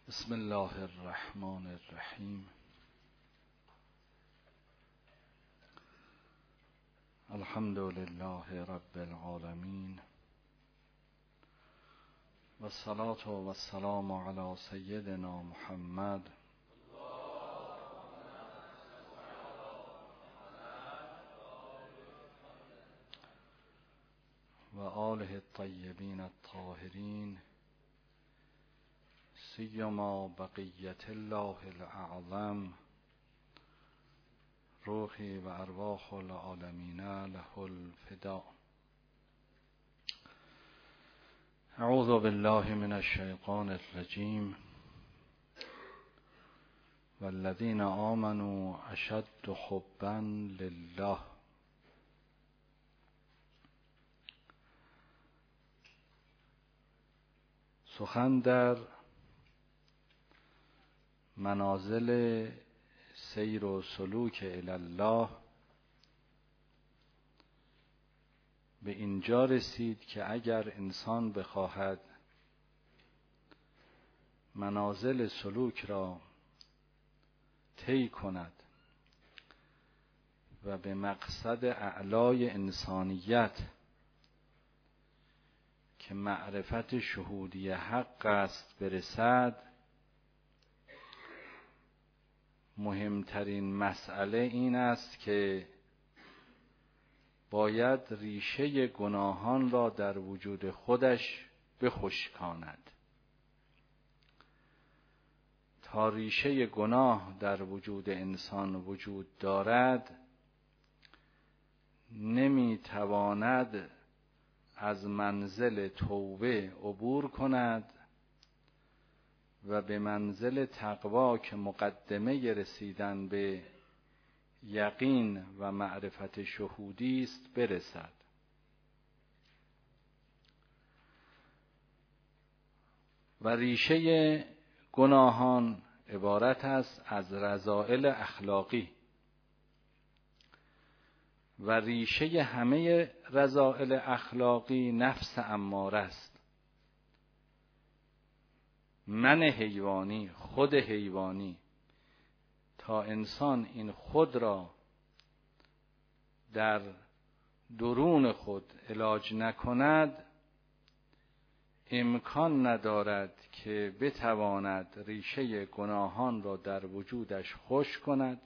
بسم الله الرحمن الرحیم. الحمد لله رب العالمین و الصلاة و السلام علی سیدنا محمد و آله الطیبین الطاهرین، سیما بقیت الله الاعظم روحی و ارواح العالمین له الفداء. اعوذ بالله من الشیطان الرجیم. والذین آمنوا اشد حبا لله. سخن در منازل سیر و سلوک الی الله به اینجا رسید که اگر انسان بخواهد منازل سلوک را طی کند و به مقصد اعلای انسانیت که معرفت شهودی حق است برسد، مهمترین مسئله این است که باید ریشه گناهان را در وجود خودش بخشکاند. تا ریشه گناه در وجود انسان وجود دارد، نمیتواند از منزل توبه عبور کند و به منزل تقوا که مقدمه رسیدن به یقین و معرفت شهودی است برسد. و ریشه گناهان عبارت است از رذائل اخلاقی و ریشه همه رذائل اخلاقی نفس اماره است. من حیوانی، خود حیوانی، تا انسان این خود را در درون خود علاج نکند، امکان ندارد که بتواند ریشه گناهان را در وجودش خشک کند،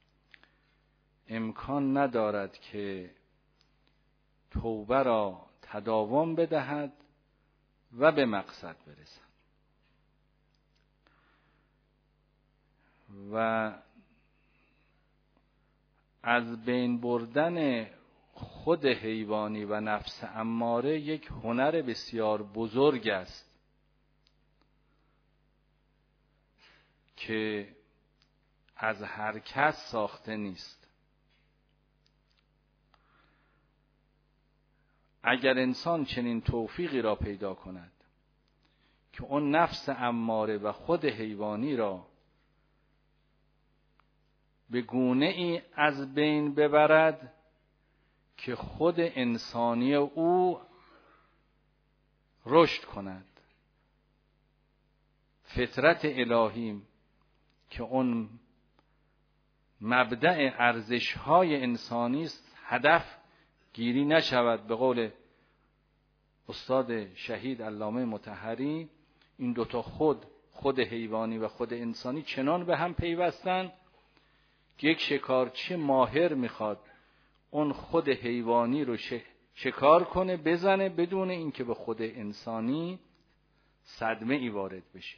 امکان ندارد که توبه را تداوم بدهد و به مقصد برسد. و از بین بردن خود حیوانی و نفس اماره یک هنر بسیار بزرگ است که از هر کس ساخته نیست. اگر انسان چنین توفیقی را پیدا کند که اون نفس اماره و خود حیوانی را به گونه ای از بین ببرد که خود انسانی او رشد کند، فطرت الهی که اون مبدأ ارزش‌های انسانی است هدف گیری نشود. به قول استاد شهید علامه مطهری، این دوتا خود حیوانی و خود انسانی چنان به هم پیوستند که یک شکارچی ماهر میخواد اون خود حیوانی رو شکار کنه، بزنه، بدون اینکه به خود انسانی صدمه ای وارد بشه.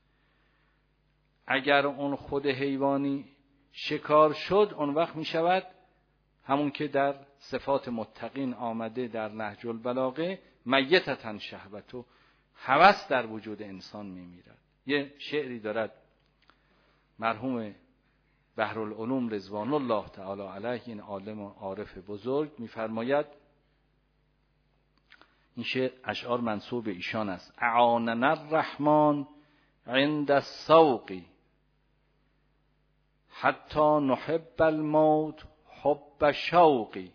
اگر اون خود حیوانی شکار شد، اون وقت میشود همون که در صفات متقین آمده در نهج البلاغه، میتة شهوته، هوس در وجود انسان میمیرد. یه شعری دارد مرحوم بحرالعلوم رضوان الله تعالی علیه، این عالم و عارف بزرگ، میفرماید، این شعر اشعار منسوب ایشان است: اعاننا الرحمن عند السوق حتی نحب الموت حب شوقی.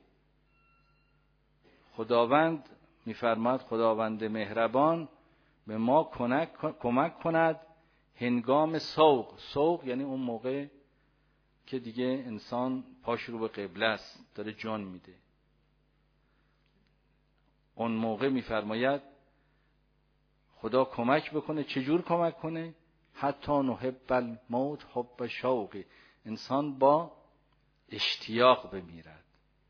خداوند میفرماد، خداوند مهربان به ما کمک کند هنگام سوق یعنی اون موقع که دیگه انسان پاش رو به قبله است، داره جان میده. اون موقع میفرماید خدا کمک بکنه. چجور کمک کنه؟ حتی نحب الموت حب شوقی، انسان با اشتیاق بمیرد،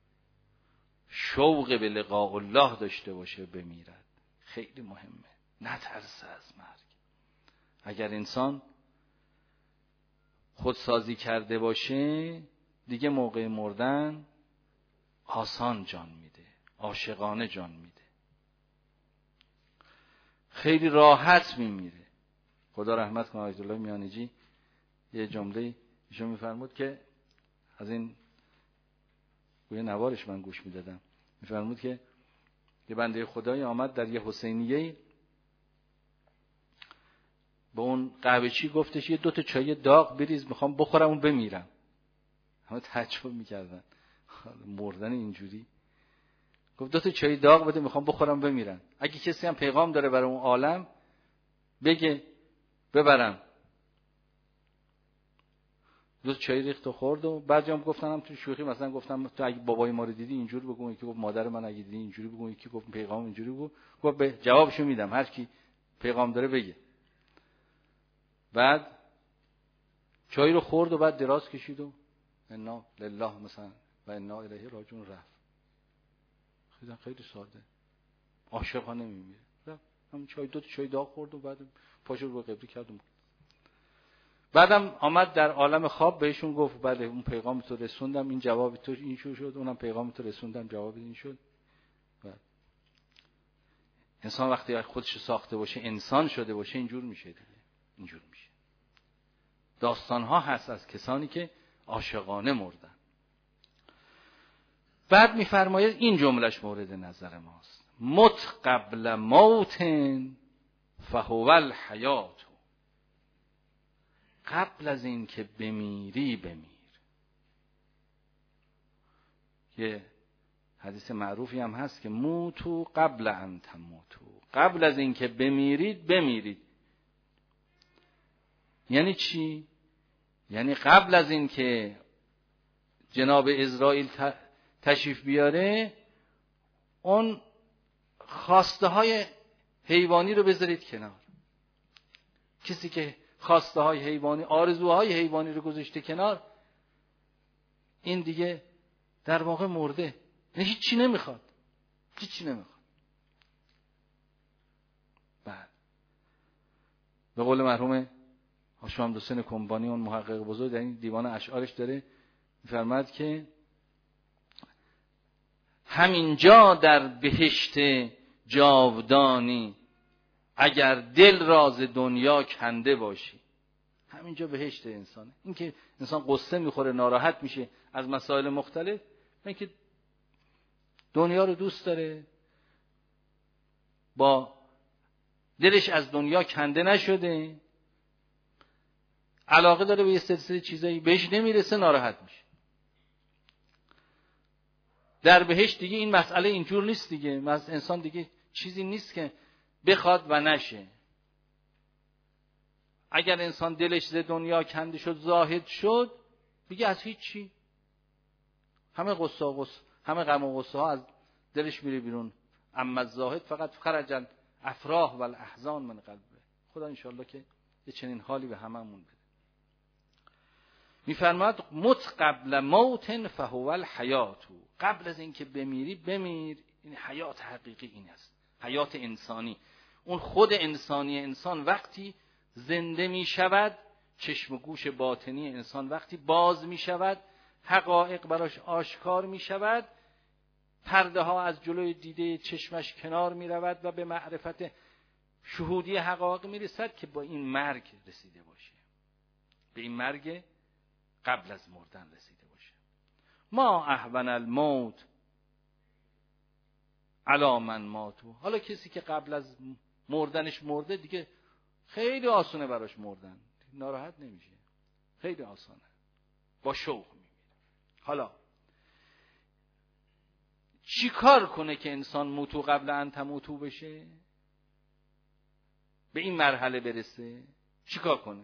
شوق به لقاء الله داشته باشه بمیرد. خیلی مهمه، نترسه از مرگ. اگر انسان خودسازی کرده باشه دیگه موقع مردن آسان جان میده، عاشقانه جان میده، خیلی راحت میمیره. خدا رحمت کنه آیت الله میانجی یه جمله ایشون میفرمود که از این گویا نوارش من گوش میدادم، میفرمود که یه بنده خدایی آمد در یه حسینیه به اون قهوه‌چی گفتش یه 2 چای داغ بریز میخوام بخورم و بمیرم. همه تعجب میکردن مردن اینجوری. گفت 2 چای داغ بده میخوام بخورم بمیرم، اگه کسی هم پیغام داره برای اون عالم بگه ببرم. 2 چای ریخت و خورد و بعضی هم گفتن هم تو شوخی مثلا گفتم تو اگه بابای ما رو دیدی اینجوری بگو، یکی گفت مادر من اگه دیدی اینجوری بگو، یکی گفت پیغام اینجوری بگو. گفت به جوابشو میدم، هر کی پیغام داره بگه. بعد چای رو خورد و بعد دراز کشید و انا لله مثلا و انا الیه راجعون رفت. خیلی ساده، عاشقانه میمیره. همون چای 2 چای داغ خورد و بعد پاشو رو قبله کرد. بعدم آمد در عالم خواب بهشون گفت بله اون پیغام تو رسوندم، این جواب تو این شد، اونم پیغام تو رسوندم جواب این شد. بعد انسان وقتی خودش ساخته باشه، انسان شده باشه، اینجور میشه دیگه، اینجور میشه. داستان ها هست از کسانی که عاشقانه مردن. بعد میفرماید این جملهش مورد نظر ماست: مت قبل موت فهو الحیات. قبل از این که بمیری بمیر. یه حدیث معروفی هم هست که موتو قبل ان تموتو، قبل از این که بمیرید بمیرید. یعنی چی؟ یعنی قبل از این که جناب عزرائیل تشریف بیاره اون خواسته های حیوانی رو بذارید کنار. کسی که خواسته های حیوانی، آرزوهای حیوانی رو گذاشته کنار، این دیگه در واقع مرده، هیچی نمیخواد، هیچی نمیخواد. بعد به قول مرحوم حاج حسین کنبانی اون محقق بزرگ در این دیوان اشعارش داره میفرماد که همینجا در بهشت جاودانی اگر دل راز دنیا کنده باشی. همینجا بهشت انسانه. این که انسان قصه میخوره، ناراحت میشه از مسائل مختلف، این که دنیا رو دوست داره، با دلش از دنیا کنده نشده، علاقه داره به یه سلسله چیزایی، بهش نمیرسه، ناراحت میشه. در بهشت دیگه این مسئله اینجور نیست دیگه. انسان دیگه چیزی نیست که بخواد و نشه. اگر انسان دلش ز دنیا کنده شد، زاهد شد، دیگه از هیچ چی، همه همه غم و غصه ها از دلش میره بیرون. اما الزاهد فقط خرج الافراح و الاحزان من قلبه. خدا انشالله که یه چنین حالی به هممون بده. میفرماد مت قبل موت فهو الحیات. قبل از اینکه بمیری بمیر. این حیات حقیقی این است، حیات انسانی. اون خود انسانی انسان وقتی زنده می شود، چشم و گوش باطنی انسان وقتی باز می شود، حقایق براش آشکار می شود، پرده ها از جلوی دیده چشمش کنار می رود و به معرفت شهودی حقایق می رسد که با این مرگ رسیده باشه، به این مرگ قبل از مردن رسیده باشه. ما اهون الموت علی من ماتو. حالا کسی که قبل از مردنش مرده دیگه خیلی آسونه براش مردن، ناراحت نمیشه، خیلی آسانه، با شوق میمیره. حالا چی کار کنه که انسان موتو قبل ان تموتو بشه، به این مرحله برسه؟ چیکار کنه؟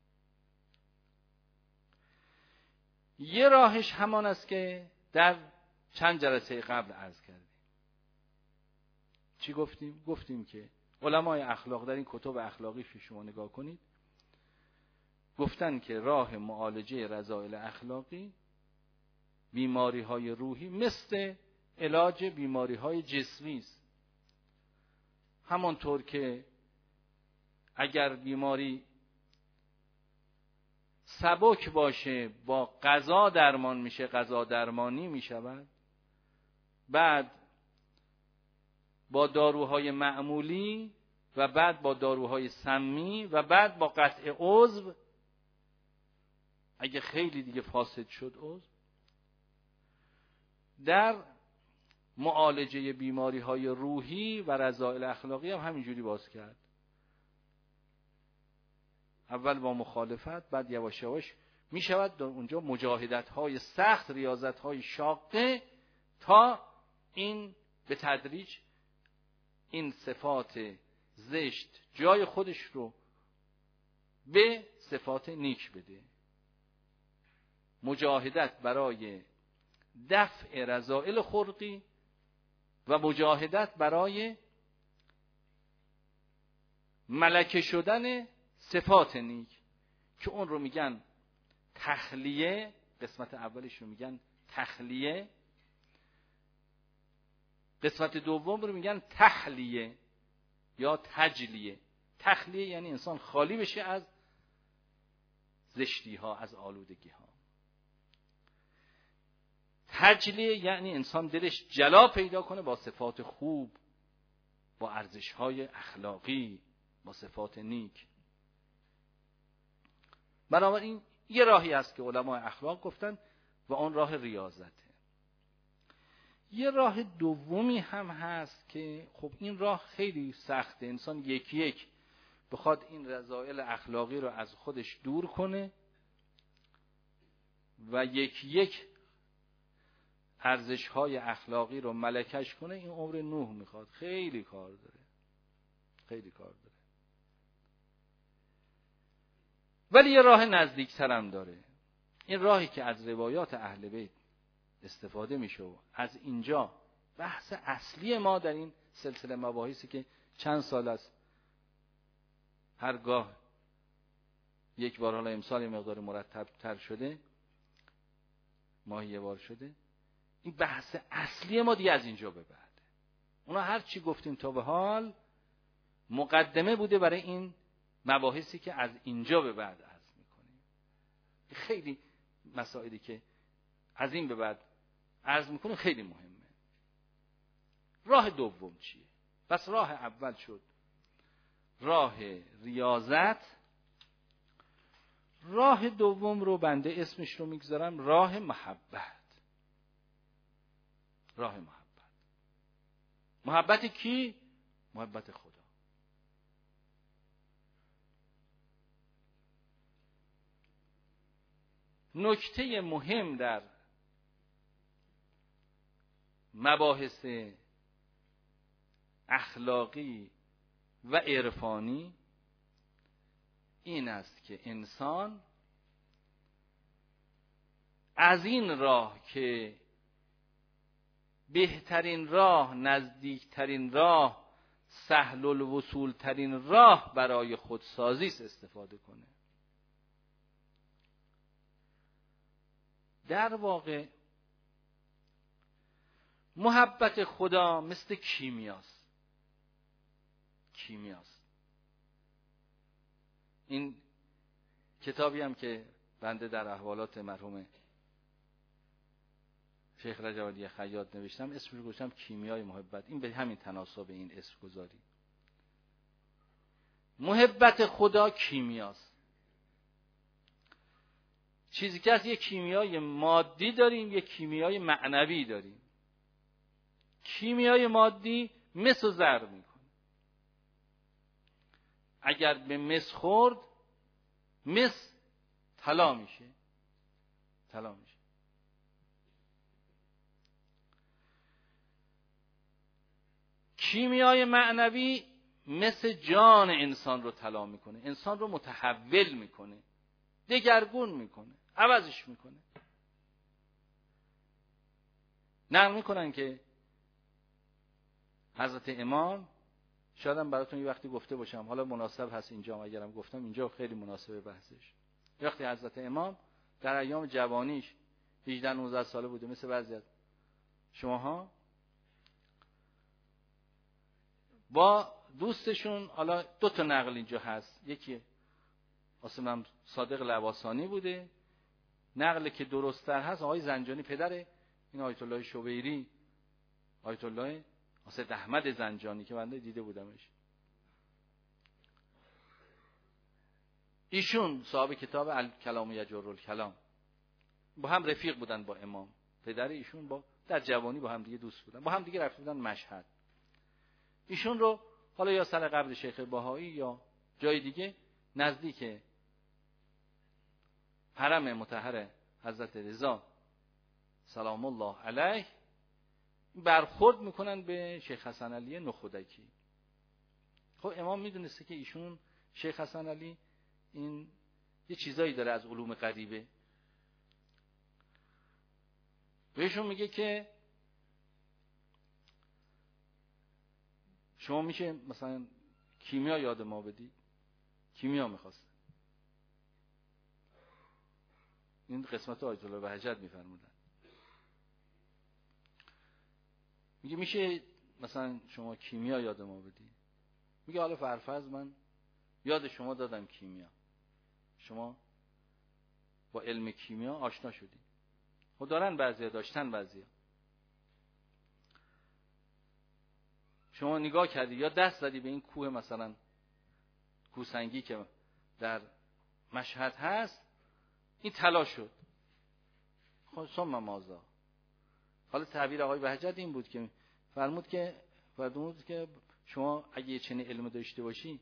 یه راهش همان است که در چند جلسه قبل عرض کردیم. چی گفتیم؟ گفتیم که علمای اخلاق در این کتب اخلاقی که شما نگاه کنید گفتن که راه معالجه رذائل اخلاقی بیماری های روحی مثل علاج بیماری های جسمی است. همانطور که اگر بیماری سبک باشه با غذا درمان میشه، غذا درمانی میشود، بعد با داروهای معمولی و بعد با داروهای سمی و بعد با قطع عضو، اگه خیلی دیگه فاسد شد عضو، در معالجه بیماری های روحی و رذائل اخلاقی هم همینجوری باز کرد. اول با مخالفت، بعد یواش یواش می شود در اونجا مجاهدت های سخت، ریاضت های شاقه، تا این به تدریج این صفات زشت جای خودش رو به صفات نیک بده. مجاهدت برای دفع رذائل خلقی و مجاهدت برای ملکه شدن صفات نیک که اون رو میگن تخلیه، قسمت اولش رو میگن تخلیه، قسمت دوم رو میگن تحلیه یا تجلیه. تخلیه یعنی انسان خالی بشه از زشتی ها، از آلودگی ها. تجلیه یعنی انسان دلش جلا پیدا کنه با صفات خوب، با ارزش های اخلاقی، با صفات نیک. بنابراین یه راهی است که علمای اخلاق گفتن و اون راه ریاضته. یه راه دومی هم هست که خب این راه خیلی سخته. انسان یکی یک بخواد این رذائل اخلاقی رو از خودش دور کنه و یکی یک ارزش‌های اخلاقی رو ملکش کنه، این عمر نوح میخواد. خیلی کار داره، خیلی کار داره. ولی یه راه نزدیکتر هم داره. این راهی که از روایات اهل بیت استفاده میشه و از اینجا بحث اصلی ما در این سلسله مباحثی که چند سال است هرگاه یک بار، حالا امسال یه مقدار مرتب تر شده، ماهی یه بار شده، این بحث اصلی ما دیگه از اینجا به بعد. اونا هر چی گفتیم تا به حال مقدمه بوده برای این مباحثی که از اینجا به بعد عرض میکنیم. خیلی مسائلی که از این به بعد عرض میکنیم خیلی مهمه. راه دوم چیه؟ پس راه اول شد راه ریاضت. راه دوم رو بنده اسمش رو میگذارم راه محبت. راه محبت. محبت کی؟ محبت خدا. نکته مهم در مباحث اخلاقی و عرفانی این است که انسان از این راه که بهترین راه، نزدیکترین راه، سهل الوصول ترین راه برای خودسازی است استفاده کنه. در واقع محبت خدا مثل کیمیاست. کیمیاست. این کتابی هم که بنده در احوالات مرحوم شیخ رجب علی خیاط نوشتم، اسمش رو گذاشتم کیمیای محبت. این به همین تناسب این اسم گذاری. محبت خدا کیمیاست. چیزی که از یک کیمیای مادی داریم، یک کیمیای معنوی داریم. کیمیای مادی مس و زر میکنه. اگر به مس خورد، مس طلا میشه. طلا میشه. کیمیای معنوی مثل جان انسان رو طلا میکنه، انسان رو متحول میکنه، دگرگون میکنه، عوضش میکنه. نقل میکنن که حضرت امام، شایدم براتون یه وقتی گفته باشم، حالا مناسب هست اینجا، اگرم گفتم اینجا خیلی مناسبه بحثش. وقتی حضرت امام در ایام جوانیش 18-19 ساله بوده، مثل بعضی از شماها، با دوستشون، حالا 2 نقل اینجا هست، یکی قاسم صادق لواسانی بوده، نقل که درست‌تر هست آقای زنجانی، پدر این آیت الله شبیری، آیت الله حسین احمد زنجانی که بنده دیده بودمش. ایشون صاحب کتاب الکلام یجر الکلام، با هم رفیق بودن با امام. پدر ایشون با در جوانی با هم دیگه دوست بودن، با هم دیگه رفته بودن مشهد. ایشون رو حالا یا سر قبر شیخ بهایی یا جای دیگه نزدیک حرم مطهر حضرت رضا سلام الله علیه برخورد میکنن به شیخ حسن علی نخودکی. خب امام میدونسته که ایشون شیخ حسن علی این یه چیزایی داره از علوم غریبه. بهشون میگه که شما میشه مثلا کیمیا یاد ما بدید. کیمیا میخواست. این قسمت آیت الله بهجت میفرمودن. میگه میشه مثلا شما کیمیا یاد ما بدید. میگه حالا فرفرض من یاد شما دادم کیمیا، شما با علم کیمیا آشنا شدید. خب دارن بعضیا، داشتن بعضیا. شما نگاه کردی یا دست زدی به این کوه، مثلا کوه سنگی که در مشهد هست، این طلا شد. خب ثم ماذا؟ حالا تعبیر آقای بهجت این بود که فرمود که شما اگه چنین علم داشته باشی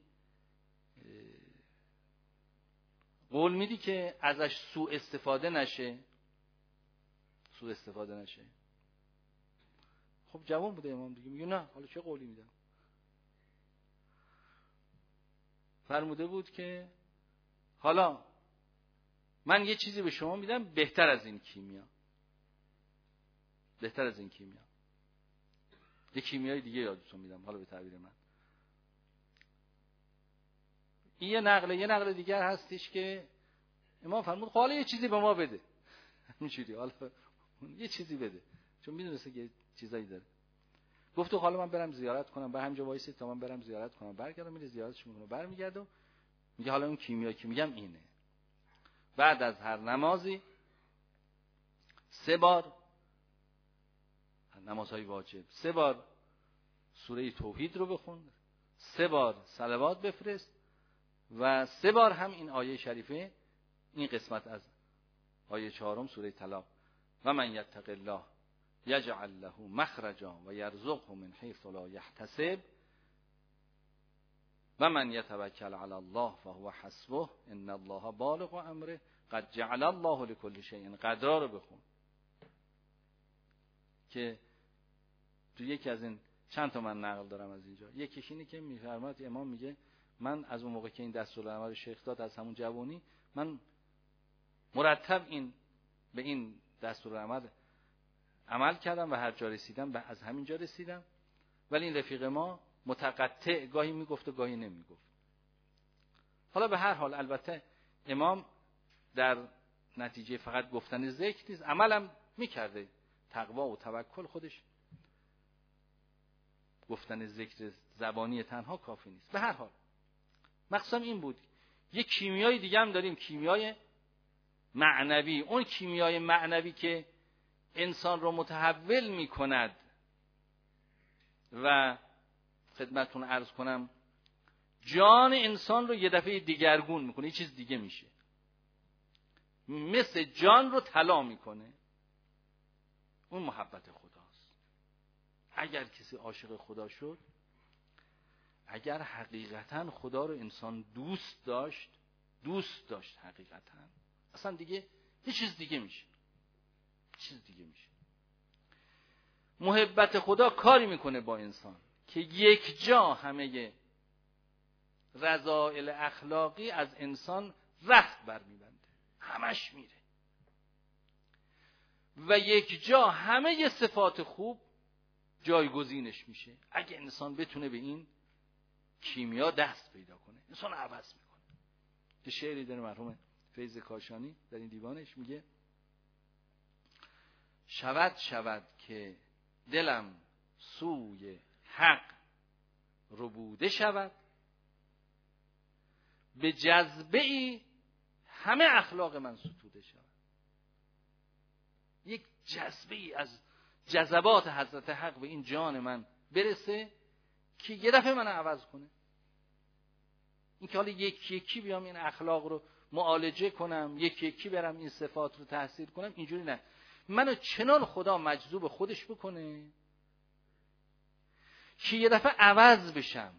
قول میدی که ازش سوء استفاده نشه. خب جوان بوده امام دیگه، میگه نه حالا چه قولی میدم. فرموده بود که حالا من یه چیزی به شما میدم بهتر از این کیمیا. یه کیمیای دیگه یادتون میدم، حالا به تعبیر من. این یه نقل دیگر هستش که امام فرمود حالا یه چیزی به ما بده. همینجوری حالا یه چیزی بده، چون میدونسته که چیزایی داره. گفت حالا من برم زیارت کنم، به همینجا وایسید تا من برم زیارت کنم، برگردم. میره زیارتش میکنه، برمیگرده میگه حالا اون کیمیایی که میگم اینه. بعد از هر نمازی 3 بار، نمازهای واجب 3 بار سوره توحید رو بخون، 3 بار صلوات بفرست و 3 بار هم این آیه شریفه، این قسمت از آیه 4 سوره طلاق، و من یتق الله یجعل له مخرجا و یرزقه من حیث لا یحتسب و من یتوکل علی الله فهو حسبه ان الله بالغ امره قد جعل الله لكل شیء قدرا رو بخون. که تو یکی از این چند تا من نقل دارم از اینجا، یکیش اینه که میفرماد امام میگه من از اون موقع که این دستورالعمل شیخ داد، از همون جوانی من مرتب به این دستورالعمل عمل کردم و هر جا رسیدم از همین جا رسیدم. ولی این رفیق ما متقطع، گاهی میگفت و گاهی نمیگفت. حالا به هر حال البته امام در نتیجه فقط گفتن ذکر نیست، عملم میکرده. تقوا و توکل خودش گفتن ذکر زبانی تنها کافی نیست. به هر حال مقصدم این بود. یک کیمیای دیگه هم داریم، کیمیای معنوی. اون کیمیای معنوی که انسان رو متحول میکند و خدمتتون عرض کنم جان انسان رو یه دفعه دیگرگون میکنه، یه چیز دیگه میشه، مثل جان رو طلا میکنه. اون محبت خداست. اگر کسی عاشق خدا شد، اگر حقیقتا خدا رو انسان دوست داشت حقیقتا، اصلا دیگه یه چیز دیگه میشه. محبت خدا کاری میکنه با انسان که یک جا همه رذائل اخلاقی از انسان رخت برمیبنده، همش میره و یک جا همه صفات خوب جایگزینش میشه. اگه انسان بتونه به این کیمیا دست پیدا کنه، انسان عوض میکنه. یه شعری داره مرحوم فیض کاشانی در این دیوانش میگه: شود که دلم سوی حق ربوده شود، به جذبه ای همه اخلاق من ستوده شود. یک جذبه ای از جذبات حضرت حق به این جان من برسه که یه دفعه من عوض کنه. این که حالا یکی بیام این اخلاق رو معالجه کنم، یکی برم این صفات رو تحصیل کنم، اینجوری نه. منو چنان خدا مجذوب خودش بکنه که یه دفعه عوض بشم.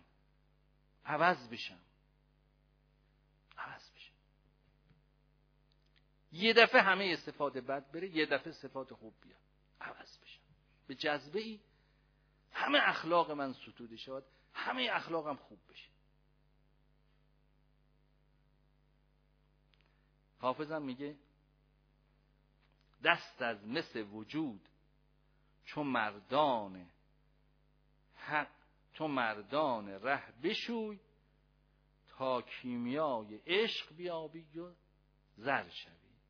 یه دفعه همه صفات بد بره، یه دفعه صفات خوب بیاد، عوض بشم. به جذبه ای همه اخلاق من ستوده شود، همه اخلاقم خوب بشه. حافظم میگه: دست از مس وجود چو مردان حق، چو مردان ره بشوی، تا کیمیای عشق بیابی و زر شوی.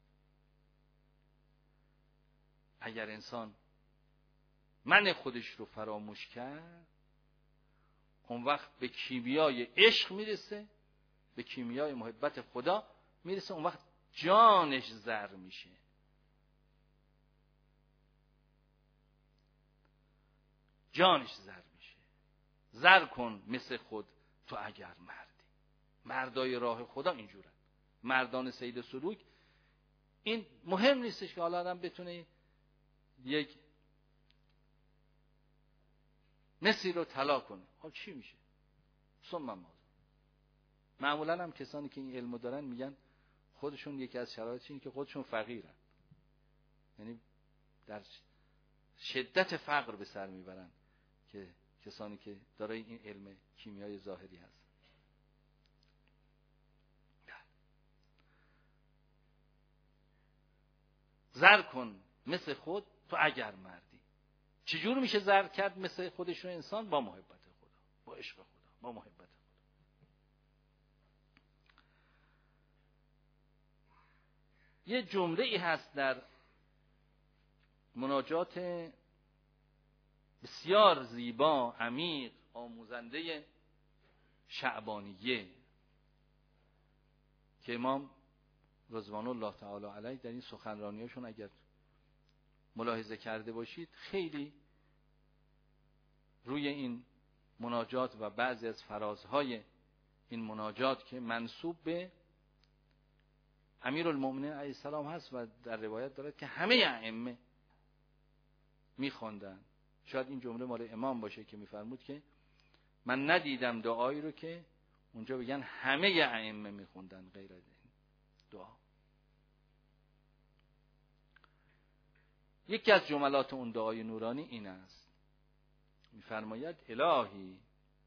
اگر انسان من خودش رو فراموش کرد، اون وقت به کیمیای عشق میرسه، به کیمیای محبت خدا میرسه، اون وقت جانش زر میشه. زر کن مثل خود تو اگر مردی. مردای راه خدا اینجورن، مردان سید سلوک. این مهم نیستش که حالا آدم بتونه یک مسی رو طلا کنه. خب چی میشه؟ معمولا هم کسانی که این علمو دارن میگن خودشون یکی از شرایطش اینه که خودشون فقیرن، یعنی در شدت فقر به سر میبرن که کسانی که دارای این علم کیمیای ظاهری هست. زر کن مثل خود تو اگر مردی. چجور میشه زر کرد مثل خودش رو انسان؟ با محبت خدا، با عشق خدا، با محبت خدا. یه جمله ای هست در مناجات بسیار زیبا، عمیق، آموزنده شعبانیه که امام رضوان الله تعالی علیه در این سخنرانیاشون اگر ملاحظه کرده باشید، خیلی روی این مناجات و بعضی از فرازهای این مناجات که منسوب به امیرالمؤمنین علیه السلام هست و در روایت دارد که همه ائمه میخوندن. شاید این جمله مال امام باشه که میفرمود که من ندیدم دعایی رو که اونجا بگن همه ائمه میخوندن غیر از این دعا. یکی از جملات اون دعای نورانی این است، میفرماید: الهی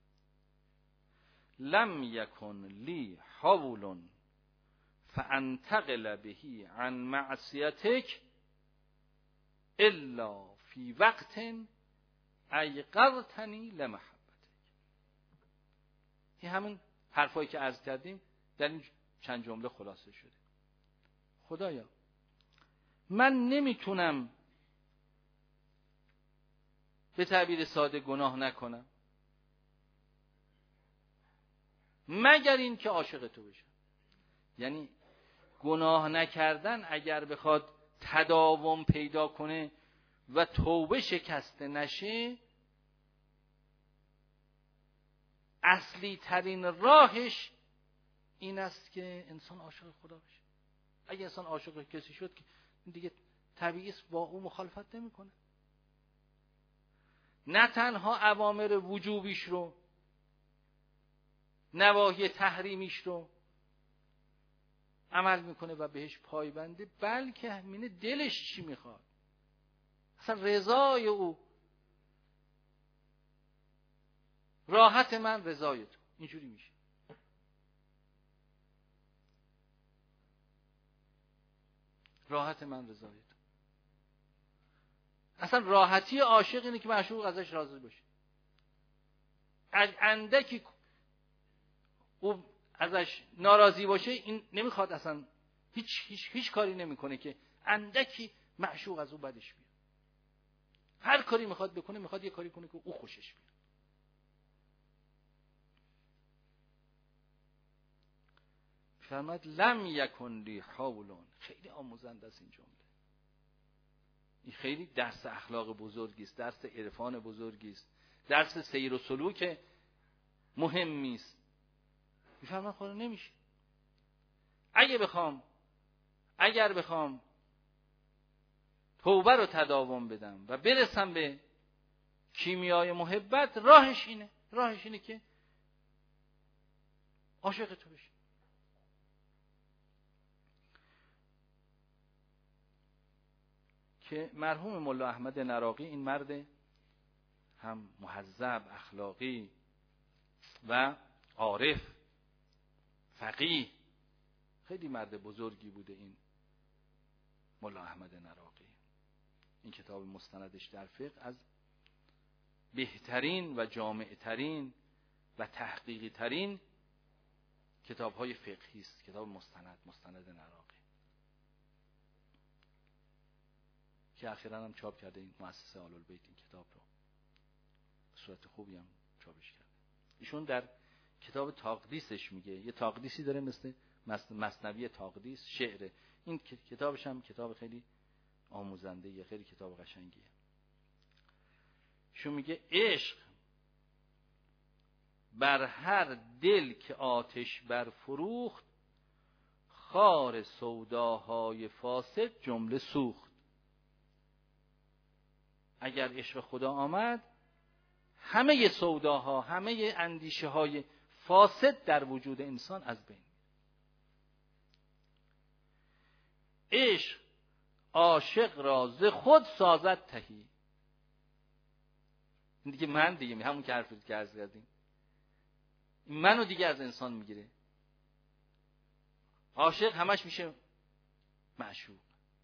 لم یکن لی حول فانتقل بهی عن معصیتک الا فی وقت ایقظتنی لمحبتک. این همون حرفایی که عرض کردیم در این چند جمله خلاصه شده. خدایا من نمیتونم به تعبیر ساده گناه نکنم مگر این که عاشق تو بشم. یعنی گناه نکردن اگر بخواد تداوم پیدا کنه و توبه شکسته نشه، اصلی ترین راهش این است که انسان عاشق خدا بشه. اگه انسان عاشق کسی شد که دیگه طبیعی است با او مخالفت نمیکنه. نه تنها اوامر وجوبیش رو، نواهی تحریمیش رو عمل میکنه و بهش پایبنده، بلکه همین دلش چی میخواد، اصلا رضای او، راحت من رضای تو، اینجوری میشه. راحت من رضای تو. اصلا راحتی عاشق اینه که معشوق ازش راضی باشه. اندکی او ازش ناراضی باشه این نمیخواد، اصلا هیچ کاری نمیکنه که اندکی معشوق از او بدش بیاد. هر کاری میخواد بکنه، میخواد یه کاری کنه که او خوشش بیاد. فرمود لم یکن لی حولون. خیلی آموزنده است این جمله. این خیلی درس اخلاق بزرگی است، درس عرفان بزرگی است، درس سیر و سلوک مهمی است. میفهمن خود نمیشه. اگر بخوام توبه رو تداوم بدم و برسم به کیمیای محبت، راهش اینه که عاشق تو بشم. که مرحوم ملا احمد نراقی، این مرد هم مهذب، اخلاقی و عارف، فقیه، خیلی مرد بزرگی بوده این ملا احمد نراقی. این کتاب مستندش در فقه از بهترین و جامعترین و تحقیقی ترین کتاب‌های فقهی است. کتاب مستند نراقی که اخیراً هم چاپ کرده این مؤسسه آل‌البیت این کتاب رو، به صورت خوبی هم چاپش کرده. ایشون در کتاب تاقدیسش میگه، یه تاقدیسی داره مثل مثنوی تاقدیس، شعره. این کتابش هم کتاب خیلی آموزنده، یه خیلی کتاب قشنگیه. ایشون میگه عشق بر هر دل که آتش برفروخت، خار سوداهای فاسد جمله سوخت. اگر عشق خدا آمد، همه سوداها، همه اندیشه های فاسد در وجود انسان از بین. عشق عاشق را ز خود سازد تهی. این دیگه من دیگه همون که حرفی که عرض کردیم، این منو دیگه از انسان میگیره. عاشق همش میشه معشوق،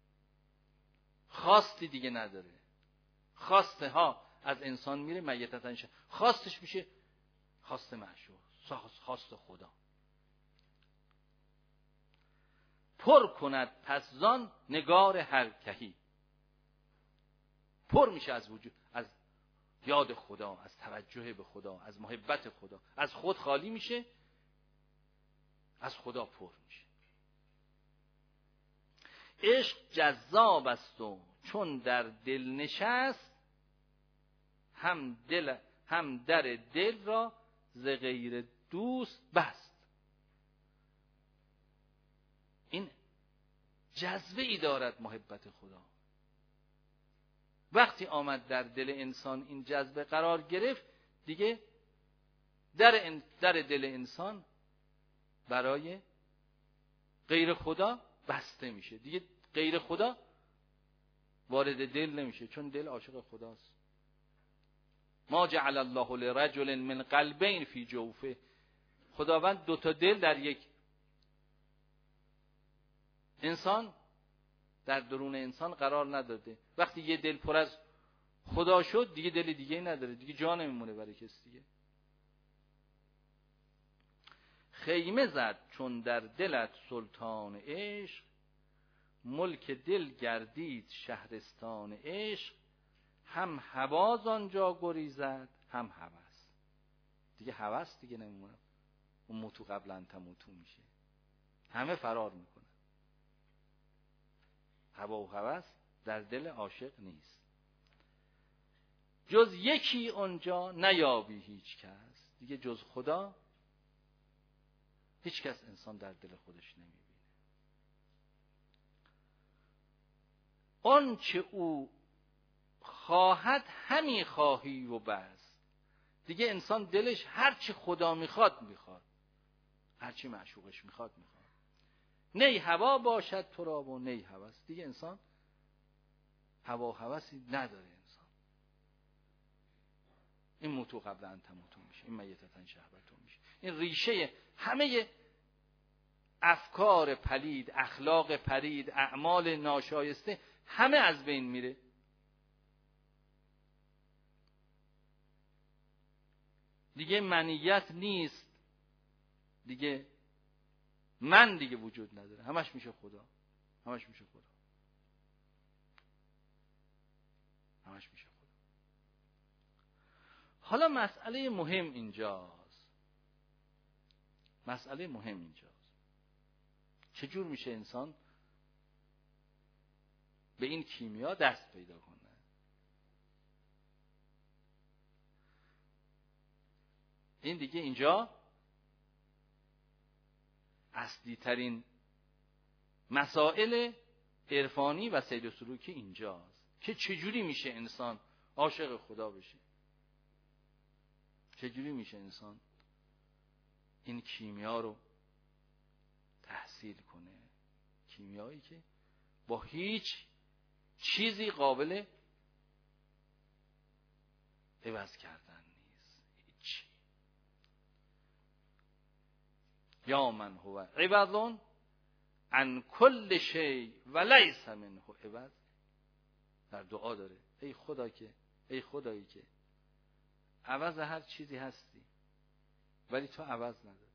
خواستی دیگه نداره. خواسته ها از انسان میره، میتتن خواستش میشه خواست معشوق، خواست خدا. پر کند پس زان نگار هر کهی. پر میشه از وجود، از یاد خدا، از توجه به خدا، از محبت خدا، از خود خالی میشه، از خدا پر میشه. عشق جذاب است و چون در دل نشست، هم در دل را ز غیر دوست بست. این جذبه ای دارد محبت خدا. وقتی آمد در دل انسان این جذبه قرار گرفت، دیگه در دل انسان برای غیر خدا بسته میشه. دیگه غیر خدا وارد دل نمیشه، چون دل عاشق خداست. ما جعل الله لرجل من قلبین فی جوفه. خداوند 2 دل در یک انسان، در درون انسان قرار نداده. وقتی یه دل پر از خدا شد، دیگه دل دیگه نداره، دیگه جا نمیمونه برای کسی دیگه. خیمه زد چون در دلت سلطان عشق، ملک دل گردید شهرستان عشق. هم هواز آنجا گریزد هم هوس. دیگه هوس دیگه نمیمونه، اون موتو قبل انت موتو میشه، همه فرار میکنه. هوا و هوس در دل عاشق نیست. جز یکی اونجا نیابی هیچ کس. دیگه جز خدا هیچ کس انسان در دل خودش نمیبینه. اون چه او خواهد همی خواهی و بس. دیگه انسان دلش هرچی خدا میخواد، هرچی معشوقش میخواد. نی هوا باشد تو را و نی هوس. دیگه انسان هوا و هوسی نداره. انسان این موتو قبل ان تموتو میشه، این میتتن شهوتو میشه. این ریشه همه افکار پلید، اخلاق پلید، اعمال ناشایسته همه از بین میره. دیگه منیت نیست، دیگه من دیگه وجود نداره، همش میشه خدا، همش میشه خدا، همش میشه خدا. حالا مسئله مهم اینجاست، مسئله مهم اینجاست چجور میشه انسان به این کیمیا دست پیدا کنه. این دیگه اینجا اصلی ترین مسائل عرفانی و سیر و سلوکی اینجاست که چجوری میشه انسان عاشق خدا بشه، چجوری میشه انسان این کیمیا رو تحصیل کنه، کیمیایی که با هیچ چیزی قابل عوض کردن نیست، هیچ. یا من هو عوض عن کل شیء و لیس منه عوض. در دعا داره ای خدا که، ای خدایی که عوض هر چیزی هستی ولی تو عوض نداری.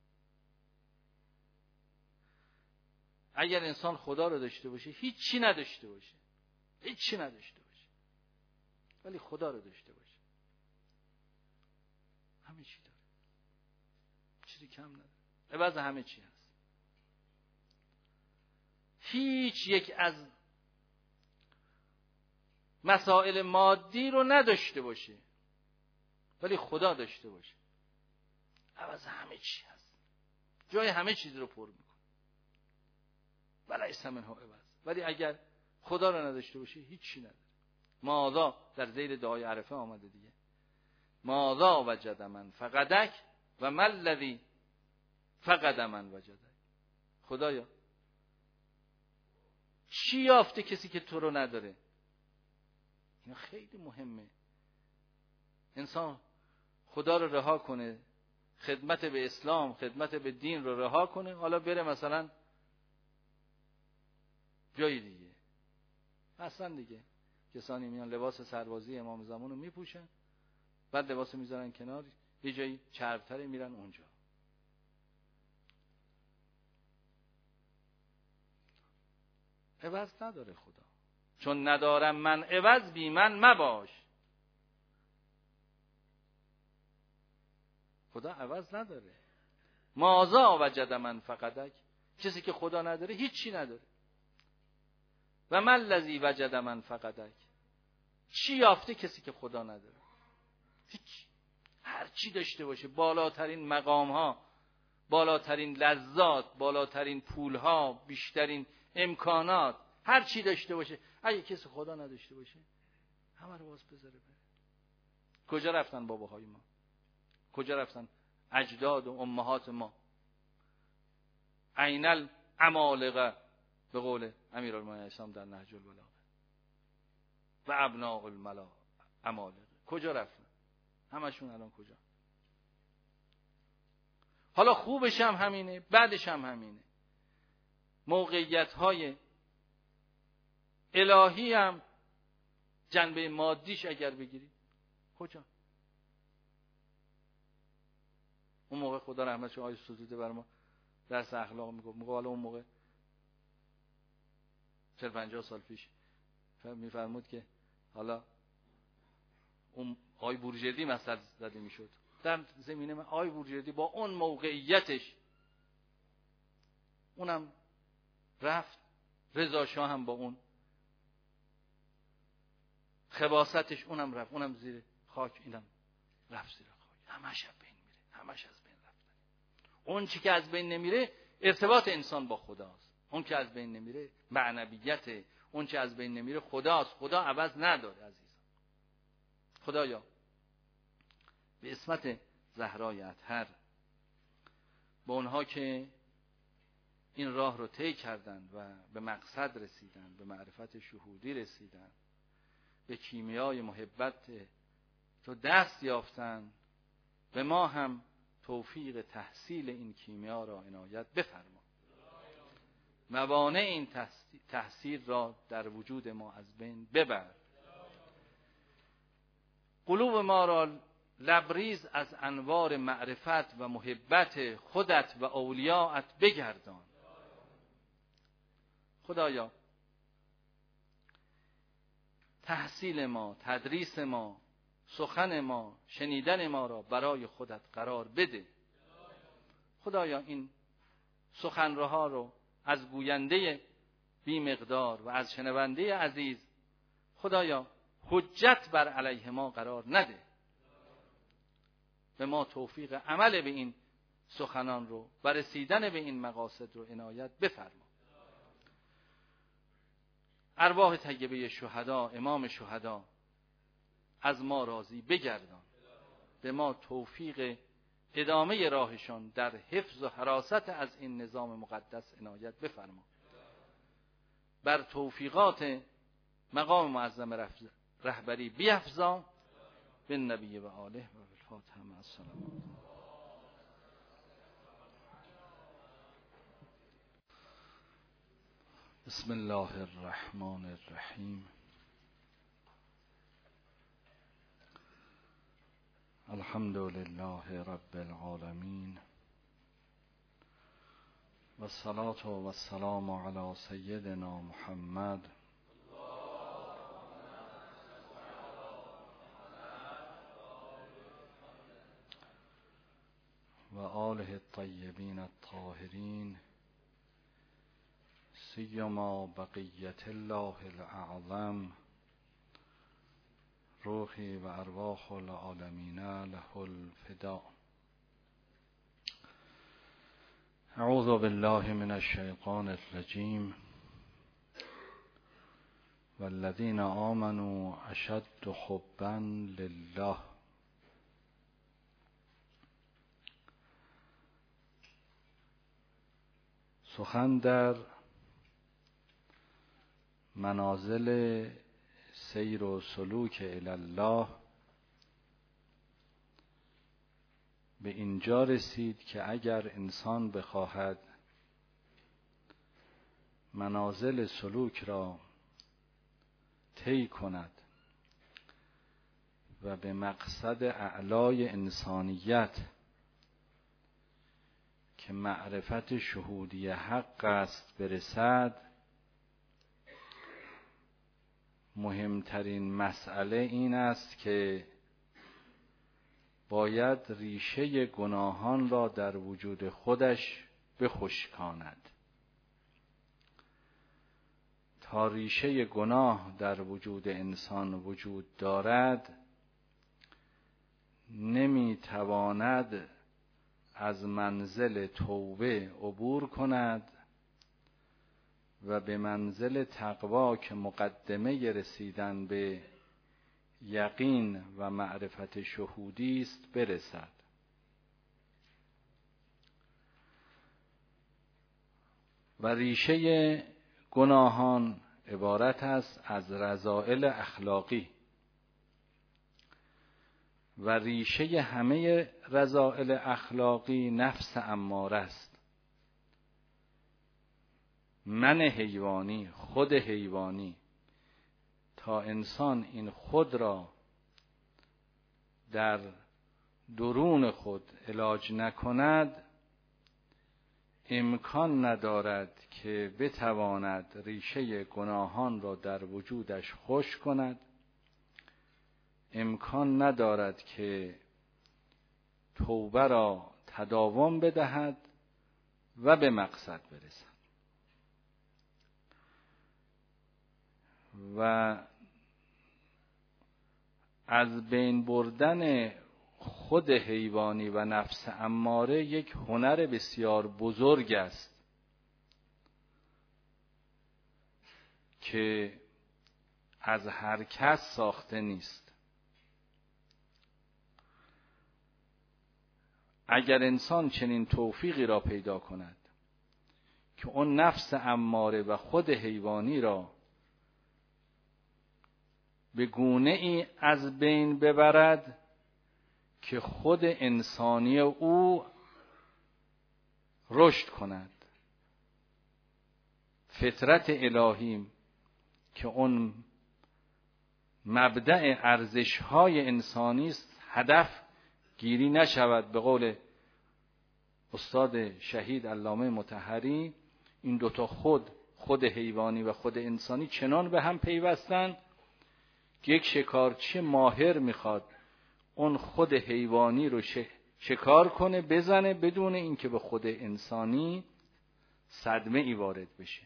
اگر انسان خدا رو داشته باشه هیچی نداشته باشه، هیچی نداشته باشه، ولی خدا رو داشته باشه همه چی داره، چیزی کم نداره، عوض همه چی هست. هیچ یک از مسائل مادی رو نداشته باشه ولی خدا داشته باشه، عوض همه چی هست، جای همه چیز رو پر میکنه. ولیس منه عوض. ولی اگر خدا رو نداشته باشه هیچی نداره. ماذا در ذیل دعای عرفه آمده دیگه، ماذا وجد من فقدک و ما الذی فقد من وجدک. خدایا چی یافته کسی که تو رو نداره؟ این خیلی مهمه. انسان خدا رو رها کنه، خدمت به اسلام، خدمت به دین رو رها کنه، حالا بره مثلا جایی دیگه. اصلا دیگه کسانی میان لباس سربازی امام زمان رو میپوشن، بعد لباس میذارن کنار، یه جایی چربتره میرن اونجا. عوض نداره خدا، چون ندارم من عوض بی من مباش. خدا عوض نداره. ماذا وجد من فقدک، کسی که خدا نداره هیچی نداره. و ما الذی وجد من فقدک، چی یافته کسی که خدا نداره؟ هیچ. هر چی داشته باشه، بالاترین مقام ها، بالاترین لذات، بالاترین پول ها، بیشترین امکانات، هر چی داشته باشه، اگه کسی خدا نداشته باشه همه رو باز بذاره بره. کجا رفتن باباهای ما؟ کجا رفتن اجداد و امهات ما؟ عین العمالقه به قول امیرالمومنین اسلام در نهج البلاغه و ابناء العمالقه کجا رفتن؟ همشون الان کجا؟ حالا خوبش هم همینه، بعدش هم همینه. موقعیت های الهی هم جنبه مادیش اگر بگیری کجا؟ اون موقع خدا رحمتش آیه ستوده بر ما درس اخلاق میگفت، حالا اون موقع 40-50 سال پیش میفرمود که حالا اون آی بورژردی مثل زده میشد در زمینه من. آی بورژردی با اون موقعیتش اونم رفت، رضا شاه هم با اون خباستش اونم رفت، اونم زیر خاک، اینم رفت زیر خاک. همش از بین میره، همش از بین رفتن. اون چی که از بین نمیره ارتباط انسان با خداست. اون که از بین نمیره معنویت، اون چی از بین نمیره خداست. خدا عوض نداره عزیزان. خدایا به اسمت زهرای اطهر به اونها که این راه رو طی کردند و به مقصد رسیدند، به معرفت شهودی رسیدند، به کیمیای محبت تو دست یافتند، به ما هم توفیق تحصیل این کیمیا را عنایت بفرما. موانع این تحصیل را در وجود ما از بین ببر. قلوب ما را لبریز از انوار معرفت و محبت خودت و اولیاءت بگردان. خدایا تحصیل ما، تدریس ما، سخن ما، شنیدن ما را برای خودت قرار بده. خدایا این سخنرها رو از گوینده بی مقدار و از شنونده عزیز خدایا حجت بر علیه ما قرار نده. به ما توفیق عمل به این سخنان رو و رسیدن به این مقاصد رو عنایت بفرما. ارواح طیبه شهدا، امام شهدا از ما راضی بگردان. به ما توفیق ادامه راهشان در حفظ و حراست از این نظام مقدس عنایت بفرما. بر توفیقات مقام معظم رهبری بیفزا. به نبی و آله و بالفاتحه مع السلام. بسم الله الرحمن الرحیم. الحمد لله رب العالمین و الصلاة و السلام علی سیدنا محمد و آله الطیبین الطاهرین، سیما بقیت الله الاعظم روحی و ارواح العالمین له الفداء. اعوذ بالله من الشیطان الرجیم. والذین آمنوا اشد حبا لله. سخن در منازل سیر و سلوک الی الله به اینجا رسید که اگر انسان بخواهد منازل سلوک را طی کند و به مقصد اعلای انسانیت که معرفت شهودی حق است برسد، مهمترین مسئله این است که باید ریشه گناهان را در وجود خودش بخشکاند. تا ریشه گناه در وجود انسان وجود دارد، نمیتواند از منزل توبه عبور کند و به منزل تقوا که مقدمه رسیدن به یقین و معرفت شهودی است برسد. و ریشه گناهان عبارت است از رذائل اخلاقی و ریشه همه رذائل اخلاقی نفس اماره است. من حیوانی، خود حیوانی. تا انسان این خود را در درون خود علاج نکند، امکان ندارد که بتواند ریشه گناهان را در وجودش خشک کند، امکان ندارد که توبه را تداوم بدهد و به مقصد برسد. و از بین بردن خود حیوانی و نفس اماره یک هنر بسیار بزرگ است که از هر کس ساخته نیست. اگر انسان چنین توفیقی را پیدا کند که اون نفس اماره و خود حیوانی را به گونه ای از بین ببرد که خود انسانی او رشد کند فطرت الهی که اون مبدأ ارزش‌های انسانی است هدف گیری نشود. به قول استاد شهید علامه مطهری، این دوتا خود حیوانی و خود انسانی چنان به هم پیوستن که یک شکارچی ماهر میخواد اون خود حیوانی رو شکار کنه، بزنه، بدون اینکه به خود انسانی صدمه ای وارد بشه.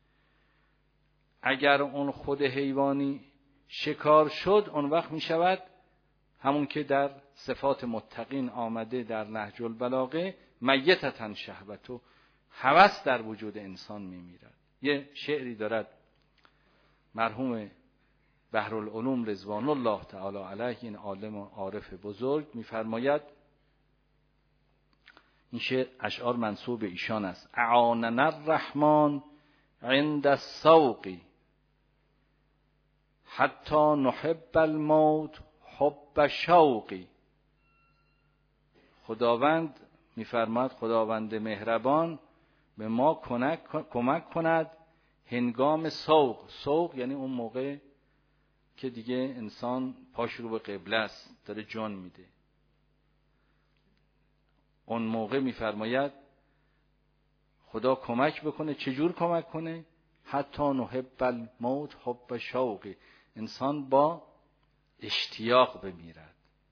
اگر اون خود حیوانی شکار شد، اون وقت می شود همون که در صفات متقین آمده در نهج البلاغه، میتتن شهوتو، هوس در وجود انسان می میرد. یه شعری دارد مرحوم بحرالعلوم رضوان الله تعالی علیه، این عالم و عارف بزرگ، می‌فرماید، این شعر اشعار منسوب به ایشان است: اعاننا الرحمن عند السوق حتی نحب الموت حب شوقی. خداوند می‌فرماید خداوند مهربان به ما کمک کند هنگام سوق یعنی اون موقع که دیگه انسان پاش رو به قبله است، داره جان میده. اون موقع میفرماید خدا کمک بکنه. چجور کمک کنه؟ حتی نحب الموت حب شوقی، انسان با اشتیاق بمیرد،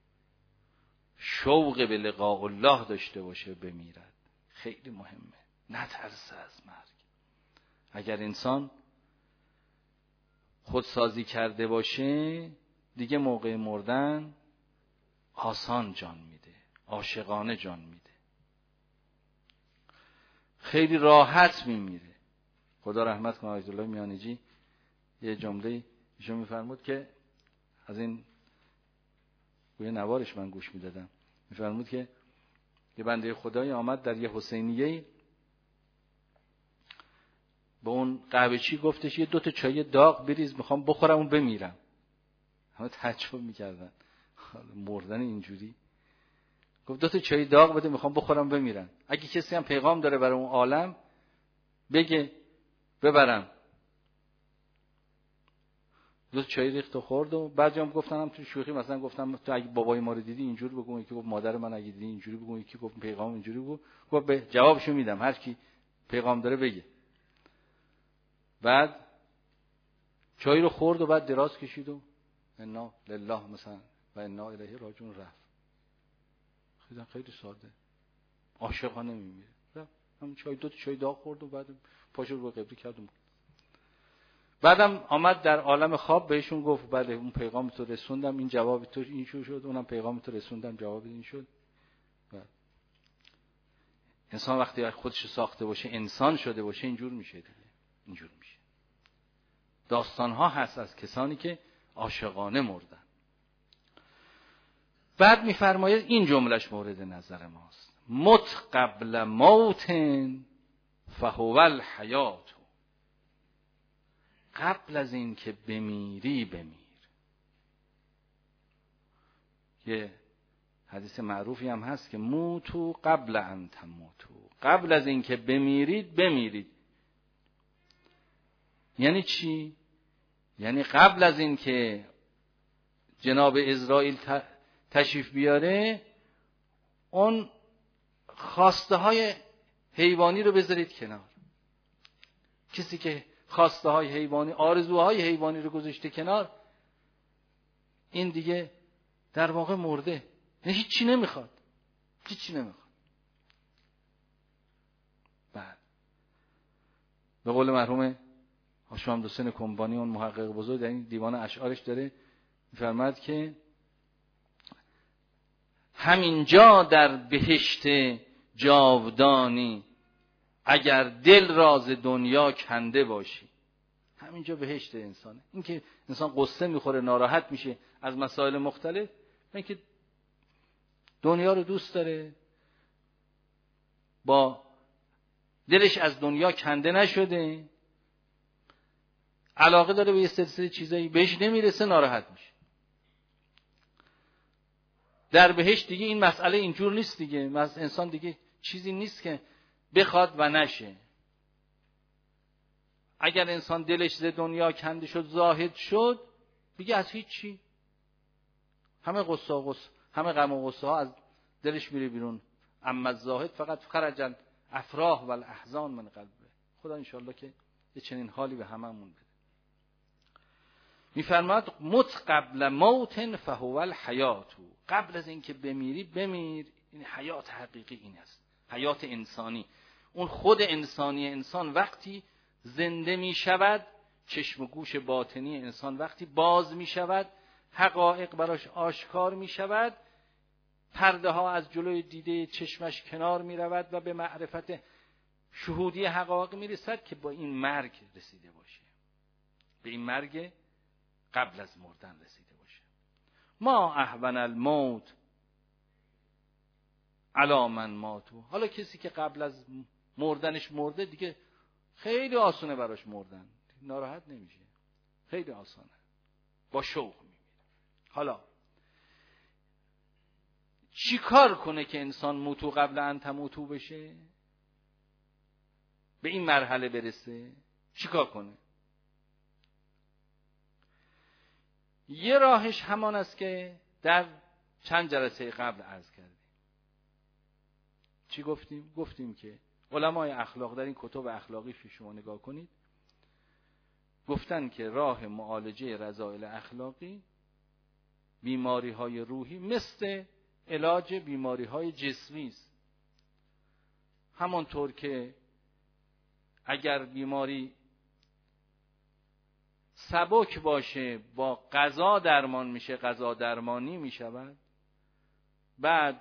شوق به لقاء الله داشته باشه بمیرد. خیلی مهمه، نترسه از مرگ. اگر انسان خودسازی کرده باشه دیگه موقع مردن آسان جان میده، عاشقانه جان میده، خیلی راحت میمیره. خدا رحمت کنه آیت الله میانجی یه جمله ایشون میفرمود که از این گویا نوارش من گوش میدادم، میفرمود که یه بنده خدایی آمد در یه حسینیه، به اون قهوه‌چی گفتش یه 2 تا چای داغ بریز میخوام بخورم و بمیرم. همه تعجب میکردن مردن اینجوری. گفت 2 تا چای داغ بده میخوام بخورم بمیرم، اگه کسی هم پیغام داره برای اون عالم بگه ببرم. 2 تا چای ریخت و خورد. و بعضی هم گفتن هم تو شوخی مثلا گفتم تو اگه بابای ما رو دیدی اینجوری بگو، یکی گفت مادر من اگه دیدی اینجوری بگو، یکی گفت پیغام اینجوری بگو. گفت به جوابشو میدم، هر کی پیغام داره بگه. بعد چای رو خورد و بعد دراز کشید و انا لله مثلا و انا الیه راجعون رفت. خیلی ساده، عاشقانه میمیره. هم چای 2 تا چای داغ خورد و بعد پاشو رو قبله کرد. بعدم آمد در عالم خواب بهشون گفت بله اون پیغام تو رسوندم، این جواب تو این شد، اونم پیغام تو رسوندم جواب این شد. انسان وقتی خودش ساخته باشه، انسان شده باشه، اینجور میشه دیگه، اینجور میشه. داستان‌ها هست از کسانی که عاشقانه مردن. بعد می‌فرماید این جملهش مورد نظر ماست: مت قبل موت فهو الحیات. قبل از این که بمیری بمیر. یه حدیث معروفی هم هست که موتو قبل ان تموتو، قبل از این که بمیرید بمیرید. یعنی چی؟ یعنی قبل از این که جناب عزرائیل تشریف بیاره اون خواسته های حیوانی رو بذارید کنار. کسی که خواسته های حیوانی، آرزوهای حیوانی رو گذاشته کنار، این دیگه در واقع مرده، هیچی نمیخواد، هیچی نمیخواد. بعد به قول مرحوم حاج محمدحسین کنبانی، اون محقق بزرگ، در این دیوان اشعارش داره می‌فرماید که همینجا در بهشت جاودانی اگر دل راز دنیا کنده باشی. همینجا بهشت انسانه. این که انسان قصه میخوره، ناراحت میشه از مسائل مختلف، این که دنیا رو دوست داره، با دلش از دنیا کنده نشده، علاقه داره به یه سلسله چیزایی، بهش نمیرسه، ناراحت میشه. در بهشت دیگه این مسئله اینجور نیست دیگه. انسان دیگه چیزی نیست که بخواد و نشه. اگر انسان دلش ز دنیا کنده شد، زاهد شد، دیگه از هیچی، همه غم و غصه ها از دلش میره بیرون. اما الزاهد فقط خرج الافراح و الاحزان من قلبه. خدا انشالله که یه چنین حالی به هممون بده. میفرماد مت قبل موت فهو الحیات، قبل از اینکه بمیری بمیر. این حیات حقیقی این است، حیات انسانی. اون خود انسانی، انسان وقتی زنده می شود، چشم و گوش باطنی انسان وقتی باز می شود، حقایق براش آشکار می شود، پرده ها از جلوی دیده چشمش کنار می رود و به معرفت شهودی حقایق می رسد که با این مرگ رسیده باشه، به این مرگ قبل از مردن رسیده باشه. ما اهون الموت علی من ماتو. حالا کسی که قبل از مردنش مرده، دیگه خیلی آسونه براش مردن، ناراحت نمیشه، خیلی آسانه، با شوق میمیره. حالا چی کار کنه که انسان موتو قبل ان تموتو بشه، به این مرحله برسه؟ چی کار کنه؟ یه راهش همان است که در چند جلسه قبل عرض کردیم. چی گفتیم؟ گفتیم که علمای اخلاق، در این کتب اخلاقی شما نگاه کنید، گفتن که راه معالجه رذائل اخلاقی بیماری های روحی مثل علاج بیماری های جسمی است. همانطور که اگر بیماری سبک باشه با غذا درمان میشه، غذا درمانی میشود، بعد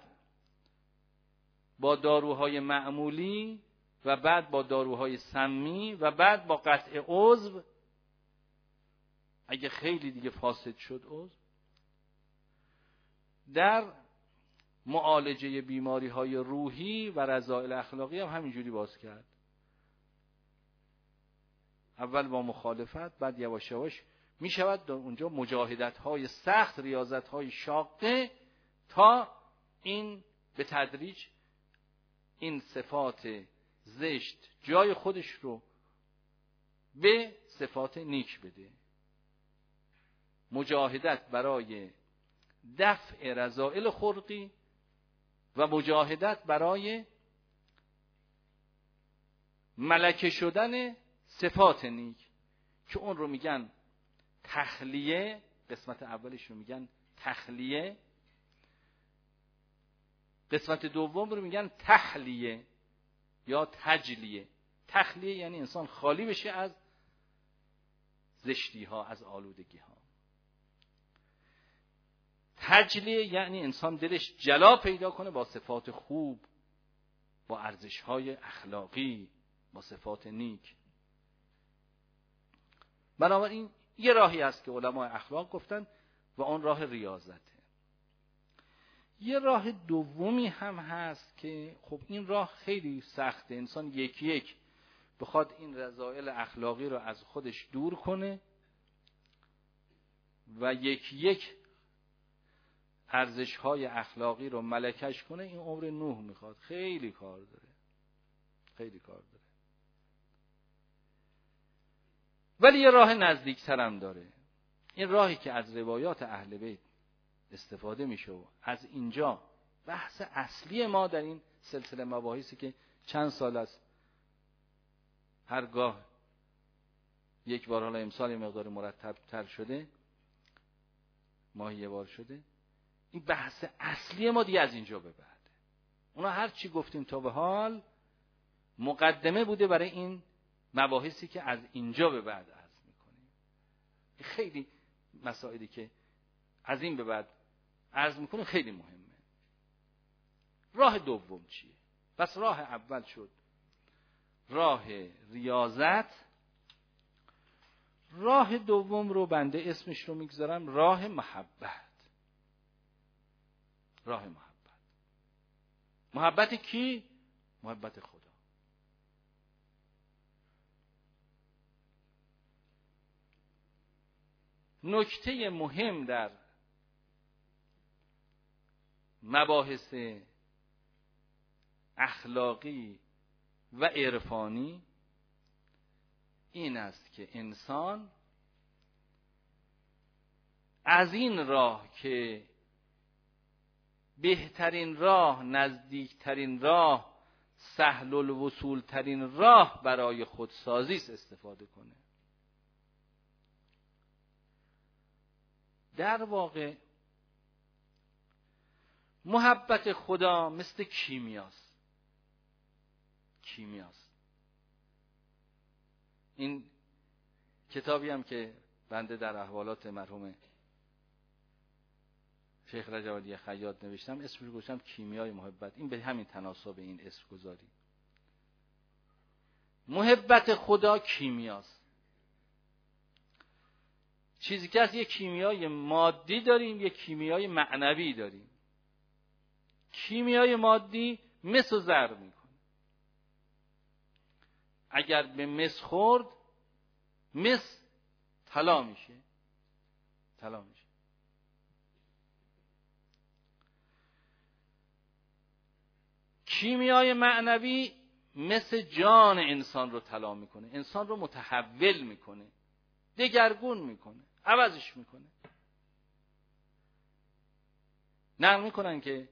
با داروهای معمولی و بعد با داروهای سمی و بعد با قطع عضو، اگه خیلی دیگه فاسد شد عضو، در معالجه بیماری های روحی و رذائل اخلاقی هم همینجوری باز کرد. اول با مخالفت، بعد یواش یواش می شود در اونجا مجاهدت های سخت، ریاضت های شاقه، تا این به تدریج این صفات زشت جای خودش رو به صفات نیک بده. مجاهدت برای دفع رذائل خلقی و مجاهدت برای ملکه شدن صفات نیک، که اون رو میگن تخلیه. قسمت اولش رو میگن تخلیه، قسمت دوم رو میگن تحلیه یا تجلیه. تخلیه یعنی انسان خالی بشه از زشتی ها، از آلودگی ها. تجلیه یعنی انسان دلش جلا پیدا کنه با صفات خوب، با ارزش های اخلاقی، با صفات نیک. بنابراین یه راهی هست که علمای اخلاق گفتن و اون راه ریاضته. یه راه دومی هم هست که خب این راه خیلی سخته، انسان یکی یک بخواد این رذائل اخلاقی رو از خودش دور کنه و یکی یک ارزش‌های اخلاقی رو ملکش کنه. این عمر نوح میخواد، خیلی کار داره، خیلی کار داره. ولی یه راه نزدیکتر هم داره. این راهی که از روایات اهل بیت استفاده میشه و از اینجا بحث اصلی ما در این سلسله مباحثی که چند سال است، هرگاه یک بار، حالا امسال یه مقدار مرتب تر شده، ماهی یه بار شده، این بحث اصلی ما دیگه از اینجا به بعد. اونا هر چی گفتیم تا به حال مقدمه بوده برای این مباحثی که از اینجا به بعد عرض میکنیم. خیلی مسائلی که از این به بعد عرض میکنیم خیلی مهمه. راه دوم چیه؟ پس راه اول شد راه ریاضت. راه دوم رو بنده اسمش رو میگذارم راه محبت. راه محبت. محبت کی؟ محبت خدا. نکته مهم در مباحث اخلاقی و عرفانی این است که انسان از این راه که بهترین راه، نزدیکترین راه، سهل الوصول ترین راه برای خودسازی است استفاده کنه. در واقع محبت خدا مثل کیمیاست. این کتابی هم که بنده در احوالات مرحوم شیخ رجب علی خیاط نوشتم، اسمش رو گذاشتم کیمیای محبت. این به همین تناسب این اسم گذاری. محبت خدا کیمیاست. چیزی که از یک کیمیای مادی داریم، یک کیمیای معنوی داریم. کیمیای مادی مس و زر میکنه. اگر به مس خورد، مس طلا میشه. کیمیای معنوی مثل جان انسان رو طلا میکنه، انسان رو متحول میکنه، دگرگون میکنه، عوضش میکنه. نقل میکنن که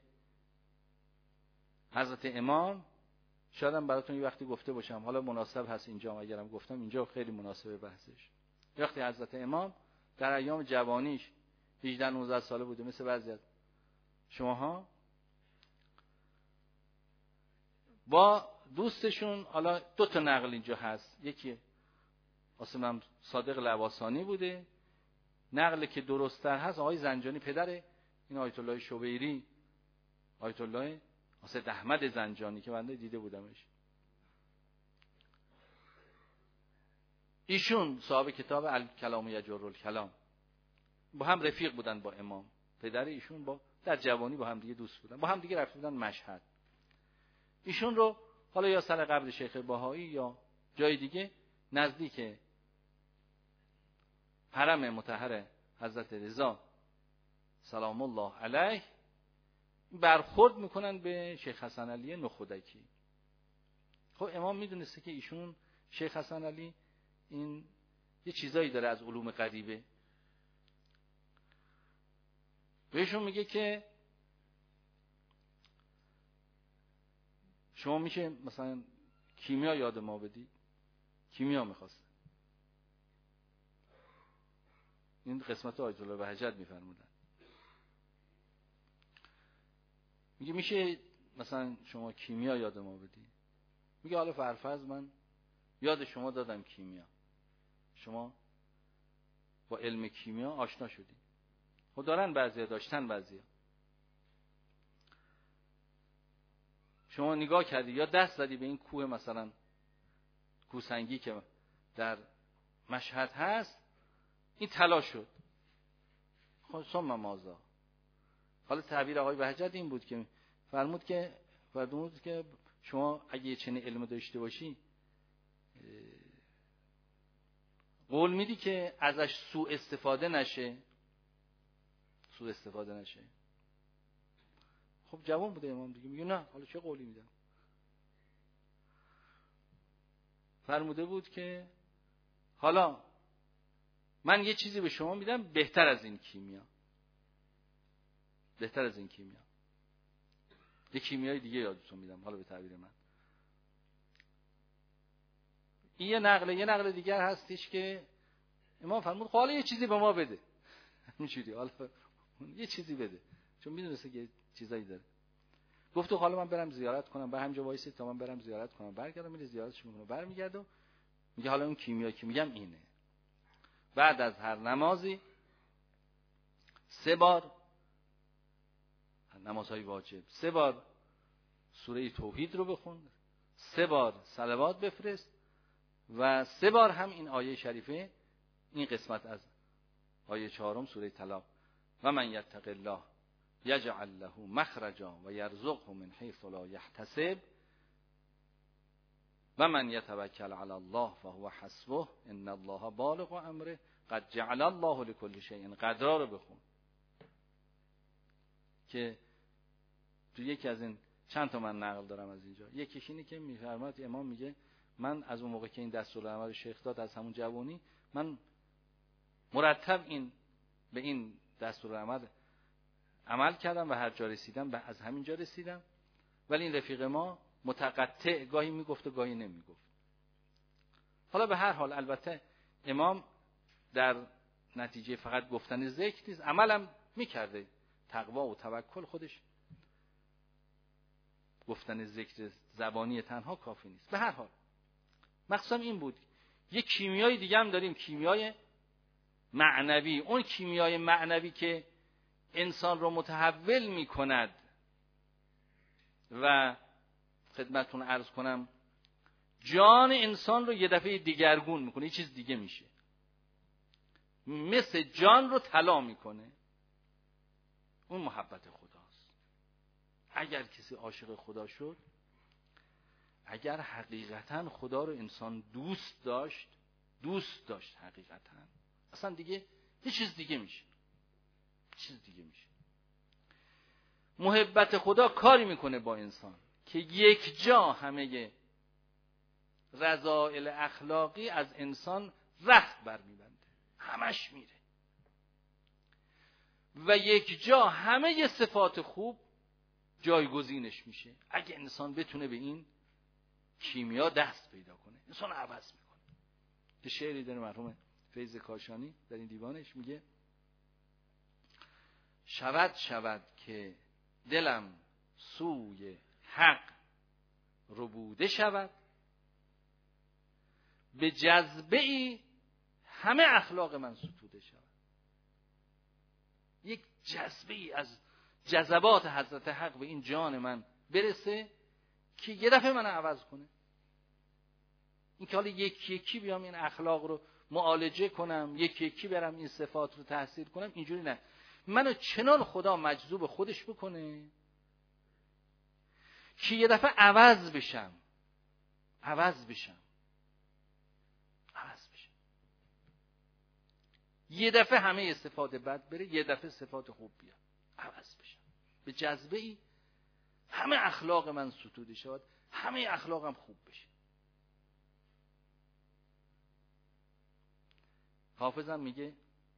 حضرت امام، شاید هم براتون یه وقتی گفته باشم، حالا مناسب هست اینجا، اگرم گفتم اینجا خیلی مناسبه بحثش. وقتی حضرت امام در ایام جوانیش 18-19 ساله بوده، مثل بعضی از شماها، با دوستشون، حالا 2 نقل اینجا هست، یکی قاسم صادق لواسانی بوده، نقل که درست‌تر هست آقای زنجانی، پدر این آیت الله شبیری، آیت الله حسین احمد زنجانی که بنده دیده بودمش. ایشون صاحب کتاب الکلام یجر الکلام، با هم رفیق بودن با امام. پدر ایشون با در جوانی با هم دیگه دوست بودن، با هم دیگه رفته بودن مشهد. ایشون رو حالا یا سر قبر شیخ بهایی یا جای دیگه نزدیک حرم مطهر حضرت رضا سلام الله علیه برخورد میکنن به شیخ حسن علی نخودکی. خب امام میدونسته که ایشون شیخ حسن علی این یه چیزایی داره از علوم غریبه. بهشون میگه که شما میشه مثلا کیمیا یاد ما بدی. کیمیا میخواست. این قسمت آیت الله بهجت میفرمودن. میگه میشه مثلا شما کیمیا یاد ما بدی. میگه حالا فرفرض من یاد شما دادم کیمیا، شما با علم کیمیا آشنا شدی. خب دارن بعضیا، داشتن بعضیا. شما نگاه کردی یا دست زدی به این کوه، مثلا کوه سنگی که در مشهد هست، این طلا شد. خب ثم ماذا؟ حالا تعبیر آقای بهجت این بود که فرمود که شما اگه چنین علم داشته باشی، قول میدی که ازش سوء استفاده نشه. خب جوان بوده امام دیگه، میگه نه حالا چه قولی میدم. فرموده بود که حالا من یه چیزی به شما میدم بهتر از این کیمیا. یه کیمیای دیگه یادتون میدم، حالا به تعبیر من. این یه نقل دیگر هستش که امام فرمود حالا یه چیزی به ما بده. میچودی حالا یه چیزی بده، چون میدونسته که چیزایی داره. گفت حالا من برم زیارت کنم، به همجا وایسید تا من برم زیارت کنم، برگردم. میره زیارتش میکنه، برمیگرده میگه حالا اون کیمیا که میگم اینه. بعد از هر نمازی 3 بار، نمازهای واجب 3 بار سوره توحید رو بخون، 3 بار صلوات بفرست و 3 بار هم این آیه شریفه، این قسمت از آیه 4 سوره طلاق، و من یتق الله یجعل له مخرجا و یرزقه من حیث لا یحتسب و من یتوکل علی الله فهو حسبه ان الله بالغ امره قد جعل الله لكل شیء قدرا رو بخون. که تو یکی از این چند تا من نقل دارم از اینجا، یکیش اینه که میفرماد امام میگه من از اون موقع که این دستورالعمل شیخ داد، از همون جوانی من مرتب به این دستورالعمل عمل کردم و هر جا رسیدم از همین جا رسیدم. ولی این رفیق ما متقطع گاهی میگفت و گاهی نمیگفت. حالا به هر حال البته امام در نتیجه فقط گفتن ذکر نیست، عملم میکرده. تقوا و توکل خودش گفتن ذکر زبانی تنها کافی نیست. به هر حال مقصدم این بود. یک کیمیای دیگه هم داریم، کیمیای معنوی. اون کیمیای معنوی که انسان رو متحول میکند و خدمتتون عرض کنم جان انسان رو یه دفعه دیگرگون میکنه، یه چیز دیگه میشه، مثل جان رو طلا میکنه. اون محبت خداست. اگر کسی عاشق خدا شد، اگر حقیقتا خدا رو انسان دوست داشت حقیقتا، اصلا دیگه یه چیز دیگه میشه، محبت خدا کاری میکنه با انسان که یک جا همه رذائل اخلاقی از انسان رخت برمیبنده، همش میره و یک جا همه صفات خوب جایگزینش میشه. اگه انسان بتونه به این کیمیا دست پیدا کنه، انسان عوض میکنه. یه شعری داره مرحوم فیض کاشانی در این دیوانش میگه: شود که دلم سوی حق ربوده شود، به جذبه ای همه اخلاق من ستوده شود. یک جذبه ای از جذبات حضرت حق به این جان من برسه که یه دفعه من عوض کنه. این که حالا یکی بیام این اخلاق رو معالجه کنم، یکی برم این صفات رو تحصیل کنم، اینجوری نه. منو چنان خدا مجذوب خودش بکنه که یه دفعه عوض بشم. یه دفعه همه صفات بد بره، یه دفعه صفات خوب بیاد، عوض بشم. به جذبه ای همه اخلاق من ستوده شود، همه اخلاقم خوب بشه. حافظم میگه: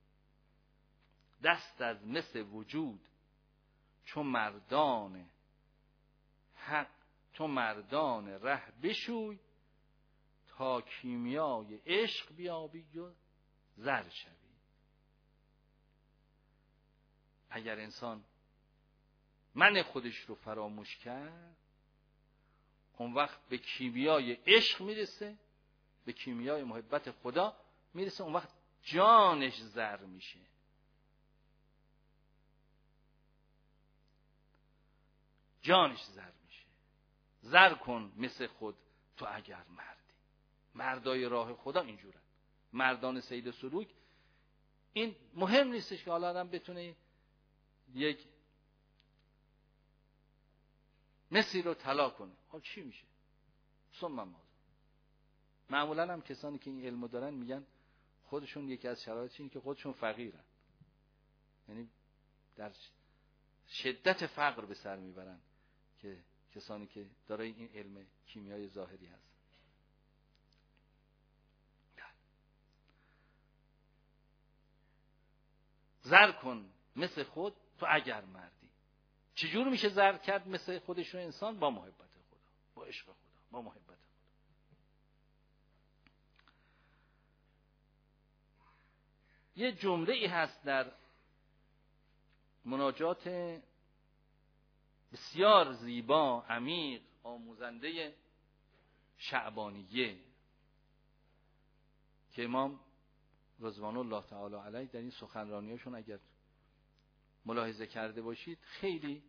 دست از مس وجود چون مردان حق، چون مردان ره بشوی، تا کیمیای عشق بیابی و زر شوی. اگر انسان من خودش رو فراموش کرد، اون وقت به کیمیای عشق میرسه، به کیمیای محبت خدا میرسه، اون وقت جانش زر میشه. زر کن مثل خود تو اگر مردی. مردای راه خدا اینجورن، مردان سید سلوک. این مهم نیستش که حالا آدم بتونه یک مسی رو طلا کنه. حالا چی میشه؟ معمولا هم کسانی که این علمو دارن میگن خودشون یکی از شرایطش اینه که خودشون فقیرن، یعنی در شدت فقر به سر میبرن که کسانی که دارای این علم کیمیای ظاهری هست. زر کن مثل خود تو اگر مردی. چجور میشه زر کرد مثل خودشون انسان؟ با محبت خدا، با عشق خدا، با محبت خدا. یه جمله ای هست در مناجات بسیار زیبا، عمیق، آموزنده شعبانیه که امام رضوان الله تعالی علیه در این سخنرانیاشون اگر ملاحظه کرده باشید، خیلی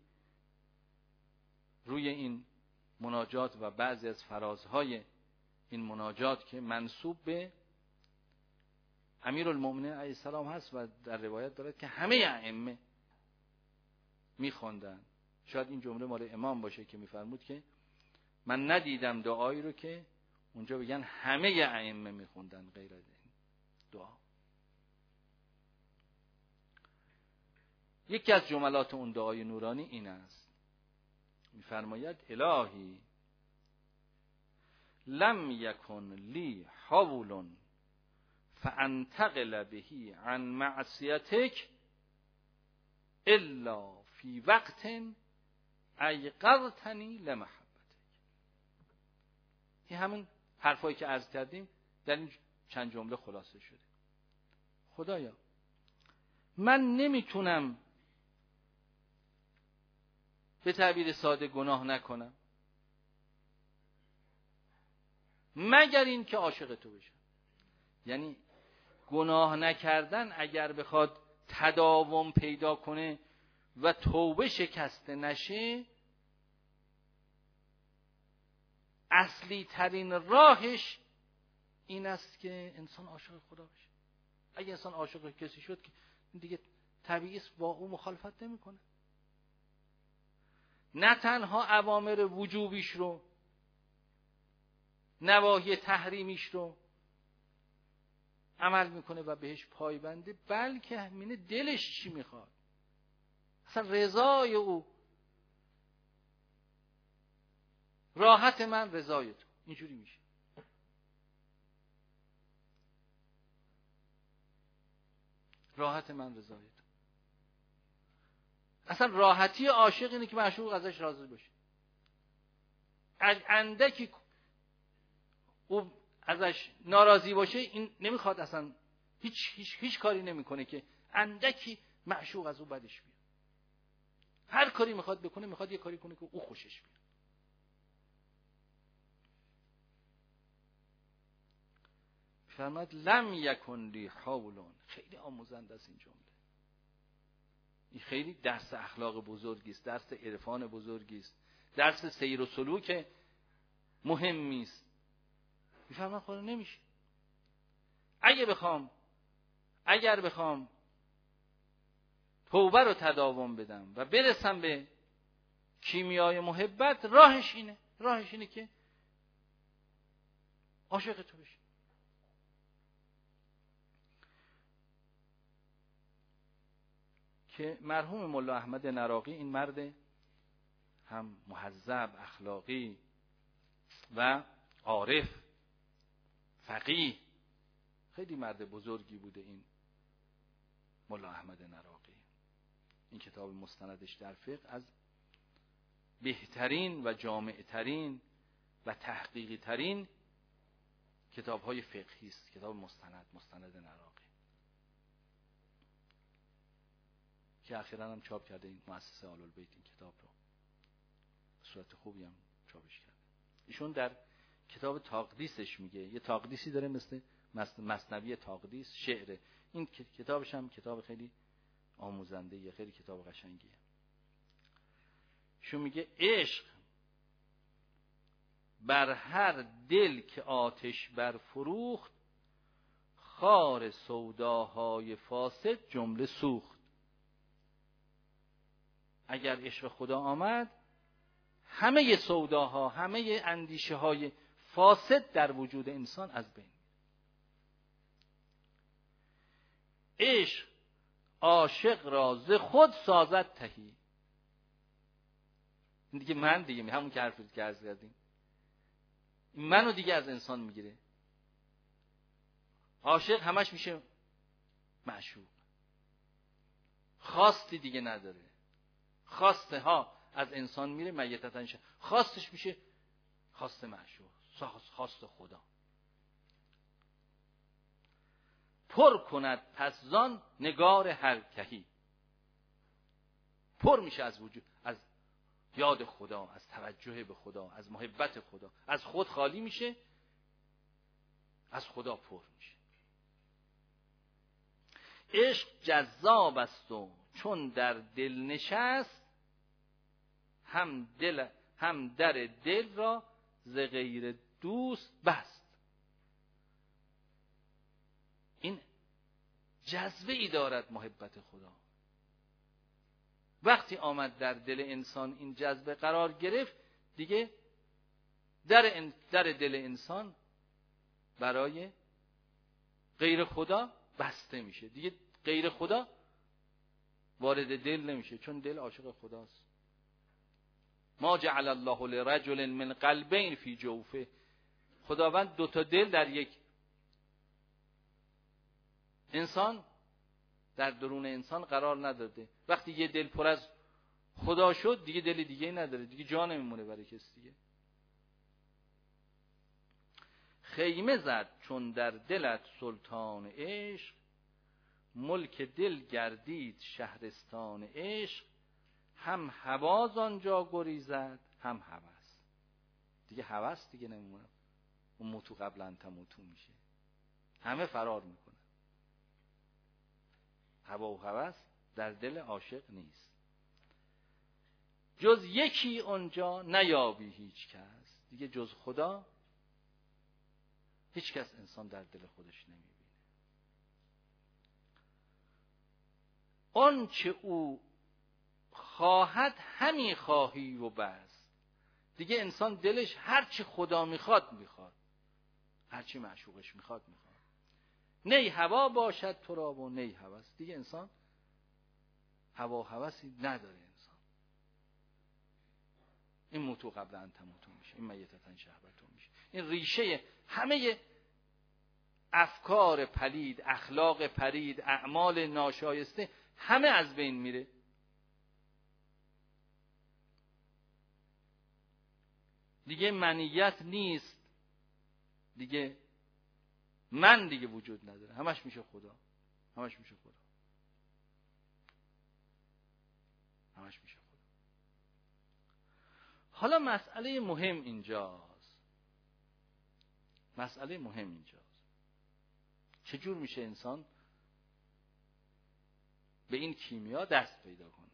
روی این مناجات و بعضی از فرازهای این مناجات که منسوب به امیرالمؤمنین علیه السلام هست و در روایت دارد که همه ائمه میخوندن. شاید این جمله مال امام باشه که میفرمود که من ندیدم دعایی رو که اونجا بگن همه ائمه میخوندن غیر از این دعا. یکی از جملات اون دعای نورانی این است، میفرماید: الهی لم یکن لی حول فانتقل به عن معصیتک الا فی وقت ایقظتنی لمحبتک. این همون حرفایی که عرض کردیم در این چند جمله خلاصه شده. خدایا من نمیتونم به تعبیر ساده گناه نکنم مگر این که عاشق تو بشم. یعنی گناه نکردن اگر بخواد تداوم پیدا کنه و توبه شکسته نشه، اصلی ترین راهش این است که انسان عاشق خدا بشه. اگه انسان عاشق کسی شد که دیگه طبیعی است با او مخالفت نمیکنه. نه تنها اوامر وجوبیش رو، نواهی تحریمیش رو عمل میکنه و بهش پایبنده، بلکه همین دلش چی میخواد، اصلا رضای او، راحت من رضای تو، اینجوری میشه. راحت من رضای تو. اصلا راحتی عاشق اینه که معشوق ازش راضی باشه. اندکی او ازش ناراضی باشه این نمیخواد، اصلا هیچ کاری نمیکنه که اندکی معشوق از او بدش بیاد. هر کاری میخواد بکنه، میخواد یه کاری کنه که او خوشش بیاد. فرمود لم یکن لی حول. خیلی آموزنده است این جمله. این خیلی درس اخلاق بزرگی است، درس عرفان بزرگی است، درس سیر و سلوک مهمی است. میفهمن خدا نمیشه. اگر بخوام توبه رو تداوم بدم و برسم به کیمیای محبت، راهش اینه که عاشق تو بشم. که مرحوم ملا احمد نراقی، این مرد هم مهذب، اخلاقی و عارف، فقیه، خیلی مرد بزرگی بوده این ملا احمد نراقی. این کتاب مستندش در فقه از بهترین و جامعترین و تحقیقی ترین کتاب‌های فقهی است. کتاب مستند نراقی که اخیراً هم چاپ کرده این مؤسسه آل‌البیت این کتاب رو، صورت خوبی هم چاپش کرده. ایشون در کتاب تاقدیسش میگه، یه تاقدیسی داره مثل مثنوی تاقدیس، شعره. این کتابش هم کتاب خیلی آموزنده، یه خیلی کتاب قشنگیه. ایشون میگه عشق بر هر دل که آتش برفروخت، خار سوداهای فاسد جمله سوخت. اگر عشق خدا آمد، همه سوداها، همه اندیشه های فاسد در وجود انسان از بین. عشق عاشق را ز خود سازد تهی. دیگه همون که حرفی که عرض کردیم، منو دیگه از انسان میگیره. عاشق همش میشه معشوق، خواستی دیگه نداره. خواسته ها از انسان میره، میتتن شه، خواستش میشه خواست معشوق، خواست خدا. پر کند پس زان نگار هر کهی. پر میشه از وجود، از یاد خدا، از توجه به خدا، از محبت خدا، از خود خالی میشه، از خدا پر میشه. عشق جذاب است و چون در دل نشست، هم در دل را ز غیر دوست بست. این جذبه ای دارد محبت خدا. وقتی آمد در دل انسان این جذبه قرار گرفت، دیگه در دل انسان برای غیر خدا بسته میشه. دیگه غیر خدا وارد دل نمیشه، چون دل عاشق خداست. ما جعل الله لرجل من قلبین فی جوفه. خداوند دو تا دل در یک انسان، در درون انسان قرار نداده. وقتی یه دل پر از خدا شد دیگه دل دیگه نداره، دیگه جا نمیمونه برای کسی دیگه. خیمه زد چون در دلت سلطان عشق، ملک دل گردید شهرستان عشق، هم هواز آنجا گریزد هم هوس. دیگه هوس دیگه نمیمونه، اون موتو قبلا تموتو میشه، همه فرار میکنه. هوا و هوس در دل عاشق نیست. جز یکی اونجا نیابی هیچ کس، دیگه جز خدا هیچ کس انسان در دل خودش نمیبینه. آن چه او خواهد همی خواهی و بس. دیگه انسان دلش هرچی خدا میخواد، هرچی معشوقش میخواد. نی هوا باشد تو را و نی هوس. دیگه انسان هوا و هوسی نداره. انسان این موتو قبل ان تموتو میشه، این میتتن شهوتو میشه. این ریشه همه افکار پلید، اخلاق پلید، اعمال ناشایسته همه از بین میره. دیگه منیت نیست، دیگه من دیگه وجود نداره، همش میشه خدا. همش میشه خدا. حالا مسئله مهم اینجاست. چجور میشه انسان به این کیمیا دست پیدا کنه؟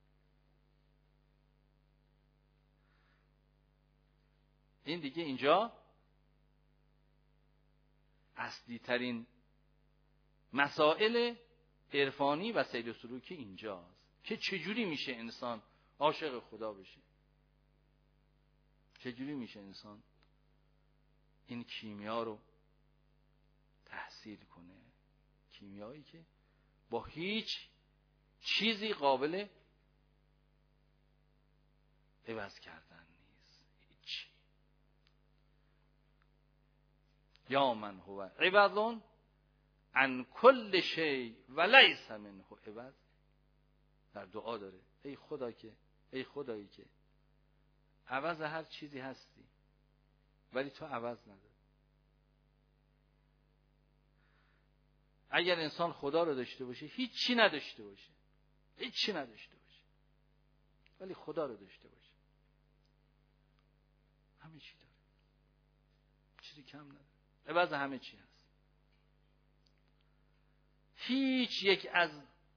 این دیگه اینجا اصلی ترین مسائل عرفانی و سیر و سلوکی اینجاست که چجوری میشه انسان عاشق خدا بشه، چجوری میشه انسان این کیمیا رو تحصیل کنه. کیمیایی که با هیچ چیزی قابل عوض کردن نیست. هیچ. یا من هو عوض عن کل شیء و لیس منه عوض. در دعا داره ای خدایی که عوض هر چیزی هستی ولی تو عوض نداری. اگر انسان خدا رو داشته باشه هیچی نداشته باشه ولی خدا رو داشته باشه همه چی داره، چیزی کم نداره، عوض همه چی هست. هیچ یک از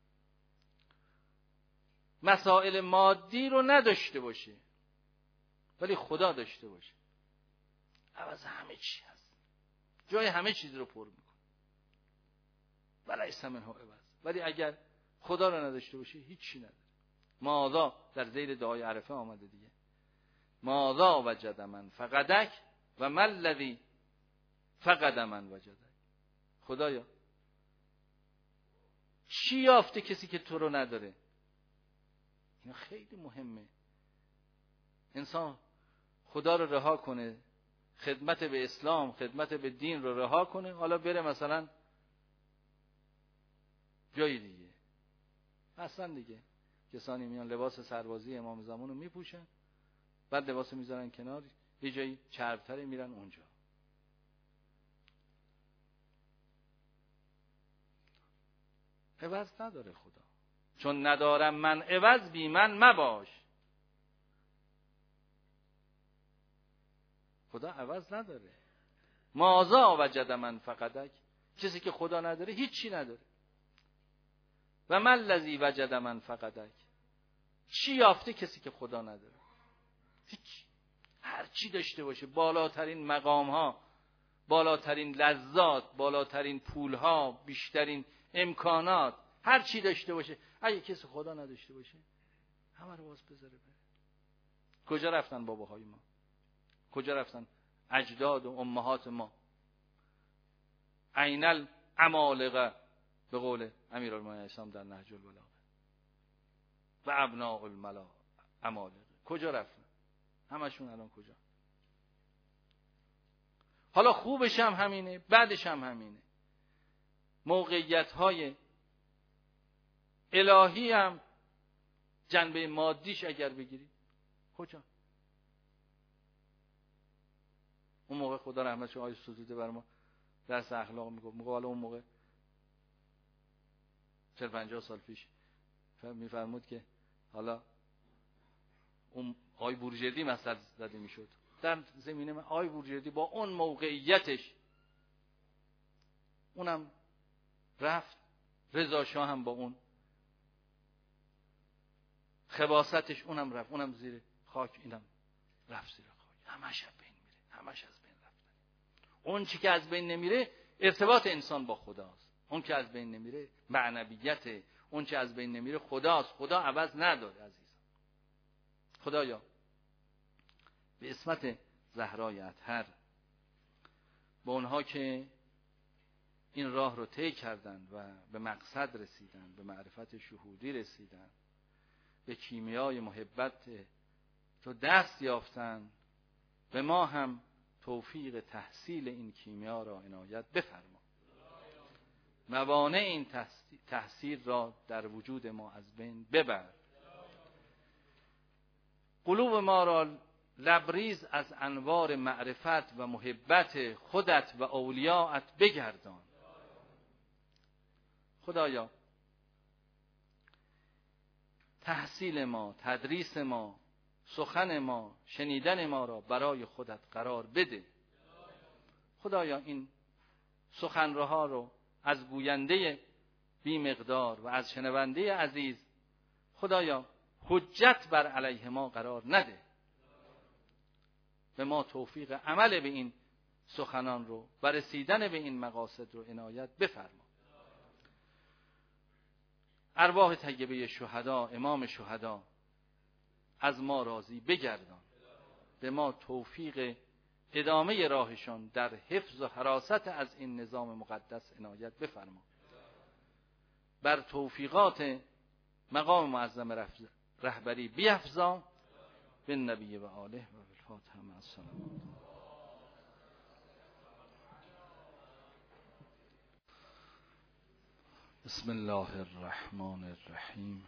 مسائل مادی رو نداشته باشه ولی خدا داشته باشه، عوض همه چی هست، جای همه چیز رو پر میکنه. ولیس منه عوض. ولی اگر خدا رو نداشته باشه هیچی نداره. ماذا در ذیل دعای عرفه آمده دیگه، ماذا وجد من فقدک و ما الذی فقد من وجدک. خدایا چی یافته کسی که تو رو نداره؟ این خیلی مهمه. انسان خدا رو رها کنه، خدمت به اسلام، خدمت به دین رو رها کنه، حالا بره مثلا جایی دیگه. اصلا دیگه کسانی میان لباس سربازی امام زمان رو میپوشن، بعد لباس میذارن کنار، یه جایی چربتره میرن اونجا. عوض نداره خدا. چون ندارم من عوض بی من مباش. خدا عوض نداره. ماذا وجد من فقدک. کسی که خدا نداره هیچی نداره. و ما الذی وجد من فقدک. چی یافته کسی که خدا نداره؟ هیچ. هر چی داشته باشه، بالاترین مقام ها، بالاترین لذات، بالاترین پول ها، بیشترین امکانات، هر چی داشته باشه، اگه کسی خدا نداشته باشه همه رو باز بذاره بره. کجا رفتن باباهای ما؟ کجا رفتن اجداد و امهات ما؟ عین العمالقه به قول امیرالمومنین اسلام در نهج البلاغه و ابناء عمالقه. کجا رفتن؟ همشون الان کجا؟ حالا خوبش هم همینه، بعدش هم همینه. موقعیت‌های الهی هم جنبه مادیش اگر بگیرید کجا؟ اون موقع خدا رحمتش آقای ستوده بر ما درس اخلاق میگفت حالا اون موقع 40-50 سال پیش میفرمود که حالا اون آقای بورژردی مثل زده میشد در زمینه من. آقای بورژردی با اون موقعیتش اونم رفت، رضا شاه هم با اون خباستش اونم رفت، اونم زیر خاک، اینم رفت زیر خاک. همش از بین میره، همش از بین رفتن. اون چی که از بین نمیره ارتباط انسان با خداست. اون که از بین نمیره معنویت، اون چی از بین نمیره خداست. خدا عوض نداره عزیزان. خدایا به اسمت زهرای اطهر با اونها که این راه رو طی کردند و به مقصد رسیدند، به معرفت شهودی رسیدند، به کیمیای محبت تو دست یافتند، به ما هم توفیق تحصیل این کیمیا را عنایت بفرما. موانع این تحصیل را در وجود ما از بین ببر. قلوب ما را لبریز از انوار معرفت و محبت خودت و اولیاءت بگردان. خدایا تحصیل ما، تدریس ما، سخن ما، شنیدن ما را برای خودت قرار بده. خدایا این سخنرها رو از گوینده بی مقدار و از شنونده عزیز خدایا حجت بر علیه ما قرار نده. به ما توفیق عمل به این سخنان رو و رسیدن به این مقاصد رو عنایت بفرما. ارواح طیبه شهدا، امام شهدا از ما راضی بگردان. به ما توفیق ادامه راهشان در حفظ و حراست از این نظام مقدس عنایت بفرما. بر توفیقات مقام معظم رهبری بیفزا. بالنبی و آله و بالفاتحه مع السلام. بسم الله الرحمن الرحیم.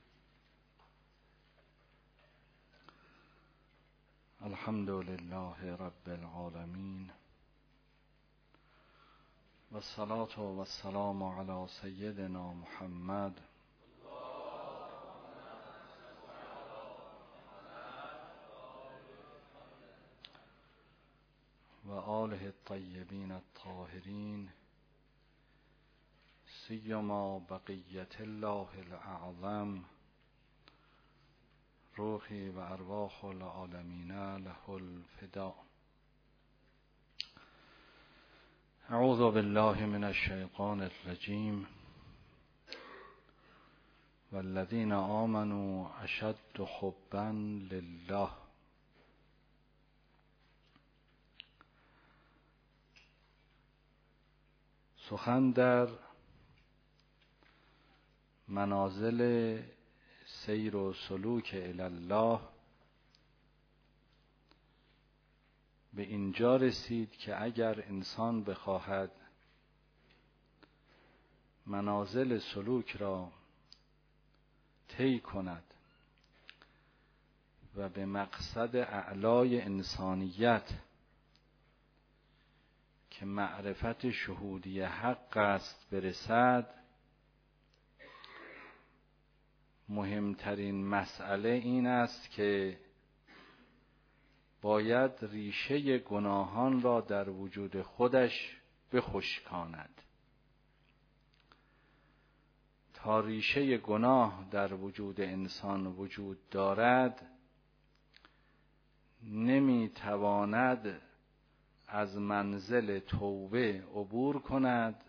الحمد لله رب العالمین و الصلاة و السلام علی سیدنا محمد و آله الطیبین الطاهرین، سیما بقیت الله الاعظم روحی و ارواح العالمین له الفداء. اعوذ بالله من الشیطان الرجیم. والذین آمنوا اشد حبا لله. سخن در منازل سیر و سلوک الی الله به اینجا رسید که اگر انسان بخواهد منازل سلوک را طی کند و به مقصد اعلای انسانیت که معرفت شهودی حق است برسد، مهمترین مسئله این است که باید ریشه گناهان را در وجود خودش بخشکاند. تا ریشه گناه در وجود انسان وجود دارد، نمیتواند از منزل توبه عبور کند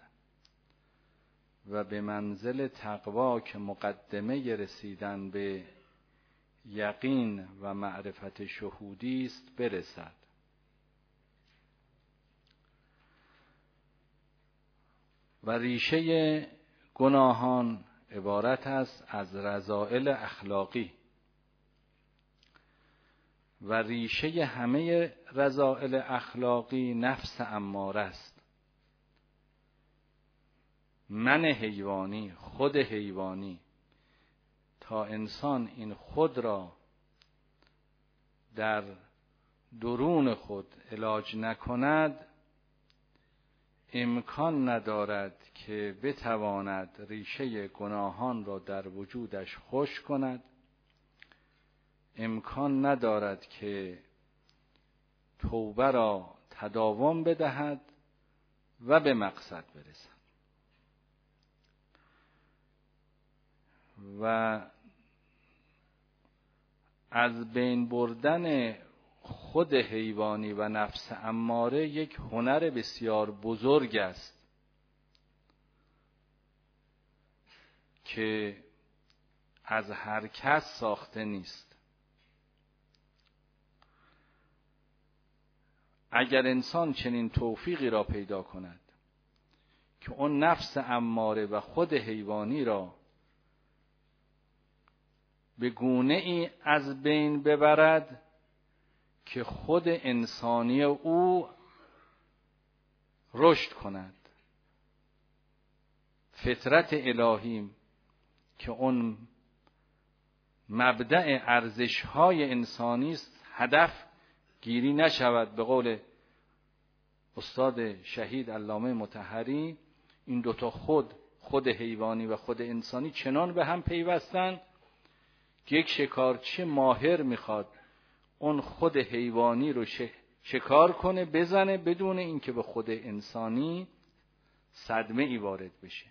و به منزل تقوا که مقدمه رسیدن به یقین و معرفت شهودی است برسد. و ریشه گناهان عبارت است از رذائل اخلاقی و ریشه همه رذائل اخلاقی نفس اماره است. من حیوانی، خود حیوانی، تا انسان این خود را در درون خود علاج نکند امکان ندارد که بتواند ریشه گناهان را در وجودش خشک کند، امکان ندارد که توبه را تداوم بدهد و به مقصد برسد. و از بین بردن خود حیوانی و نفس اماره یک هنر بسیار بزرگ است که از هر کس ساخته نیست. اگر انسان چنین توفیقی را پیدا کند که اون نفس اماره و خود حیوانی را به گونه ای از بین ببرد که خود انسانی او رشد کند، فطرت الهی که اون مبدأ ارزش‌های انسانی است هدف گیری نشود. به قول استاد شهید علامه مطهری این دوتا خود حیوانی و خود انسانی چنان به هم پیوستن که یک شکارچی ماهر میخواد اون خود حیوانی رو شکار کنه، بزنه، بدون اینکه به خود انسانی صدمه ای وارد بشه.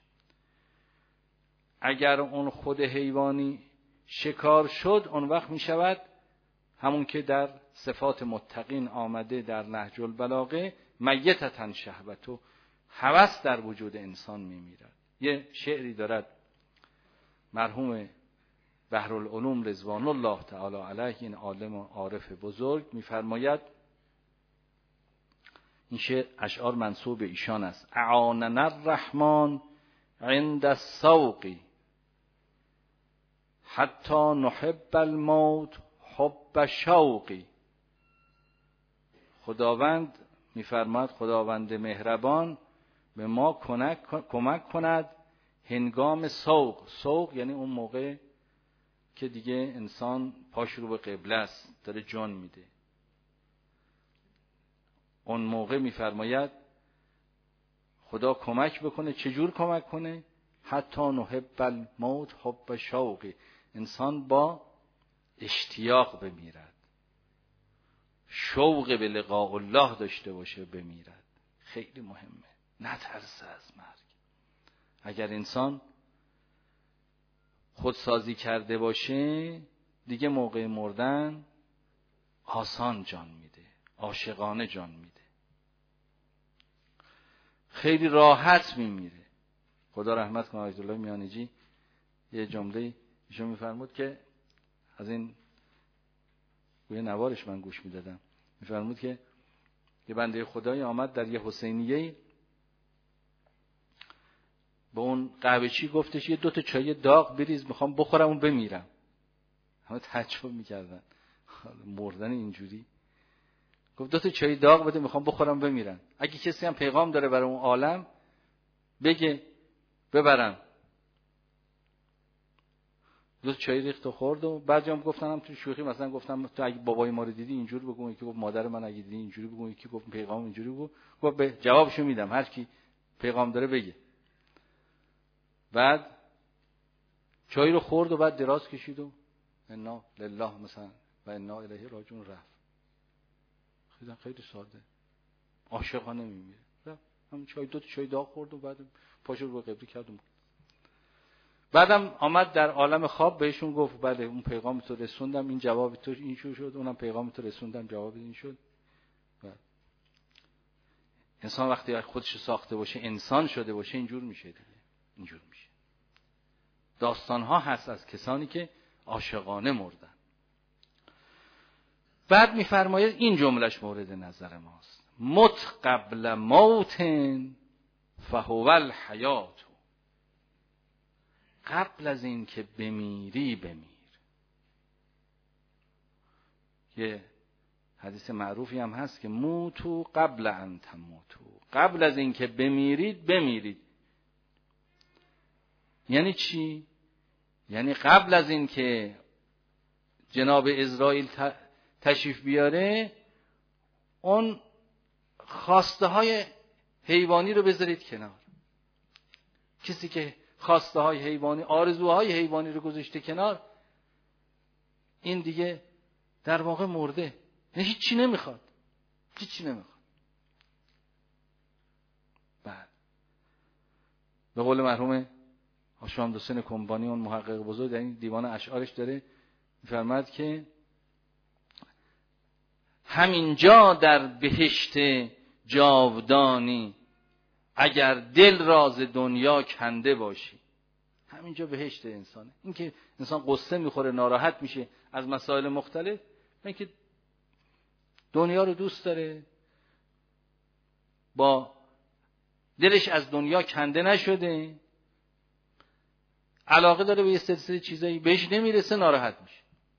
اگر اون خود حیوانی شکار شد، اون وقت می شود همون که در صفات متقین آمده در نهج البلاغه، میتتن شهوتو، هوس در وجود انسان می میرد. یه شعری دارد مرحوم بحرالعلوم رضوان الله تعالی علیه، این عالم و عارف بزرگ، می‌فرماید، این شعر اشعار منسوب به ایشان است: اعاننا الرحمن عند السوق حتی نحب الموت حب شوقی. خداوند می‌فرماید خداوند مهربان به ما کمک کند هنگام سوق یعنی اون موقع که دیگه انسان پاش رو به قبله است، داره جان میده. اون موقع میفرماید خدا کمک بکنه. چجور کمک کنه؟ حتی نحب الموت حب شوقی، انسان با اشتیاق بمیرد، شوق به لقاء الله داشته باشه بمیرد. خیلی مهمه، نترسه از مرگ. اگر انسان خودسازی کرده باشه دیگه موقع مردن آسان جان میده، عاشقانه جان میده، خیلی راحت میمیره. خدا رحمت کنه آیت الله میانجی یه جمله ایشون میفرمود که از این گویا نوارش من گوش میدادم، میفرمود که یه بنده خدایی آمد در یه حسینیه، به اون قهوه‌چی گفتش یه 2 چای داغ بریز میخوام بخورم و بمیرم. همه تعجب میکردن مردن اینجوری. گفت 2 چای داغ بده میخوام بخورم بمیرم، اگه کسی هم پیغام داره برای اون عالم بگه ببرم. 2 چای ریخت و خورد و بعضی هم گفتن هم تو شوخی مثلا گفتم تو اگه بابای ما رو دیدی اینجوری بگو، یکی گفت مادر من اگه دیدی اینجوری بگو، یکی گفت پیغام اینجوری بگو. گفت به جوابشو میدم، هر کی پیغام داره بگه. بعد چای رو خورد و بعد دراز کشید و انا لله مثلا و انا الیه راجعون رفت. خیلی ساده عاشقانه میمیره. همون چای 2 چای داغ خورد و بعد پاشو رو قبله کرد. بعدم آمد در عالم خواب بهشون گفت بله اون پیغام تو رسوندم، این جواب تو این شد، اونم پیغام تو رسوندم جواب این شد. انسان وقتی خودش ساخته باشه، انسان شده باشه، اینجور میشه دیگه، اینجور میشه. داستان‌ها هست از کسانی که عاشقانه مردن. بعد می‌فرماید این جملهش مورد نظر ماست: مت قبل موت فهو الحیات. قبل از این که بمیری بمیر. یه حدیث معروفی هم هست که موتو قبل ان تموتو، قبل از اینکه بمیرید بمیرید. یعنی چی؟ یعنی قبل از اینکه جناب عزرائیل تشریف بیاره اون خواسته های حیوانی رو بذارید کنار. کسی که خواسته های حیوانی، آرزوهای حیوانی رو گذاشته کنار، این دیگه در واقع مرده، نه هیچی نمیخواد، هیچی نمیخواد. بعد به قول مرحوم هاشم حسین کنبانی، اون محقق بزرگ، در این دیوان اشعارش داره می‌فرماید که همینجا در بهشت جاودانی اگر دل راز دنیا کنده باشی. همینجا بهشت انسانه. این که انسان قصه میخوره، ناراحت میشه از مسائل مختلف، این که دنیا رو دوست داره، با دلش از دنیا کنده نشده، علاقه داره به یه سلسله چیزایی، بهش نمیرسه، ناراحت میشه.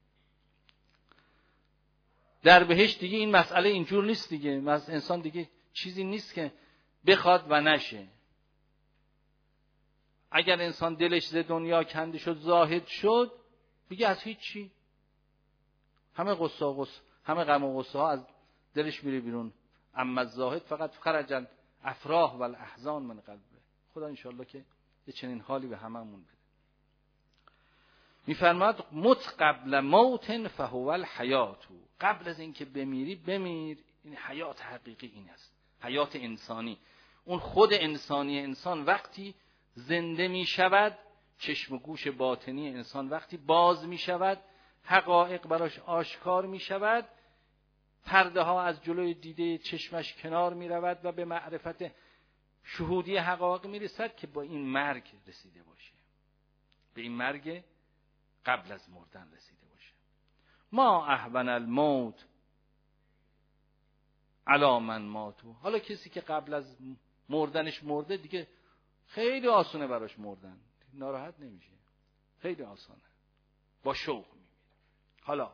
در بهشت دیگه این مسئله اینجور نیست دیگه. انسان دیگه چیزی نیست که بخواد و نشه. اگر انسان دلش ز دنیا کنده شد، زاهد شد، دیگه از هیچی، همه غصه و غصه، همه غم و غصه ها از دلش میره بیرون. اما الزاهد فقط خرج الافراح و الاحزان من قلبه. خدا انشالله که یه چنین حالی به هممون بده. میفرماد مت قبل موت فهو الحیات، قبل از اینکه بمیری بمیر. این حیات حقیقی این است، حیات انسانی. اون خود انسانی انسان وقتی زنده می شود، چشم و گوش باطنی انسان وقتی باز می شود، حقایق براش آشکار می شود، پرده ها از جلوی دیده چشمش کنار می رود و به معرفت شهودی حقایق می رسد که با این مرگ رسیده باشه، به این مرگ قبل از مردن رسیده باشه. ما اهون الموت علی من ماتو. حالا کسی که قبل از مردنش مرده، دیگه خیلی آسونه براش مردن، ناراحت نمیشه، خیلی آسانه، با شوق میمیره. حالا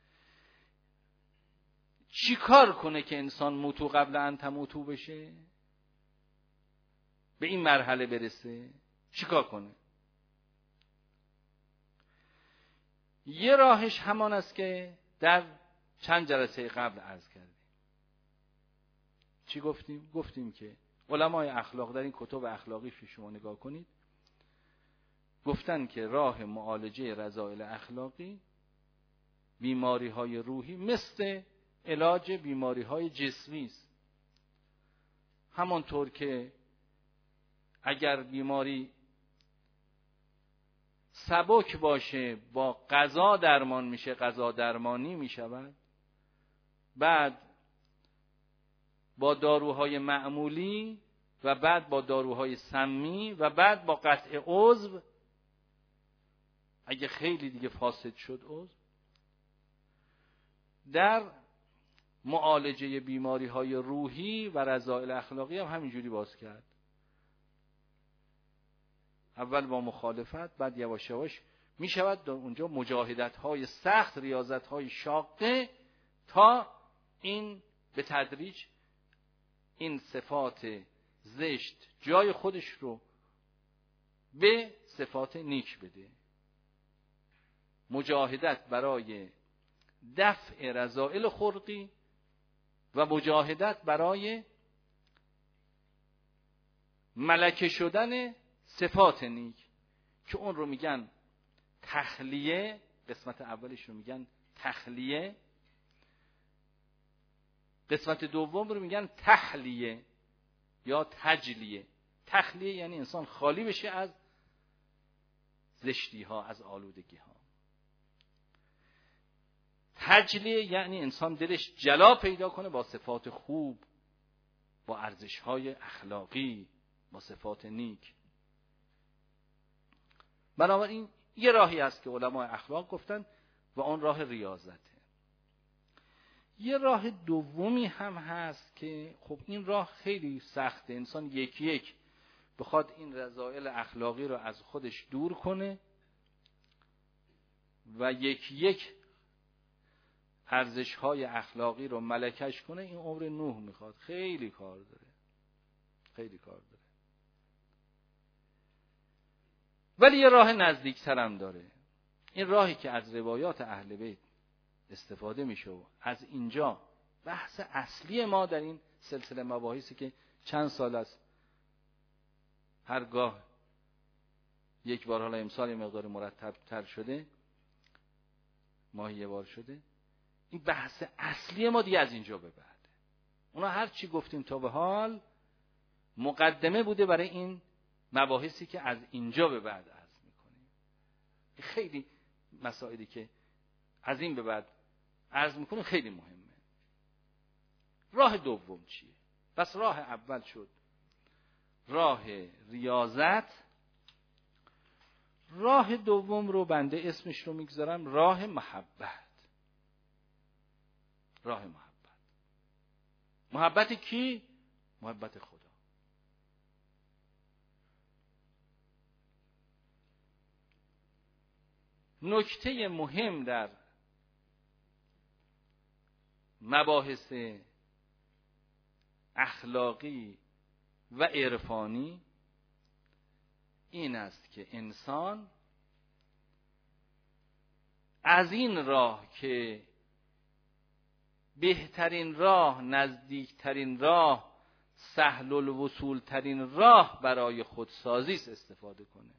چی کار کنه که انسان موتو قبل ان تموتو بشه، به این مرحله برسه؟ چی کار کنه؟ یه راهش همان است که در چند جلسه قبل عرض کردیم. چی گفتیم؟ گفتیم که علمای اخلاق در این کتب اخلاقی شما نگاه کنید، گفتن که راه معالجه رذائل اخلاقی بیماری های روحی مثل علاج بیماری های جسمی است. همانطور که اگر بیماری سبک باشه با غذا درمان میشه، غذا درمانی میشود، بعد با داروهای معمولی و بعد با داروهای سمی و بعد با قطع عضو، اگه خیلی دیگه فاسد شد عضو. در معالجه بیماری های روحی و رذائل اخلاقی هم همینجوری باز کرد. اول با مخالفت، بعد یواش یواش می شود در اونجا مجاهدت های سخت، ریاضت های شاقه، تا این به تدریج این صفات زشت جای خودش رو به صفات نیک بده. مجاهدت برای دفع رذائل خلقی و مجاهدت برای ملکه شدن صفات نیک، که اون رو میگن تخلیه. قسمت اولش رو میگن تخلیه، قسمت دوم رو میگن تحلیه یا تجلیه. تخلیه یعنی انسان خالی بشه از زشتی ها، از آلودگی ها. تجلیه یعنی انسان دلش جلا پیدا کنه با صفات خوب، با ارزش های اخلاقی، با صفات نیک. بنابراین یه راهی هست که علمای اخلاق گفتن و اون راه ریاضته. یه راه دومی هم هست که خب این راه خیلی سخته. انسان یکی یک بخواد این رذائل اخلاقی رو از خودش دور کنه و یکی یک ارزش‌های اخلاقی رو ملکش کنه، این عمر نوح میخواد. خیلی کار داره، خیلی کار داره. ولی یه راه نزدیکتر هم داره. این راهی که از روایات اهل بیت استفاده میشه و از اینجا بحث اصلی ما در این سلسله مباحثی که چند سال است، هرگاه یک بار، حالا امسال یه مقدار مرتب تر شده، ماهی یه بار شده، این بحث اصلی ما دیگه از اینجا به بعد. اونا هر چی گفتیم تا به حال مقدمه بوده برای این مباحثی که از اینجا به بعد عرض میکنیم. خیلی مسائلی که از این به بعد عرض میکنیم خیلی مهمه. راه دوم چیه؟ پس راه اول شد راه ریاضت. راه دوم رو بنده اسمش رو میگذارم راه محبت. راه محبت. محبت کی؟ محبت خدا. نکته مهم در مباحث اخلاقی و عرفانی این است که انسان از این راه که بهترین راه، نزدیکترین راه، سهل الوصول ترین راه برای خودسازی است استفاده کنه.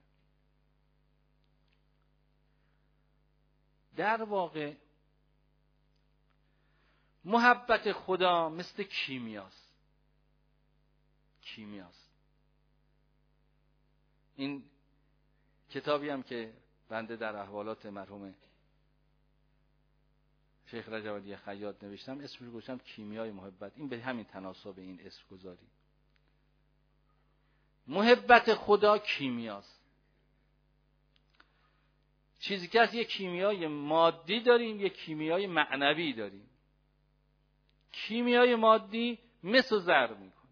در واقع محبت خدا مثل کیمیاست. این کتابی هم که بنده در احوالات مرحوم شیخ رجب علی خیاط نوشتم، اسمش رو گذاشتم کیمیای محبت. این به همین تناسب این اسم گذاری. محبت خدا کیمیاست. چیزی که از یک کیمیای مادی داریم، یک کیمیای معنوی داریم. کیمیای مادی مس و زر میکنه.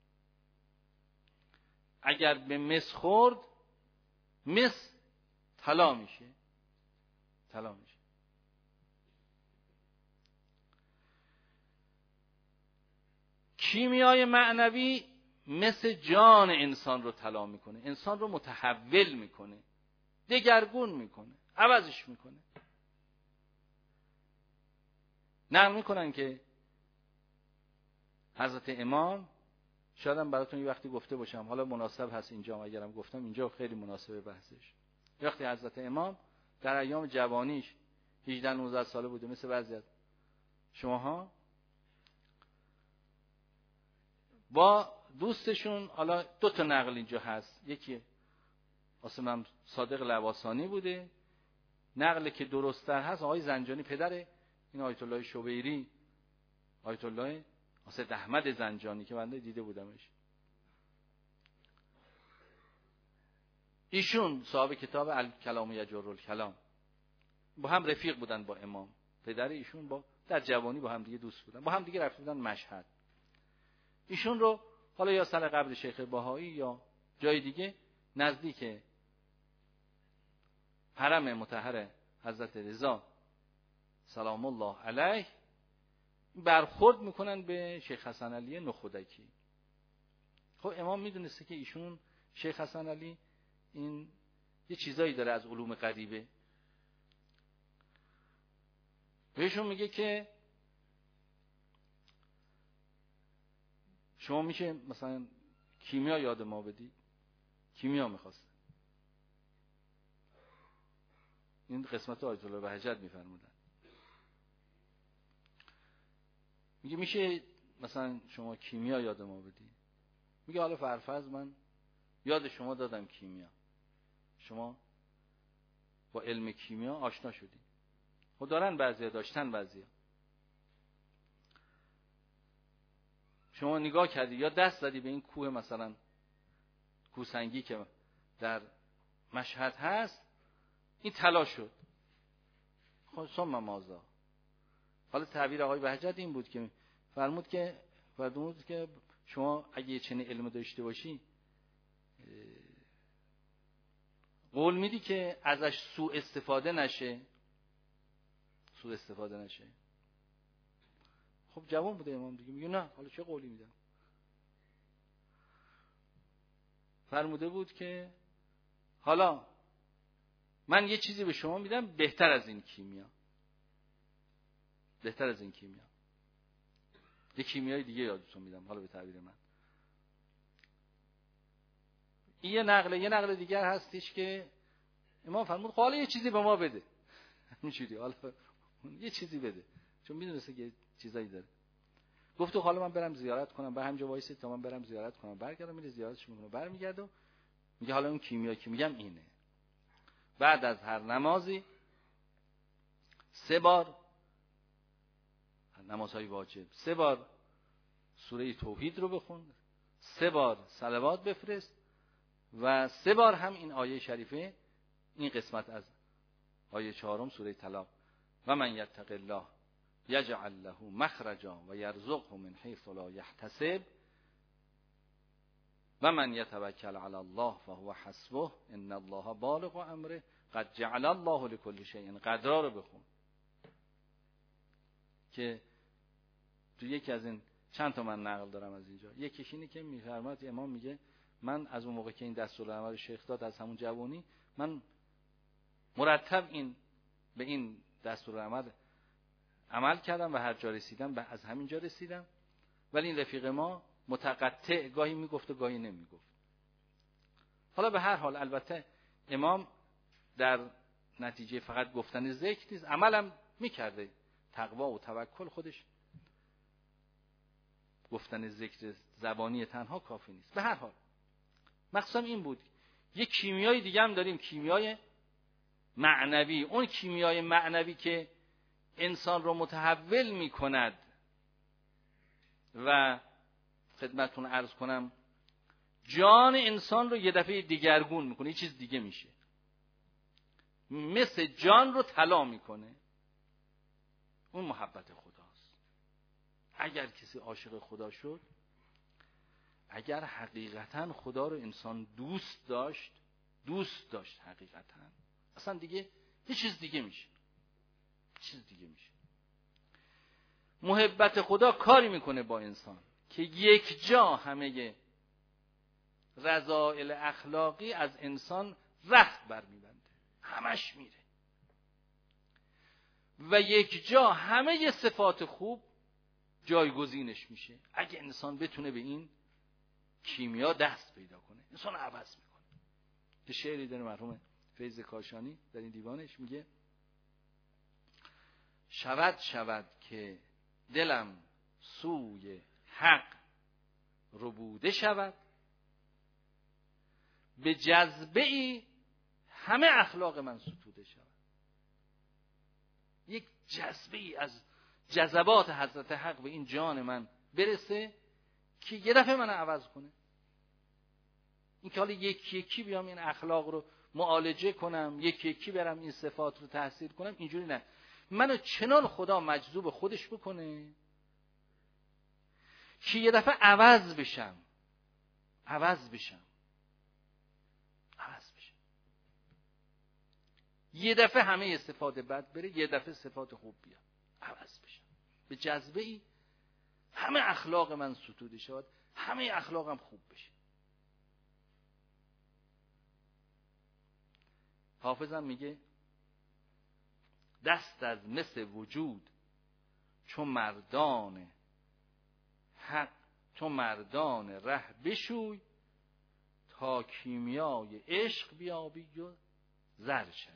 اگر به مس خورد، مس طلا میشه. کیمیای معنوی مثل جان انسان رو طلا میکنه، انسان رو متحول میکنه، دگرگون میکنه، عوضش میکنه. نقل میکنن که حضرت امام، شاید هم براتون یه وقتی گفته باشم، حالا مناسب هست اینجا، اگرم گفتم اینجا خیلی مناسبه بحثش. وقتی حضرت امام در ایام جوانیش 18-19 ساله بوده، مثل بعضی از شماها، با دوستشون، حالا 2 نقل اینجا هست، یکی قاسم صادق لواسانی بوده، نقل که درست‌تر هست آقای زنجانی، پدر این آیت الله شبیری، آیت الله حسین احمد زنجانی که بنده دیده بودمش. ایشون صاحب کتاب الکلام یجر الکلام، با هم رفیق بودن با امام. پدر ایشون با در جوانی با هم دیگه دوست بودن، با هم دیگه رفته بودن مشهد. ایشون رو حالا یا سر قبر شیخ بهایی یا جای دیگه نزدیک حرم مطهر حضرت رضا سلام الله علیه برخورد میکنن به شیخ حسن علی نخودکی. خب امام میدونسته که ایشون شیخ حسن علی این یه چیزایی داره از علوم غریبه. بهشون میگه که شما میشه مثلا کیمیا یاد ما بدی. کیمیا میخواست. این قسمت آیت الله بهجت میفرمودن. میگه میشه مثلا شما کیمیا یاد ما بدی. میگه حالا فرفرض من یاد شما دادم کیمیا، شما با علم کیمیا آشنا شدی. خب دارن بعضیا، داشتن بعضیا. شما نگاه کردی یا دست زدی به این کوه، مثلا کوسنگی که در مشهد هست، این طلا شد. خب ثم ماذا؟ حالا تعبیر آقای بهجت این بود که فرمود که شما اگه چنین علم داشته باشی، قول میدی که ازش سوء استفاده نشه. خب جوان بوده امام دیگه. میگه نه حالا چه قولی میدم. فرموده بود که حالا من یه چیزی به شما میدم بهتر از این کیمیا، بهتر از این کیمیا، یه کیمیای دیگه یادتون میدم. حالا به تعبیر من این یه نقل دیگر هستش که امام فرمود خب حالا یه چیزی به ما بده. اینجوری حالا یه چیزی بده، چون میدونسته که چیزایی داره. گفت حالا من برم زیارت کنم، به همینجا وایسید تا من برم زیارت کنم، برگردم. میره زیارتش میکنه، برمیگرده میگه حالا اون کیمیا که میگم اینه. بعد از هر نمازی 3 بار، نمازهای واجب 3 بار سوره توحید رو بخون، 3 بار صلوات بفرست و 3 بار هم این آیه شریفه، این قسمت از آیه 4 سوره طلاق، و من یتق الله یجعل له مخرجا و یرزقه من حیث لا یحتسب و من یتوکل علی الله فهو حسبه ان الله بالغ امره قد جعل الله لكل شیء قدرا رو بخون. که تو یکی از این چند تا من نقل دارم از اینجا، یکیش اینه که میفرماد امام میگه من از اون موقع که این دستورالعمل شیخ داد، از همون جوانی من مرتب به این دستورالعمل عمل کردم و هر جا رسیدم به از همین جا رسیدم. ولی این رفیق ما متقطع گاهی میگفت و گاهی نمیگفت. حالا به هر حال البته امام در نتیجه فقط گفتن ذکر نیست، عملم میکرده. تقوا و توکل خودش گفتن ذکر زبانی تنها کافی نیست. به هر حال مقصدم این بود. یک کیمیای دیگه هم داریم، کیمیای معنوی. اون کیمیای معنوی که انسان رو متحول میکند و خدمتتون عرض کنم جان انسان رو یه دفعه دیگرگون میکنه، یه چیز دیگه میشه، مثل جان رو طلا میکنه. اون محبت خداست. اگر کسی عاشق خدا شد، اگر حقیقتا خدا رو انسان دوست داشت حقیقتا، اصلا دیگه یه چیز دیگه میشه، محبت خدا کاری میکنه با انسان که یک جا همه رذائل اخلاقی از انسان رخت برمیبنده، همش میره، و یک جا همه صفات خوب جایگزینش میشه. اگه انسان بتونه به این کیمیا دست پیدا کنه، انسان عوض میکنه. یه شعری داره مرحوم فیض کاشانی در این دیوانش میگه شود که دلم سوی حق ربوده شود، به جذبه ای همه اخلاق من ستوده شود. یک جذبه ای از جذبات حضرت حق به این جان من برسه که یه دفعه من عوض کنه. این که حالا یکی یکی بیام این اخلاق رو معالجه کنم، یکی یکی برم این صفات رو تحصیل کنم، اینجوری نه. منو چنان خدا مجذوب خودش بکنه که یه دفعه عوض بشم. یه دفعه همه صفات بد بره، یه دفعه صفات خوب بیاد، عوض بشم. به جذبه ای همه اخلاق من ستوده شود، همه اخلاقم خوب بشه. حافظم میگه دست از مس وجود چون مردان حق، چون مردان ره بشوی، تا کیمیای عشق بیابی و زر شوی.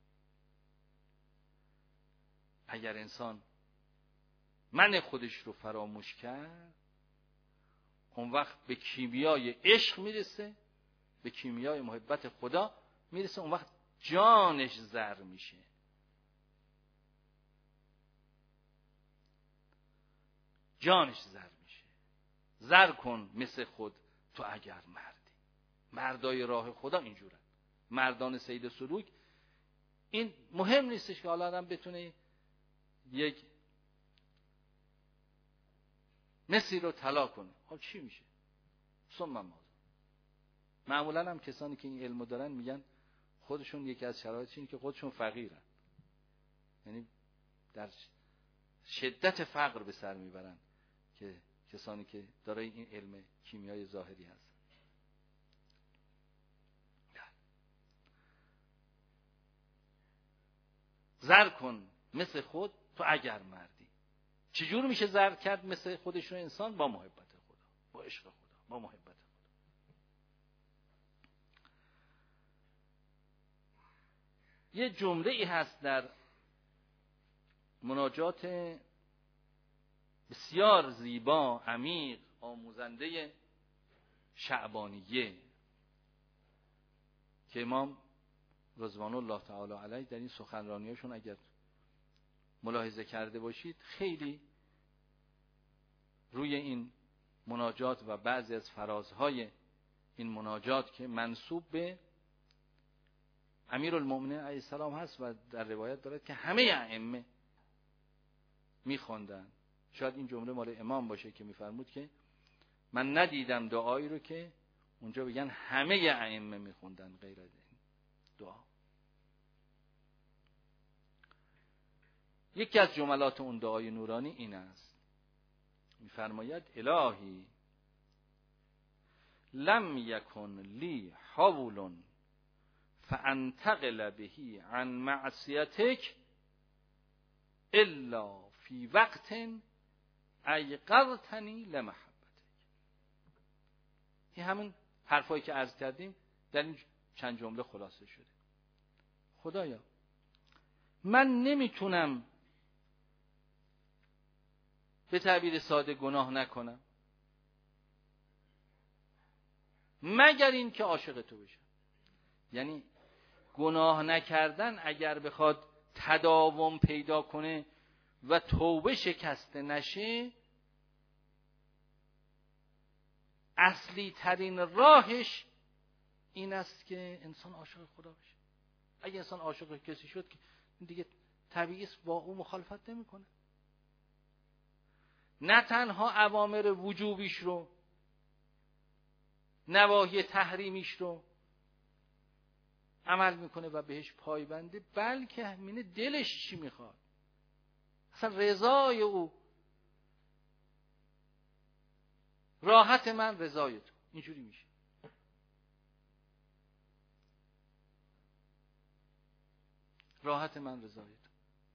اگر انسان من خودش رو فراموش کرد، اون وقت به کیمیای عشق میرسه، به کیمیای محبت خدا میرسه، اون وقت جانش زر میشه. زر کن مثل خود تو اگر مردی. مردای راه خدا اینجورن، مردان سید سلوک. این مهم نیستش که حالا آدم بتونه یک مسی رو طلا کنه. خب چی میشه؟ معمولا هم کسانی که این علمو دارن میگن خودشون یکی از شرایطش اینه که خودشون فقیرن، یعنی در شدت فقر به سر میبرن که کسانی که دارای این علم کیمیای ظاهری هستن. زر کن مثل خود تو اگر مردی. چجور میشه زر کرد مثل خودشون انسان؟ با محبت خدا، با عشق خدا، با محبت خدا. یه جمله ای هست در مناجات بسیار زیبا، عمیق، آموزنده شعبانیه که امام رضوان الله تعالی علیه در این سخنرانیاشون اگر ملاحظه کرده باشید خیلی روی این مناجات و بعضی از فرازهای این مناجات که منسوب به امیرالمؤمنین علیه السلام هست و در روایت دارد که همه ائمه میخوندن. شاید این جمله مال امام باشه که میفرمود که من ندیدم دعایی رو که اونجا بگن همه ائمه میخوندن غیر از این دعا. یکی از جملات اون دعای نورانی این است، میفرماید الهی لم یکن لی حول فانتقل به عن معصیتک الا فی وقت ایقظتنی لمحبتک. این همون حرفایی که عرض کردیم در این چند جمله خلاصه شده. خدایا من نمیتونم به تعبیر ساده گناه نکنم مگر این که عاشق تو بشم. یعنی گناه نکردن اگر بخواد تداوم پیدا کنه و توبه شکسته نشه، اصلی ترین راهش این است که انسان عاشق خدا بشه. اگه انسان عاشق کسی شد که دیگه طبیعی است با او مخالفت نمیکنه. نه تنها اوامر وجوبیش رو، نواهی تحریمیش رو عمل میکنه و بهش پایبنده، بلکه همین دلش چی میخواد، اصلا رضای او، راحت من رضای تو، اینجوری میشه. راحت من رضای تو.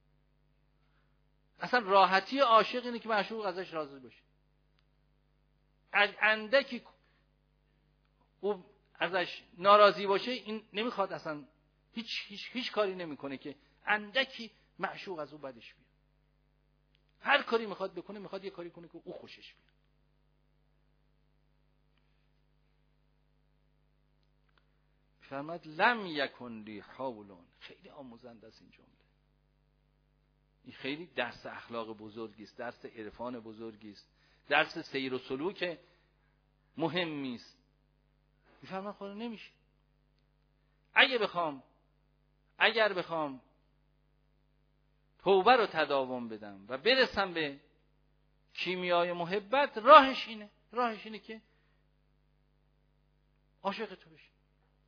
اصلا راحتی عاشق اینه که معشوق ازش راضی باشه. اندکی او ازش ناراضی باشه این نمیخواد، اصلا هیچ کاری نمیکنه که اندکی معشوق از او بدش بیاد. هر کاری میخواد بکنه، میخواد یه کاری کنه که او خوشش بیاد. فرمود لم یکن لی حول. خیلی آموزنده است این جمله. این خیلی درس اخلاق بزرگی است، درس عرفان بزرگی است، درس سیر و سلوک مهمی است. میفرماد خدا نمیشه. اگر بخوام توبه رو تداوم بدم و برسم به کیمیای محبت، راهش اینه که عاشق تو بشم.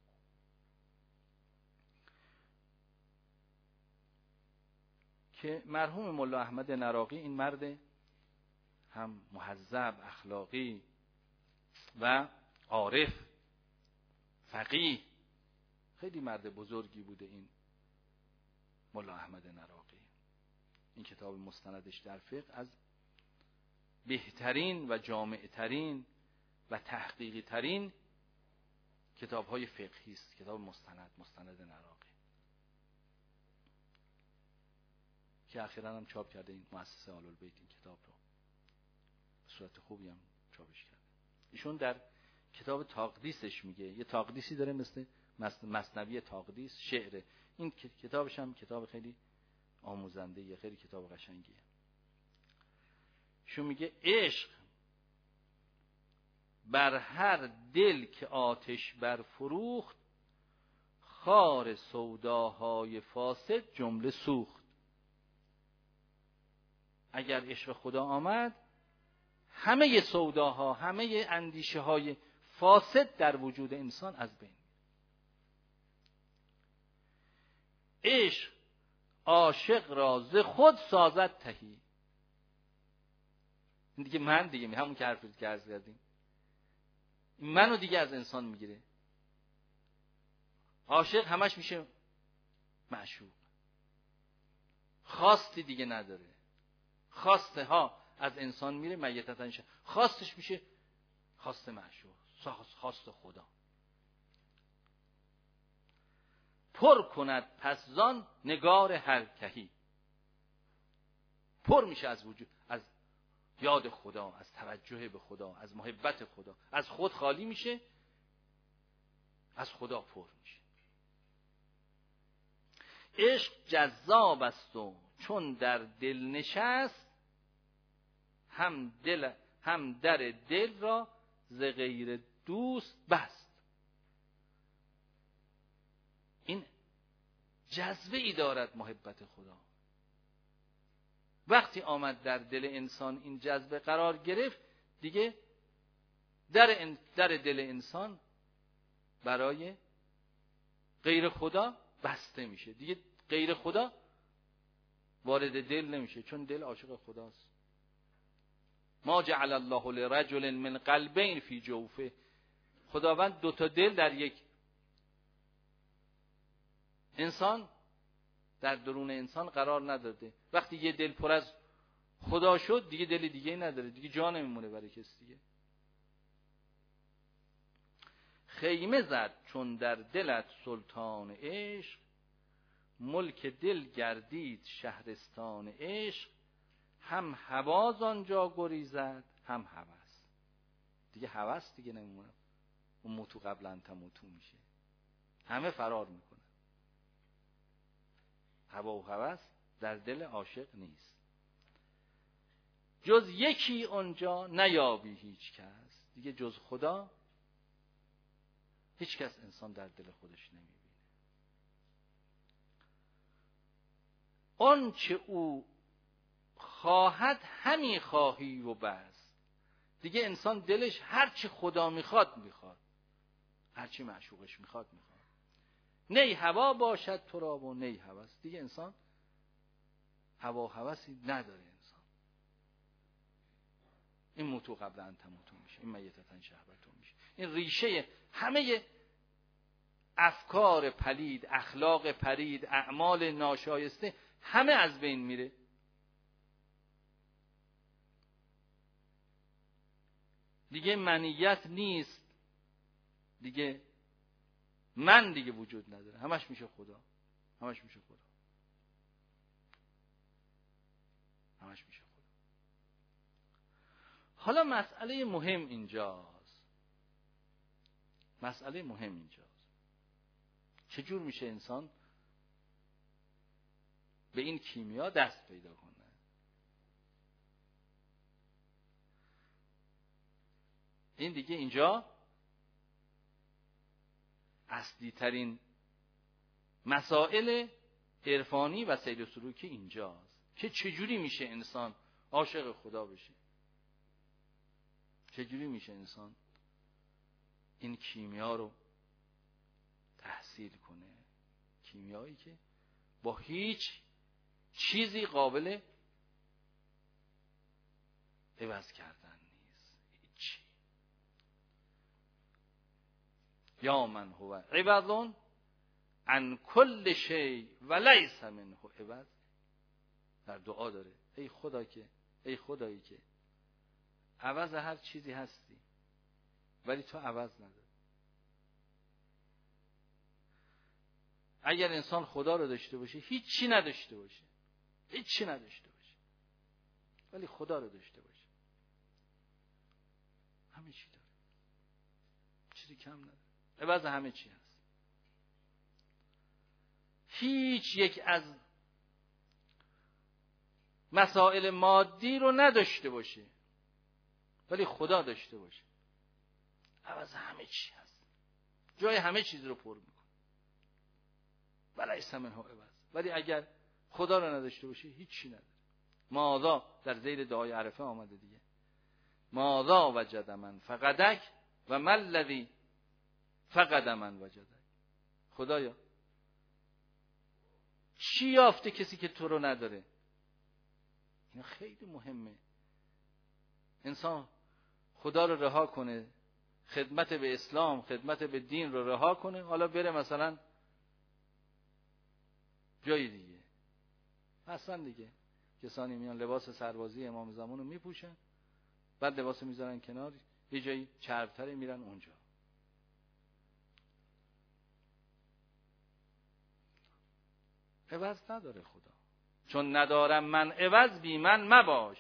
که مرحوم ملا احمد نراقی، این مرد هم مهذب، اخلاقی و عارف، فقیه، خیلی مرد بزرگی بوده این ملا احمد نراقی. این کتاب مستندش در فقه از بهترین و جامعترین و تحقیقی ترین کتاب‌های فقهی است. کتاب مستند نراقی که اخیراً هم چاپ کرده این مؤسسه آل البیت این کتاب رو به صورت خوبی هم چاپش کرده. ایشون در کتاب تاقدیسش میگه، یه تاقدیسی داره مثل مثنوی تاقدیس، شعره. این کتابش هم کتاب خیلی آموزنده، یه خیلی کتاب قشنگیه. ایشون میگه عشق بر هر دل که آتش برفروخت، خار سوداهای فاسد جمله سوخت. اگر عشق خدا آمد، همه سوداها، همه اندیشه های فاسد در وجود انسان از بین. عشق عاشق را ز خود سازد تهی. این دیگه من دیگه همون که حرفی که عرض کردیم، این منو دیگه از انسان میگیره. عاشق همش میشه معشوق، خواستی دیگه نداره، خواسته ها از انسان میره میتتن، خواستش میشه خواست معشوق، خواست خدا. پر کند پس زان نگار هر کهی، پر میشه از وجود، از یاد خدا، از توجه به خدا، از محبت خدا، از خود خالی میشه، از خدا پر میشه. عشق جذاب است و چون در دل نشست، هم در دل را ز غیر دوست بست. این جذبه ای دارد محبت خدا. وقتی آمد در دل انسان این جذبه قرار گرفت، دیگه در دل انسان برای غیر خدا بسته میشه، دیگه غیر خدا وارد دل نمیشه، چون دل عاشق خداست. ما جعل الله لرجل من قلبین فی جوفه، خداوند 2 تا دل در یک انسان، در درون انسان قرار نداده. وقتی یه دل پر از خدا شد، دیگه دل دیگه نداره، دیگه جا نمیمونه برای کسی دیگه. خیمه زد چون در دلت سلطان عشق، ملک دل گردید شهرستان عشق، هم هواز آنجا گریزد هم هوس. دیگه هوس دیگه نمیمونه، اون موتو قبل انت موتو میشه، همه فرار میکنه. هوا و هوس در دل عاشق نیست. جز یکی آنجا نیابی هیچ کس، دیگه جز خدا هیچ کس انسان در دل خودش نمیبینه. آنچه او خواهد همی خواهی و بس، دیگه انسان دلش هرچی خدا میخواد، هرچی معشوقش میخواد. نی هوا باشد تو را و نی هوس، دیگه انسان هوا و هوسی نداره. انسان این موتو قبل ان تموتو میشه، این میتتن شهوتو میشه. این ریشه همه افکار پلید، اخلاق پلید، اعمال ناشایسته همه از بین میره. دیگه منیت نیست، دیگه من دیگه وجود نداره، همش میشه خدا، همش میشه خدا. حالا مسئله مهم اینجاست، چجور میشه انسان به این کیمیا دست پیدا کنه؟ این دیگه اینجا اصلی ترین مسائل عرفانی و سیر و سلوکی اینجاست که چجوری میشه انسان عاشق خدا بشه، چجوری میشه انسان این کیمیا رو تحصیل کنه، کیمیایی که با هیچ چیزی قابل عوض کردن نیست، هیچی. یا من هو عوض عن کل شیء و لیس منه عوض. در دعا داره ای خدایی که عوض هر چیزی هستی ولی تو عوض نداری. اگر انسان خدا رو داشته باشه هیچی نداشته باشه، ولی خدا رو داشته باشه همه چی داره، چیزی کم نداره، عوض همه چی هست. هیچ یک از مسائل مادی رو نداشته باشه ولی خدا داشته باشه، عوض همه چی هست، جای همه چیز رو پر میکنه. ولیس منه عوض. ولی اگر خدا رو نداشته باشه هیچی نداره. ماذا در زیر دعای عرفه آمده دیگه، ماذا وجد من فقدک و ما الذی فقد من وجدک. خدایا چی یافته کسی که تو رو نداره؟ این خیلی مهمه. انسان خدا رو رها کنه، خدمت به اسلام، خدمت به دین رو رها کنه، حالا بره مثلا جای دیگه. اصلا دیگه کسانی میان لباس سربازی امام زمان رو میپوشن، بعد لباس میذارن کنار، یه جایی چربتری میرن اونجا. عوض نداره خدا، چون ندارم من عوض بی من مباش.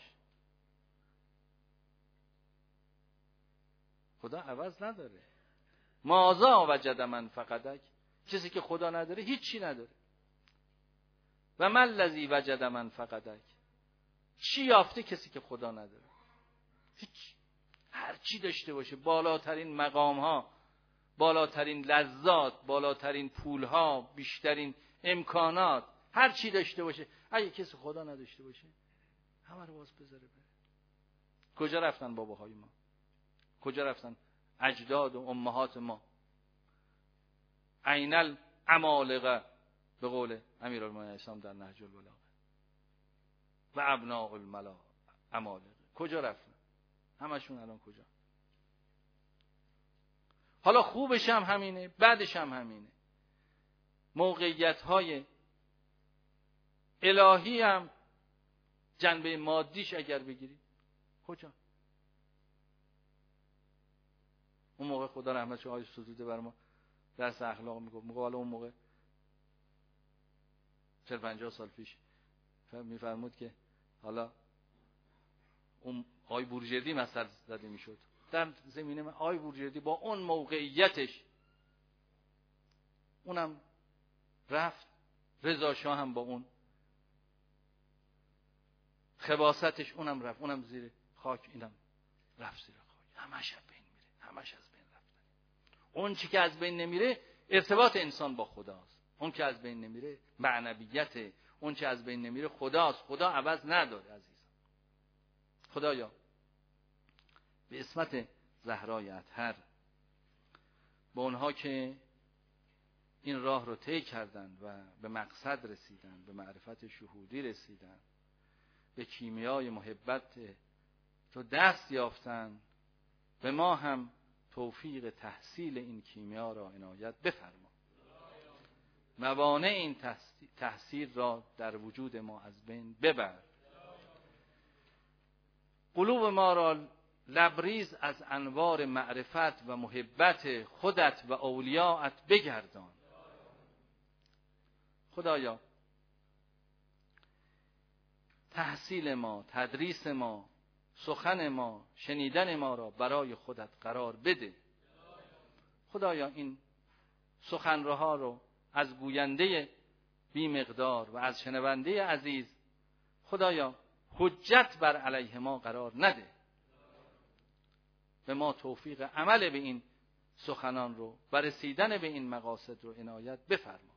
خدا عوض نداره. مازا وجد من فقدک، کسی که خدا نداره هیچی نداره. و من الذی وجد من فقدک، چی یافته کسی که خدا نداره؟ هیچ. هر چی داشته باشه، بالاترین مقام ها، بالاترین لذات، بالاترین پول ها، بیشترین امکانات، هر چی داشته باشه، اگه کسی خدا نداشته باشه همه رو باز بذاره بره. کجا رفتن باباهای ما؟ کجا رفتن اجداد و امهات ما؟ عین العمالقه به قول امیرالمومنین اسلام در نهج البلاغه و ابناء الملا عمالقه. کجا رفتن؟ همشون الان کجا؟ حالا خوبش هم همینه، بعدش هم همینه. موقعیت های الهی هم جنبه مادیش اگر بگیرید کجا؟ اون موقع خدا رحمتش آقای ستوده بر ما درس اخلاق میگفت، حالا اون موقع 40-50 سال پیش میفرمود که حالا اون آقای بورژردی مثل زده میشد در زمینه من. آقای بورژردی با اون موقعیتش اونم رفت، رضا شاه هم با اون خباستش اونم رفت، اونم زیر خاک، اینم رفت زیر خاک. همش از بین میره، همش از بین رفتن. اون چی که از بین نمیره ارتباط انسان با خداست. اون که از بین نمیره معنویت، اون چی از بین نمیره خداست. خدا عوض نداره عزیزم. خدایا به اسمت زهرای اطهر به اونها که این راه رو طی کردند و به مقصد رسیدند، به معرفت شهودی رسیدند، به کیمیای محبت تو دست یافتند، به ما هم توفیق تحصیل این کیمیا را عنایت بفرما. موانع این تحصیل را در وجود ما از بین ببر. قلوب ما را لبریز از انوار معرفت و محبت خودت و اولیاءت بگردان. خدایا تحصیل ما، تدریس ما، سخن ما، شنیدن ما را برای خودت قرار بده. خدایا این سخنرها رو از گوینده بی مقدار و از شنونده عزیز خدایا حجت بر علیه ما قرار نده. به ما توفیق عمل به این سخنان رو و رسیدن به این مقاصد رو عنایت بفرما.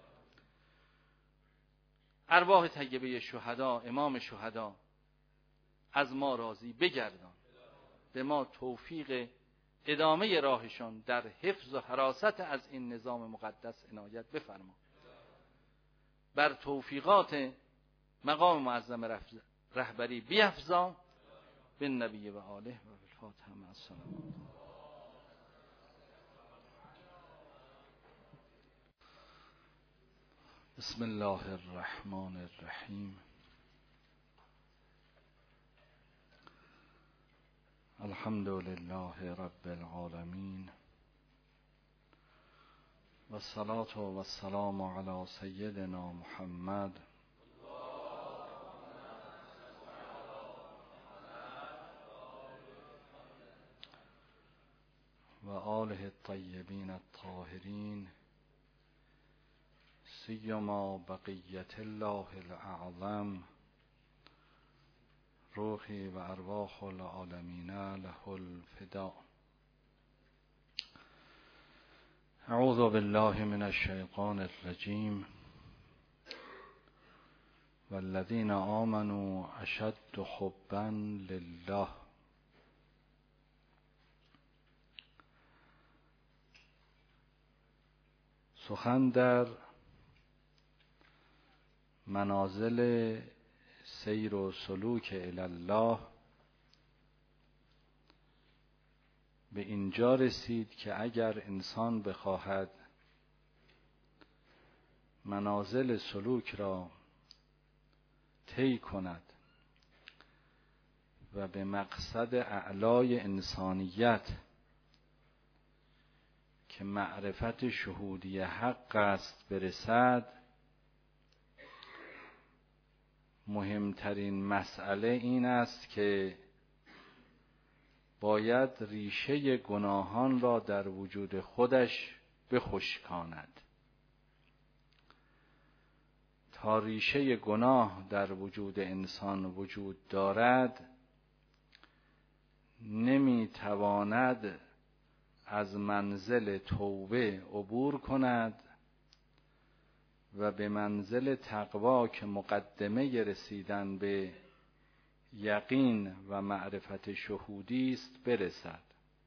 ارواح طیبه شهدا، امام شهدا از ما راضی بگردان. به ما توفیق ادامه راهشان در حفظ و حراست از این نظام مقدس عنایت بفرما. بر توفیقات مقام معظم رهبری بیفزا. بالنبی و آله و بالفاتحه مع السلام. بسم الله الرحمن الرحیم. الحمد لله رب العالمین و الصلاة و السلام علی سیدنا محمد و آله الطیبین الطاهرین، سیما بقیت الله الاعظم روحی و ارواح العالمین له الفداء. اعوذ بالله من الشیطان الرجیم. والذین آمنوا اشد حبا لله. سخن در منازل سیر و سلوک الی الله به اینجا رسید که اگر انسان بخواهد منازل سلوک را طی کند و به مقصد اعلای انسانیت که معرفت شهودی حق است برسد، مهمترین مسئله این است که باید ریشه گناهان را در وجود خودش بخشکاند. تا ریشه گناه در وجود انسان وجود دارد، نمیتواند از منزل توبه عبور کند و به منزل تقوا که مقدمه رسیدن به یقین و معرفت شهودی است برسد.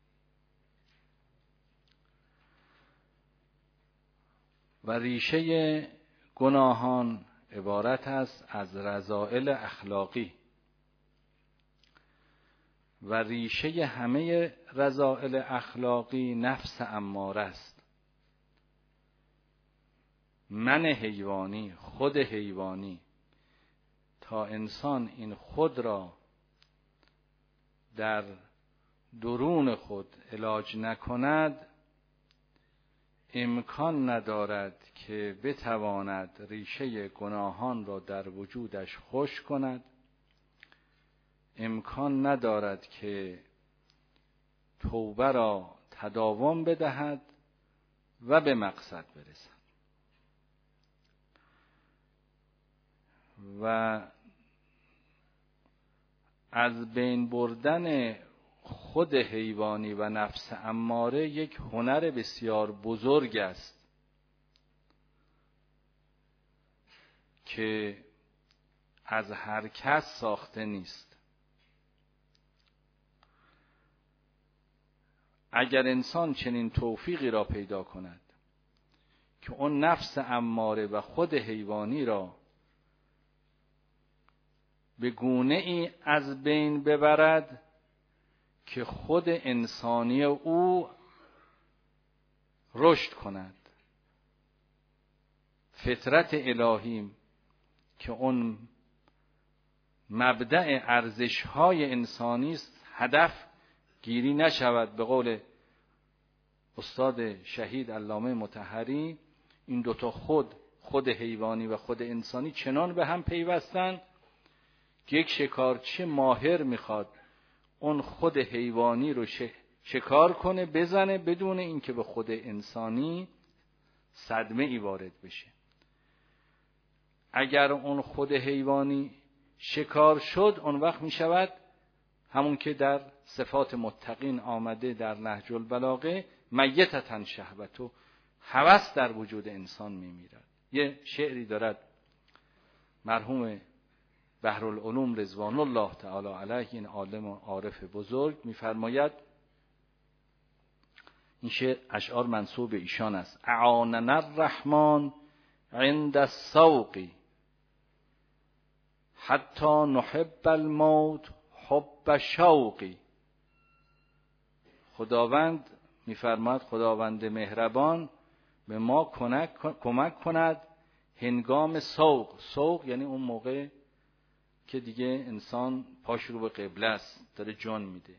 و ریشه گناهان عبارت است از رذائل اخلاقی و ریشه همه رذائل اخلاقی نفس اماره است. من حیوانی، خود حیوانی، تا انسان این خود را در درون خود علاج نکند، امکان ندارد که بتواند ریشه گناهان را در وجودش خشک کند، امکان ندارد که توبه را تداوم بدهد و به مقصد برسد. و از بین بردن خود حیوانی و نفس اماره یک هنر بسیار بزرگ است که از هر کس ساخته نیست. اگر انسان چنین توفیقی را پیدا کند که اون نفس اماره و خود حیوانی را به گونه ای از بین ببرد که خود انسانی او رشد کند، فطرت الهی که اون مبدأ ارزش‌های انسانی است هدف گیری نشود. به قول استاد شهید علامه مطهری، این دوتا خود حیوانی و خود انسانی چنان به هم پیوستن که یک شکارچی ماهر میخواد اون خود حیوانی رو شکار کنه، بزنه، بدون اینکه به خود انسانی صدمه ای وارد بشه. اگر اون خود حیوانی شکار شد، اون وقت میشود همون که در صفات متقین آمده در نهج البلاغه، میتتن شهوتو، هوس در وجود انسان میمیرد. یه شعری دارد مرحوم بحرالعلوم رضوان الله تعالی علیه، این عالم و عارف بزرگ، میفرماید، این شعر اشعار منسوب به ایشان است: اعاننا الرحمن عند السوق حتی نحب الموت حب شوقی. خداوند میفرماید، خداوند مهربان به ما کمک کند هنگام سوق یعنی اون موقع که دیگه انسان پاش رو به قبله است، داره جان میده.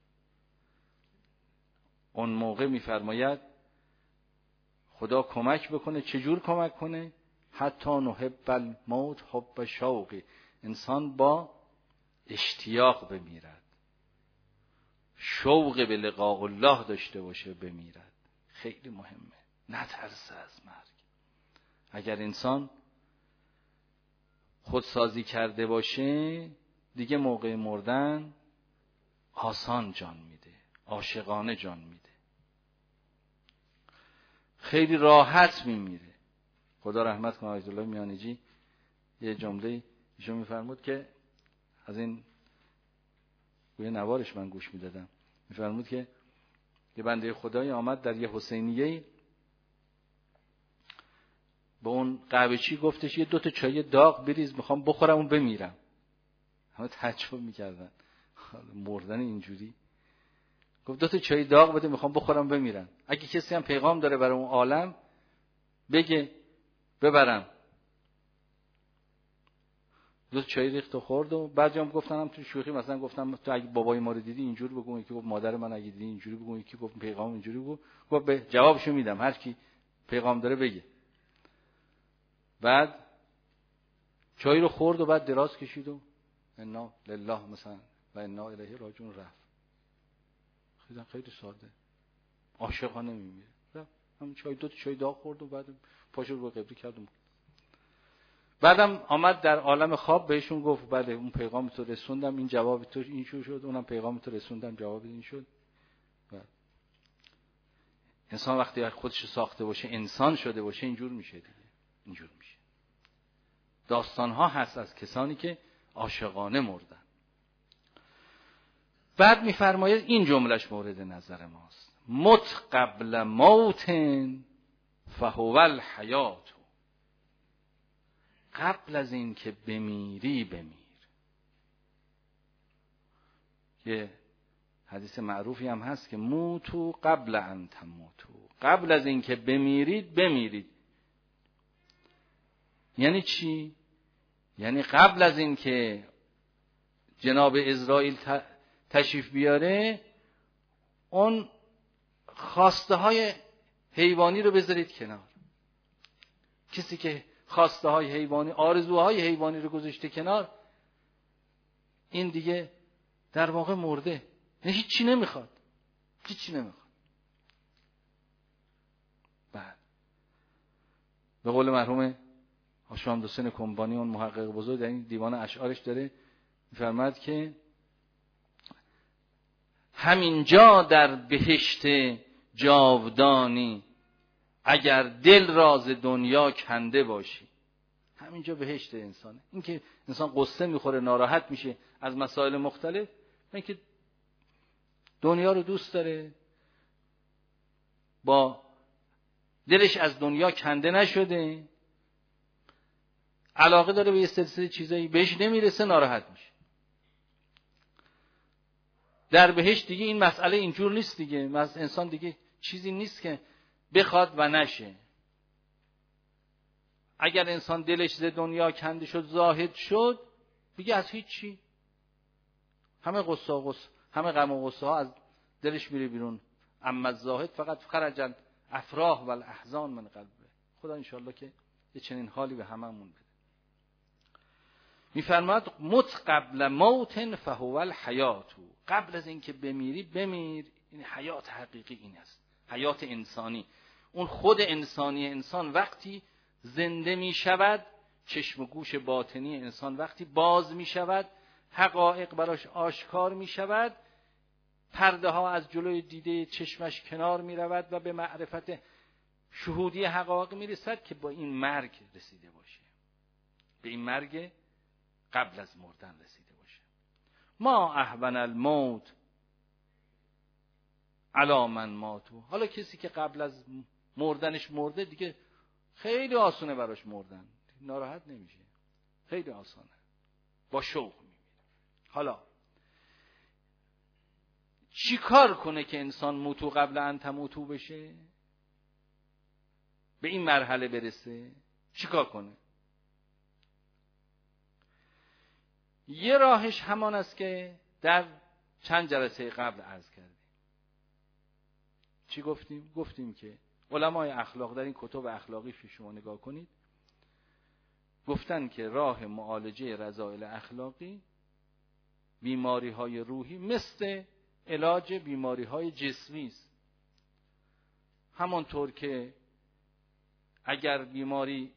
اون موقع میفرماید خدا کمک بکنه. چجور کمک کنه؟ حتی نحب الموت حب شوقی، انسان با اشتیاق بمیرد، شوق به لقاء الله داشته باشه بمیرد. خیلی مهمه، نترسه از مرگ. اگر انسان خودسازی کرده باشه، دیگه موقع مردن آسان جان میده، عاشقانه جان میده، خیلی راحت میمیره. خدا رحمت کنه آیت الله میانجی یه جمله ایشون میفرمود که از این گویا نوارش من گوش میدادم، میفرمود که یه بنده خدایی آمد در یه حسینیه، به اون قهوه‌چی گفتش یه 2 چای داغ بریز، میخوام بخورم اون بمیرم. همه تعجب میکردن، مردن اینجوری. گفت 2 تا چای داغ بده میخوام بخورم بمیرم. اگه کسی هم پیغام داره برای اون عالم بگه ببرم. 2 تا چای ریخت و خورد و بعضی هم گفتن هم تو شوخی مثلا گفتم تو اگه بابای ما رو دیدی اینجوری بگو، یکی گفت مادر من اگه دیدی اینجوری بگو، یکی گفت پیغام اینجوری بگو. گفت به جوابشو میدم هر کی پیغام داره بگه. بعد چای رو خورد و بعد دراز کشید و انا لله مثلا و انا الیه راجعون رفت. خیلی ساده، عاشقانه میمیره. همون چای 2 تا چای داغ خورد و بعد پاشو رو قبله کرد. بعدم آمد در عالم خواب بهشون گفت بله اون پیغام تو رسوندم، این جواب تو این شد، اونم پیغام تو رسوندم جواب این شد. انسان وقتی خودش ساخته باشه، انسان شده باشه، اینجور میشه دیگه، اینجور میشه. داستان ها هست از کسانی که عاشقانه مردن. بعد میفرماید این جملهش مورد نظر ماست: مت قبل موت فهو الحیات. قبل از این که بمیری بمیر. یه حدیث معروفی هم هست که موتو قبل ان تموتو، قبل از این که بمیرید بمیرید. یعنی چی؟ یعنی قبل از این که جناب عزرائیل تشریف بیاره اون خواسته های حیوانی رو بذارید کنار. کسی که خواسته های حیوانی، آرزوهای حیوانی رو گذاشته کنار، این دیگه در واقع مرده، هیچی نمیخواد، هیچی نمیخواد. بعد به قول مرحوم حاشم حسین کنبانی اون محقق بزرگ در این دیوان اشعارش داره میفرماد که همینجا در بهشت جاودانی اگر دل راز دنیا کنده باشی. همینجا بهشت انسانه. این که انسان قصه میخوره، ناراحت میشه از مسائل مختلف، این که دنیا رو دوست داره، با دلش از دنیا کنده نشده، علاقه داره به یه سلسله چیزایی، بهش نمیرسه ناراحت میشه. در بهشت دیگه این مسئله اینجور نیست دیگه. انسان دیگه چیزی نیست که بخواد و نشه. اگر انسان دلش ز دنیا کنده شد، زاهد شد، دیگه از هیچی، همه همه غم و غصه ها از دلش میره بیرون. اما الزاهد فقط خرج الافراح و الاحزان من قلبه. خدا انشالله که یه چنین حالی به هممون بده. میفرماد مت قبل موت فهو الحیات. قبل از اینکه بمیری بمیر. این حیات حقیقی این است، حیات انسانی. اون خود انسانی انسان وقتی زنده می شود، چشم و گوش باطنی انسان وقتی باز می شود، حقایق براش آشکار می شود، پرده ها از جلوی دیده چشمش کنار می رود و به معرفت شهودی حقایق می رسد که با این مرگ رسیده باشه، به این مرگ قبل از مردن رسیده باشه. ما اهون الموت علی من ماتو. حالا کسی که قبل از مردنش مرده دیگه خیلی آسونه براش مردن، ناراحت نمیشه، خیلی آسانه، با شوق میمیره. حالا چی کار کنه که انسان موتو قبل ان تموتو بشه، به این مرحله برسه؟ چی کار کنه؟ یه راهش همان است که در چند جلسه قبل عرض کردیم. چی گفتیم؟ گفتیم که علمای اخلاق در این کتب اخلاقی شما نگاه کنید، گفتن که راه معالجه رذائل اخلاقی بیماری های روحی مثل علاج بیماری های جسمی است. همانطور که اگر بیماری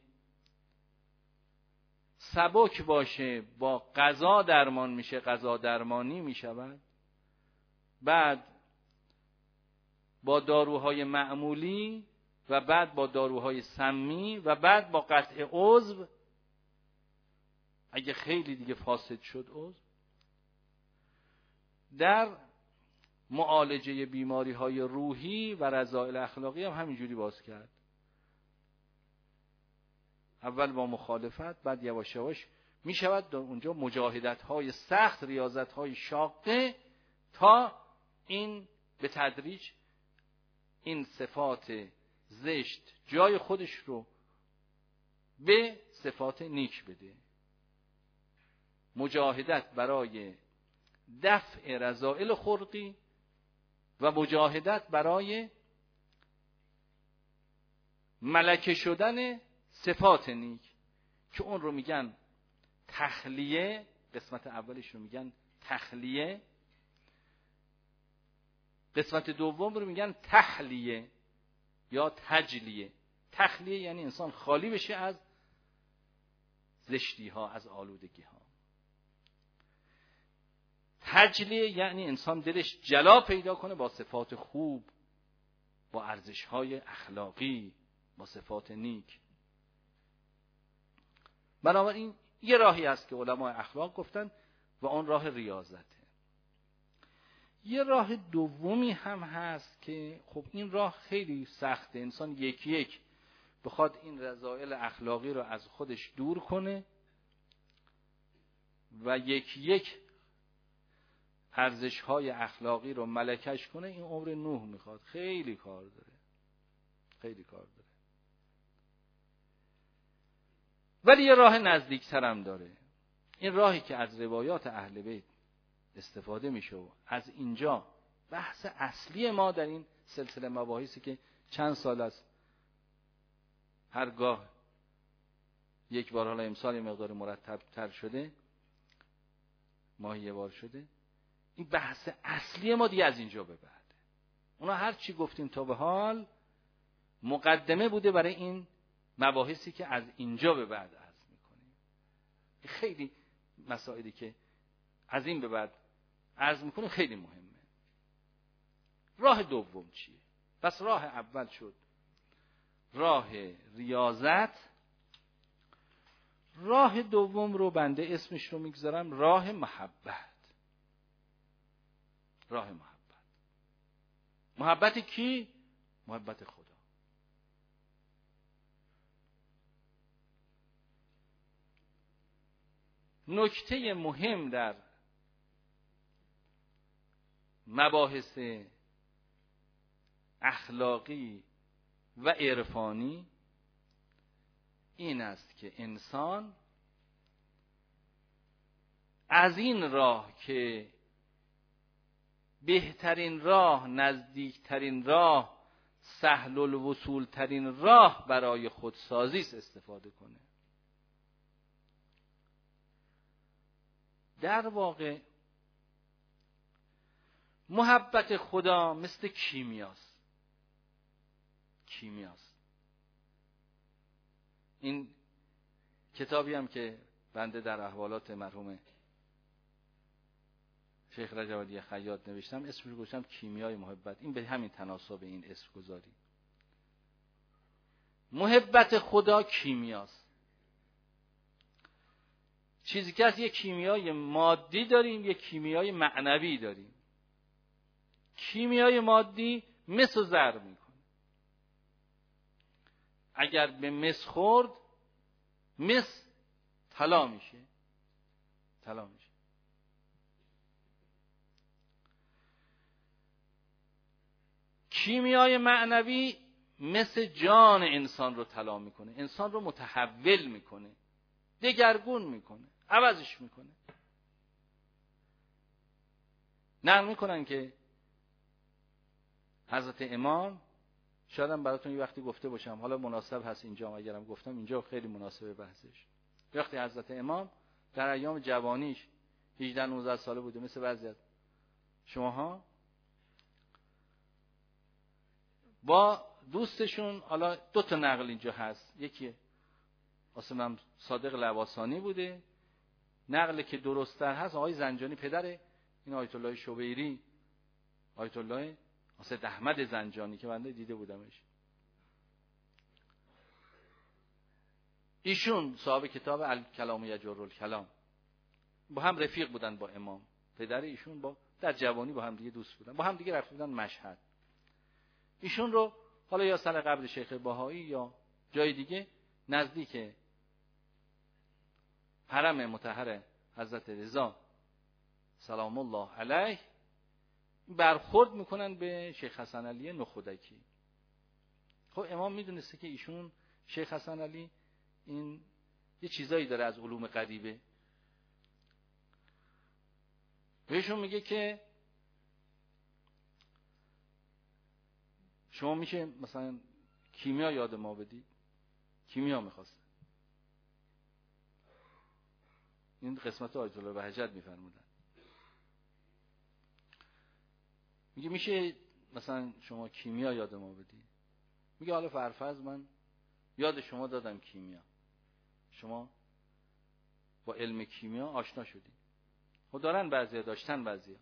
سبک باشه با غذا درمان میشه، غذا درمانی میشود، بعد با داروهای معمولی و بعد با داروهای سمی و بعد با قطع عضو، اگه خیلی دیگه فاسد شد عضو، در معالجه بیماری های روحی و رذائل اخلاقی هم همینجوری باز کرد. اول با مخالفت، بعد یواش یواش می شود در اونجا مجاهدت های سخت، ریاضت های شاقه تا این به تدریج این صفات زشت جای خودش رو به صفات نیک بده. مجاهدت برای دفع رذائل خلقی و مجاهدت برای ملکه شدن صفات نیک که اون رو میگن تخلیه، قسمت اولش رو میگن تخلیه، قسمت دوم رو میگن تحلیه یا تجلیه. تخلیه یعنی انسان خالی بشه از زشتی ها، از آلودگی ها. تجلیه یعنی انسان دلش جلا پیدا کنه با صفات خوب، با ارزش های اخلاقی، با صفات نیک. بنابراین یه راهی هست که علمای اخلاق گفتن و آن راه ریاضته. یه راه دومی هم هست که خب این راه خیلی سخته. انسان یکی یک بخواد این رذائل اخلاقی رو از خودش دور کنه و یکی یک ارزش‌های اخلاقی رو ملکش کنه، این عمر نوح میخواد. خیلی کار داره، خیلی کار داره. ولی یه راه نزدیکتر هم داره. این راهی که از روایات اهل بیت استفاده میشه و از اینجا بحث اصلی ما در این سلسله مباحثی که چند سال است هرگاه یک بار، حالا امسال مقدار مرتب تر شده، ماهی یه بار شده، این بحث اصلی ما دیگه از اینجا به بعد. اونا هر چی گفتیم تا به حال مقدمه بوده برای این مباحثی که از اینجا به بعد عرض میکنیم. خیلی مسائلی که از این به بعد عرض میکنیم خیلی مهمه. راه دوم چیه؟ پس راه اول شد راه ریاضت. راه دوم رو بنده اسمش رو میگذارم راه محبت. راه محبت. محبت کی؟ محبت خدا. نکته مهم در مباحث اخلاقی و عرفانی این است که انسان از این راه که بهترین راه، نزدیکترین راه، سهل الوصول ترین راه برای خودسازی است استفاده کنه. در واقع محبت خدا مثل کیمیاست. کیمیاست. این کتابی هم که بنده در احوالات مرحوم شیخ رجب علی خیاط نوشتم، اسمش رو گذاشتم کیمیای محبت. این به همین تناسب این اسم گذاری. محبت خدا کیمیاست. چیزی که از یک کیمیای مادی داریم، یک کیمیای معنوی داریم. کیمیای مادی مس و زر میکنه. اگر به مس خورد، مس طلا میشه. طلا میشه. کیمیای معنوی مثل جان انسان رو طلا میکنه. انسان رو متحول میکنه، دگرگون میکنه، عوضش میکنه. نقل میکنن که حضرت امام، شاید هم براتون یه وقتی گفته باشم، حالا مناسب هست اینجا، اگرم گفتم اینجا خیلی مناسبه بحثش. وقتی حضرت امام در ایام جوانیش 18-19 ساله بوده، مثل بعضی از شماها، با دوستشون، حالا 2 تا نقل اینجا هست، یکی قاسم صادق لواسانی بوده، نقل که درست‌تر هست آقای زنجانی، پدر این آیت الله شبیری، آیت الله حسین احمد زنجانی که بنده دیده بودمش. ایشون صاحب کتاب الکلام یجر الکلام، با هم رفیق بودن با امام. پدر ایشون با در جوانی با هم دیگه دوست بودن، با هم دیگه رفته بودن مشهد. ایشون رو حالا یا سر قبر شیخ بهایی یا جای دیگه نزدیک حرم مطهر حضرت رضا سلام الله علیه برخورد میکنن به شیخ حسن علی نخودکی. خب امام میدونسته که ایشون شیخ حسن علی این یه چیزایی داره از علوم غریبه. بهشون میگه که شما میشه مثلا کیمیا یاد ما بدی. کیمیا میخواست. این قسمت آیت الله بهجت میفرمودن. میگه میشه مثلا شما کیمیا یاد ما بدی. میگه حالا فرفرض من یاد شما دادم کیمیا، شما با علم کیمیا آشنا شدی. خب دارن بعضیا، داشتن بعضیا.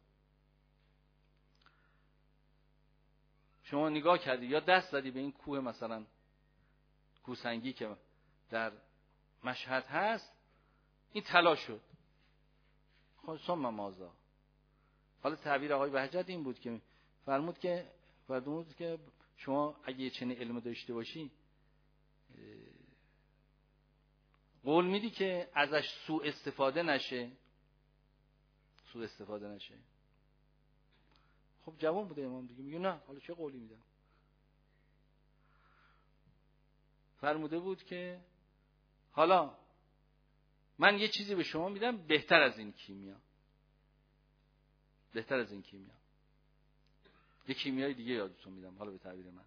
شما نگاه کردی یا دست زدی به این کوه مثلا کوسنگی که در مشهد هست، این طلا شد. خب ثم ماذا؟ حالا تعبیر آقای بهجت این بود که فرمود که شما اگه چنین علم داشته باشی قول میدی که ازش سوء استفاده نشه. خب جوان بوده امام دیگه، میگه نه حالا چه قولی میدم. فرموده بود که حالا من یه چیزی به شما میدم بهتر از این کیمیا. یه کیمیای دیگه یادتون میدم. حالا به تعبیر من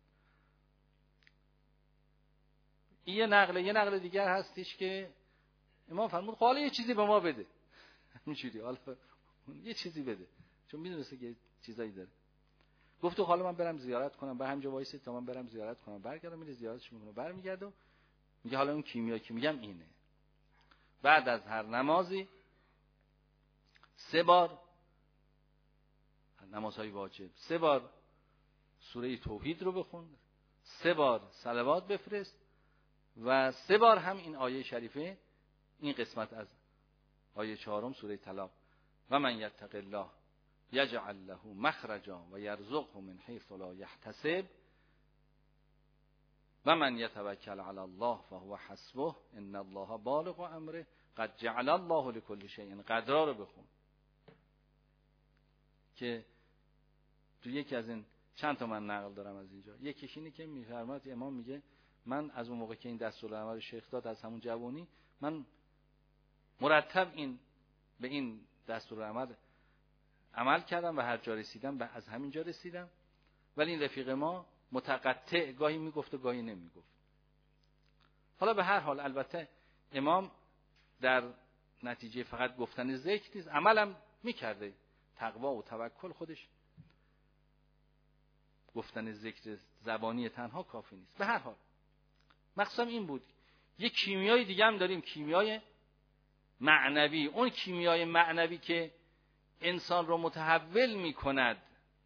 این یه نقل دیگر هستش که امام فرمود حالا یه چیزی به ما بده. همینجوری حالا یه چیزی بده، چون میدونسته که چیزایی داره. گفت حالا من برم زیارت کنم، به همجا وایسید تا من برم زیارت کنم. برگردم میره زیارتش میکنه، برمیگرده میگه حالا اون کیمیا که میگم اینه. بعد از هر نمازی 3 بار، نمازهای واجب 3 بار سوره توحید رو بخون، 3 بار صلوات بفرست و 3 بار هم این آیه شریفه، این قسمت از آیه 4 سوره طلاق، و من یتق الله یجعل له مخرجا و یرزقه من حیث لا یحتسب و من یتوکل علی الله فهو حسبه ان الله بالغ امره قد جعل الله لكل شیء قدرا رو بخون. که تو یکی از این چند تا من نقل دارم از اینجا، یکیش اینه که میفرماد امام میگه من از اون موقع که این دستورالعمل شیخ داد، از همون جوانی من مرتب به این دستورالعمل عمل کردم و هر جا رسیدم به از همین جا رسیدم. ولی این رفیق ما متقطع، گاهی میگفت و گاهی نمیگفت. حالا به هر حال البته امام در نتیجه فقط گفتن ذکر نیست، عملم میکرده. تقوا و توکل خودش گفتن ذکر زبانی تنها کافی نیست. به هر حال مقصدم این بود. یک کیمیای دیگه هم داریم، کیمیای معنوی. اون کیمیای معنوی که انسان رو متحول میکند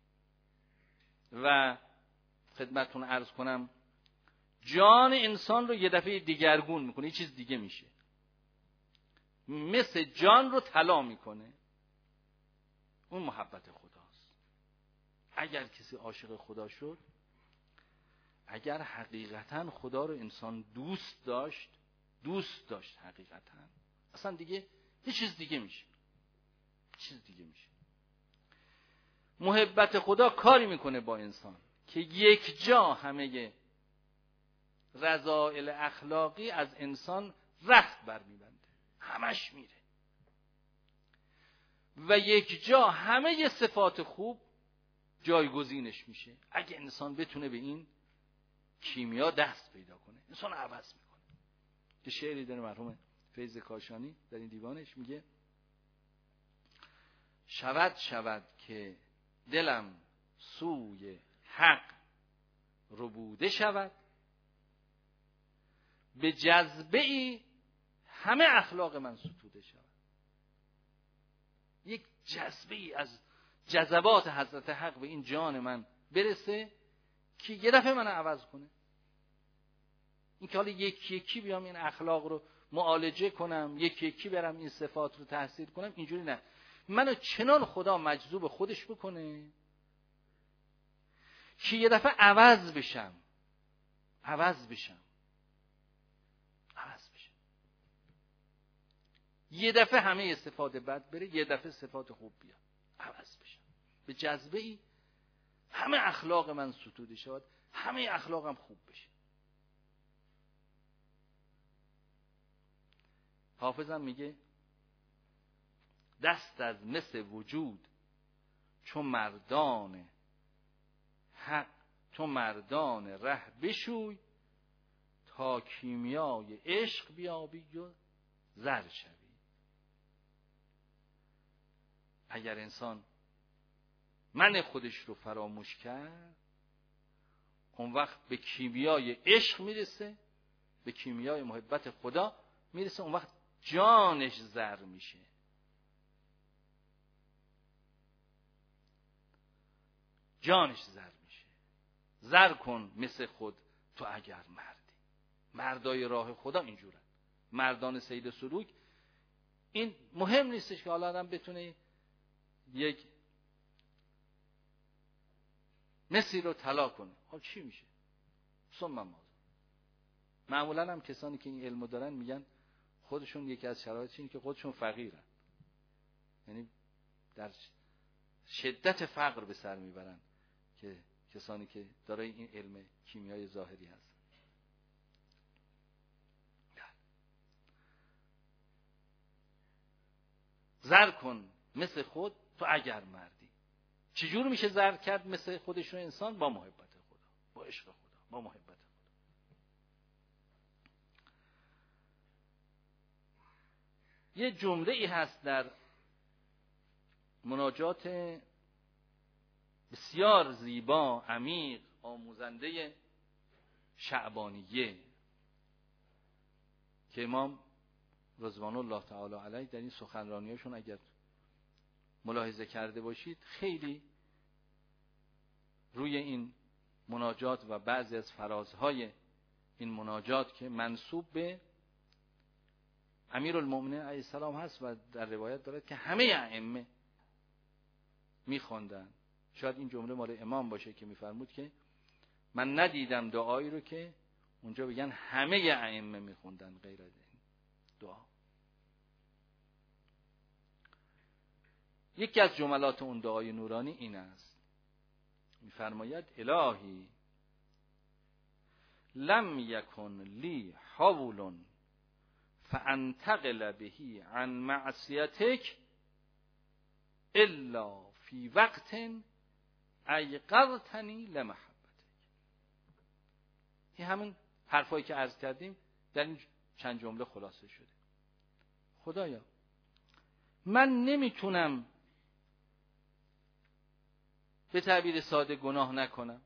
و خدمتتون عرض کنم جان انسان رو یه دفعه دیگرگون میکنه، یه چیز دیگه میشه، مثل جان رو طلا میکنه. اون محبت خداست. اگر کسی عاشق خدا شد، اگر حقیقتا خدا رو انسان دوست داشت حقیقتا، اصلا دیگه یه چیز دیگه میشه. محبت خدا کاری میکنه با انسان که یک جا همه رذائل اخلاقی از انسان رخت برمیبنده، همش میره، و یک جا همه صفات خوب جایگزینش میشه. اگه انسان بتونه به این کیمیا دست پیدا کنه، انسان عوض میکنه. که شعری داره مرحوم فیض کاشانی در این دیوانش میگه شود که دلم سوی حق ربوده شود، به جذبه ای همه اخلاق من ستوده شود. یک جذبه ای از جذبات حضرت حق به این جان من برسه که یه دفعه من عوض کنه. این که حالا یکی بیام این اخلاق رو معالجه کنم، یکی برم این صفات رو تحصیل کنم، اینجوری نه. منو چنان خدا مجذوب خودش بکنه که یه دفعه عوض بشم. یه دفعه همه صفات بد بره، یه دفعه صفات خوب بیاد، عوض بشم. به جذبه ای همه اخلاق من ستوده شود، همه اخلاقم خوب بشه. حافظم میگه دست از مس وجود چون مردان حق، چون مردان ره بشوی، تا کیمیای عشق بیابی و زر شوی. اگر انسان من خودش رو فراموش کرد، اون وقت به کیمیای عشق میرسه، به کیمیای محبت خدا میرسه، اون وقت جانش زر میشه. جانش زر میشه. زر کن مثل خود تو اگر مردی. مردای راه خدا اینجورن، مردان سید سلوک. این مهم نیستش که حالا آدم بتونه یک مسی رو طلا کنه، حال چی میشه؟ معمولا هم کسانی که این علمو دارن میگن خودشون یکی از شرایطش اینه که خودشون فقیرن، یعنی در شدت فقر به سر میبرن که کسانی که دارای این علم کیمیای ظاهری هستن. زر کن مثل خود تو اگر مردی. چجور میشه زر کرد مثل خودشون انسان؟ با محبت خدا، با عشق خدا، با محبت خدا. یه جمله ای هست در مناجات بسیار زیبا، عمیق، آموزنده شعبانیه که امام رضوان الله تعالی علیه در این سخنرانیاشون اگر ملاحظه کرده باشید خیلی روی این مناجات و بعضی از فرازهای این مناجات که منسوب به امیرالمؤمنین علیه السلام هست و در روایت دارد که همه ائمه میخواندن. شاید این جمله مال امام باشه که میفرمود که من ندیدم دعایی رو که اونجا بگن همه ائمه میخوندن غیر از این دعا. یکی از جملات اون دعای نورانی این است، میفرماید الهی لم یکن لی حول فانتقل بهی عن معصیتک الا فی وقت ایقظتنی لمحبتک. این همون حرفایی که عرض کردیم در این چند جمله خلاصه شده. خدایا من نمیتونم به تعبیر ساده گناه نکنم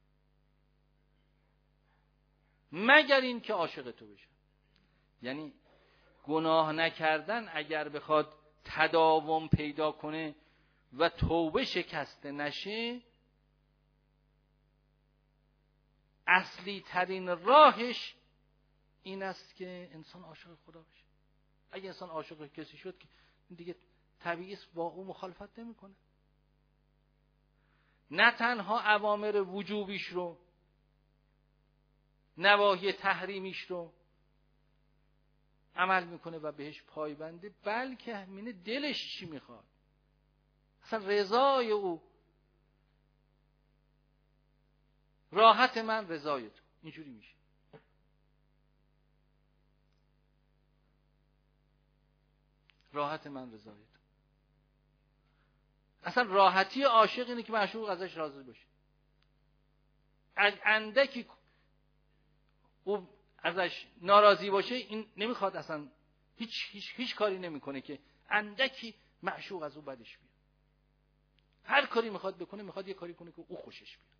مگر این که عاشق تو بشم. یعنی گناه نکردن اگر بخواد تداوم پیدا کنه و توبه شکسته نشه، اصلی ترین راهش این است که انسان عاشق خدا بشه. اگه انسان عاشق کسی شد که دیگه طبیعی است با او مخالفت نمیکنه. نه تنها اوامر وجوبیش رو، نواهی تحریمیش رو عمل میکنه و بهش پایبنده، بلکه همین دلش چی میخواد، اصلا رضای او، راحت من رضای تو، اینجوری میشه. راحت من رضای تو. اصلا راحتی عاشق اینه که معشوق ازش راضی باشه. اندکی او ازش ناراضی باشه این نمیخواد، اصلا هیچ کاری نمیکنه که اندکی معشوق از او بدش بیاد. هر کاری میخواد بکنه، میخواد یه کاری کنه که او خوشش بیاد.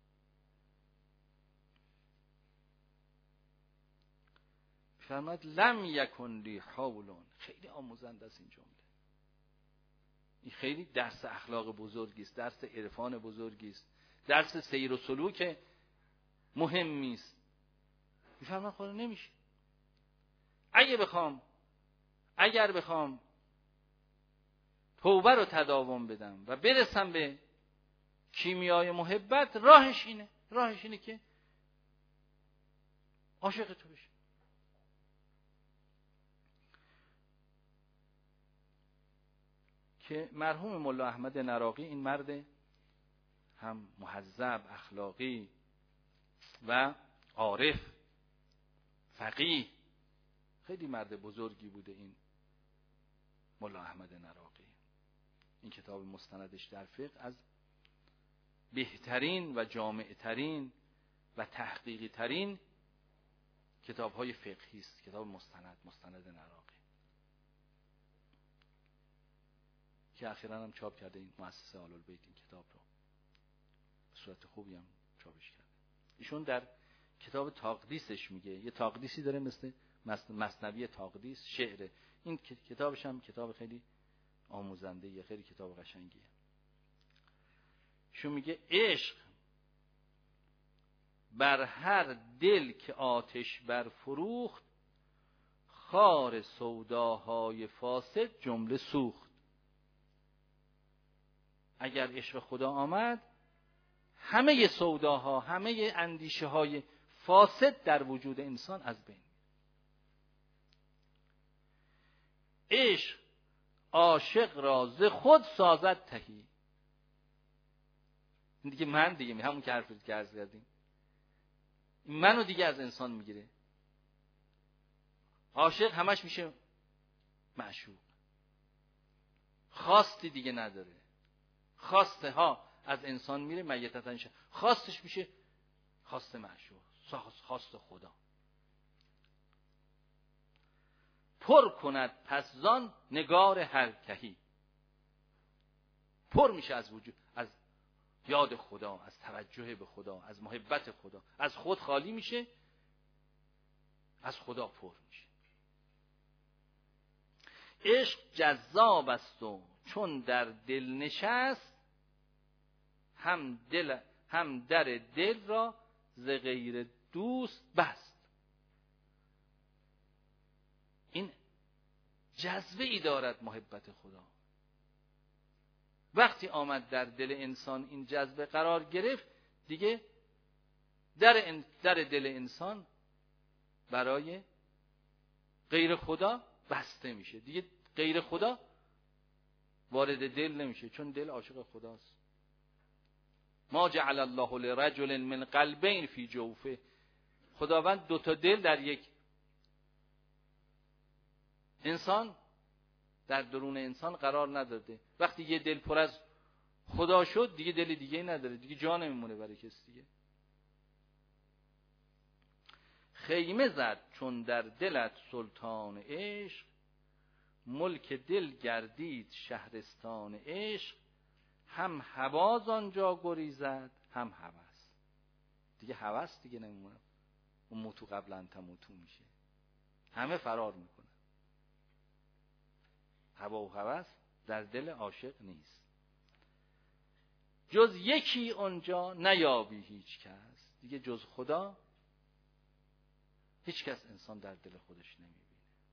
فرمود لم یکن لی حولون. خیلی آموزنده است این جمله. این خیلی درس اخلاق بزرگی است، درس عرفان بزرگی است، درس سیر و سلوک مهمی است. میفرماید خدا نمیشه. اگر بخوام توبه رو تداوم بدم و برسم به کیمیای محبت، راهش اینه که عاشق تو بشم. که مرحوم ملا احمد نراقی این مرد هم مهذب، اخلاقی و عارف، فقیه، خیلی مرد بزرگی بوده این ملا احمد نراقی. این کتاب مستندش در فقه از بهترین و جامعترین و تحقیقی ترین کتاب‌های فقهی است. کتاب مستند نراقی که اخیراً هم چاپ کرده این مؤسسه آل‌البیت این کتاب رو به صورت خوبی هم چاپش کرده. ایشون در کتاب تاقدیسش میگه، یه تاقدیسی داره مثل مثنوی تاقدیس، شعره. این کتابش هم کتاب خیلی آموزنده، یه خیلی کتاب قشنگیه. ایشون میگه عشق بر هر دل که آتش برفروخت، خار سوداهای فاسد جمله سوخت. اگر عشق خدا آمد، همه سوداها، همه اندیشه های فاسد در وجود انسان از بین. عشق عاشق را ز خود سازد تهی. این دیگه من دیگه همون که حرفی که عرض کردیم، این منو دیگه از انسان میگیره. عاشق همش میشه معشوق، خواستی دیگه نداره، خواسته ها از انسان میره میتتن شه، خواستش میشه خواست معشوق، خواست خدا. پر کند پس زان نگار هر کهی. پر میشه از وجود، از یاد خدا، از توجه به خدا، از محبت خدا، از خود خالی میشه، از خدا پر میشه. عشق جذاب است و چون در دل نشست، هم در دل را ز غیر دوست بست. این جذبه ای دارد محبت خدا. وقتی آمد در دل انسان این جذبه قرار گرفت، دیگه در دل انسان برای غیر خدا بسته میشه. دیگه غیر خدا وارد دل نمیشه، چون دل عاشق خداست. ما جعل الله لرجل من قلبین فی جوفه. خداوند دوتا دل در یک انسان، در درون انسان قرار نداده. وقتی یه دل پر از خدا شد، دیگه دل دیگه نداره، دیگه جا نمیمونه برای کسی دیگه. خیمه زد چون در دلت سلطان عشق، ملک دل گردید شهرستان عشق. هم هواز آنجا گریزد هم هوس. دیگه هوس دیگه نمیمونه، اون موتو قبل ان تموتو میشه، همه فرار میکنه. هوا و هوس در دل عاشق نیست. جز یکی اونجا نیابی هیچ کس. دیگه جز خدا هیچ کس انسان در دل خودش نمیبینه.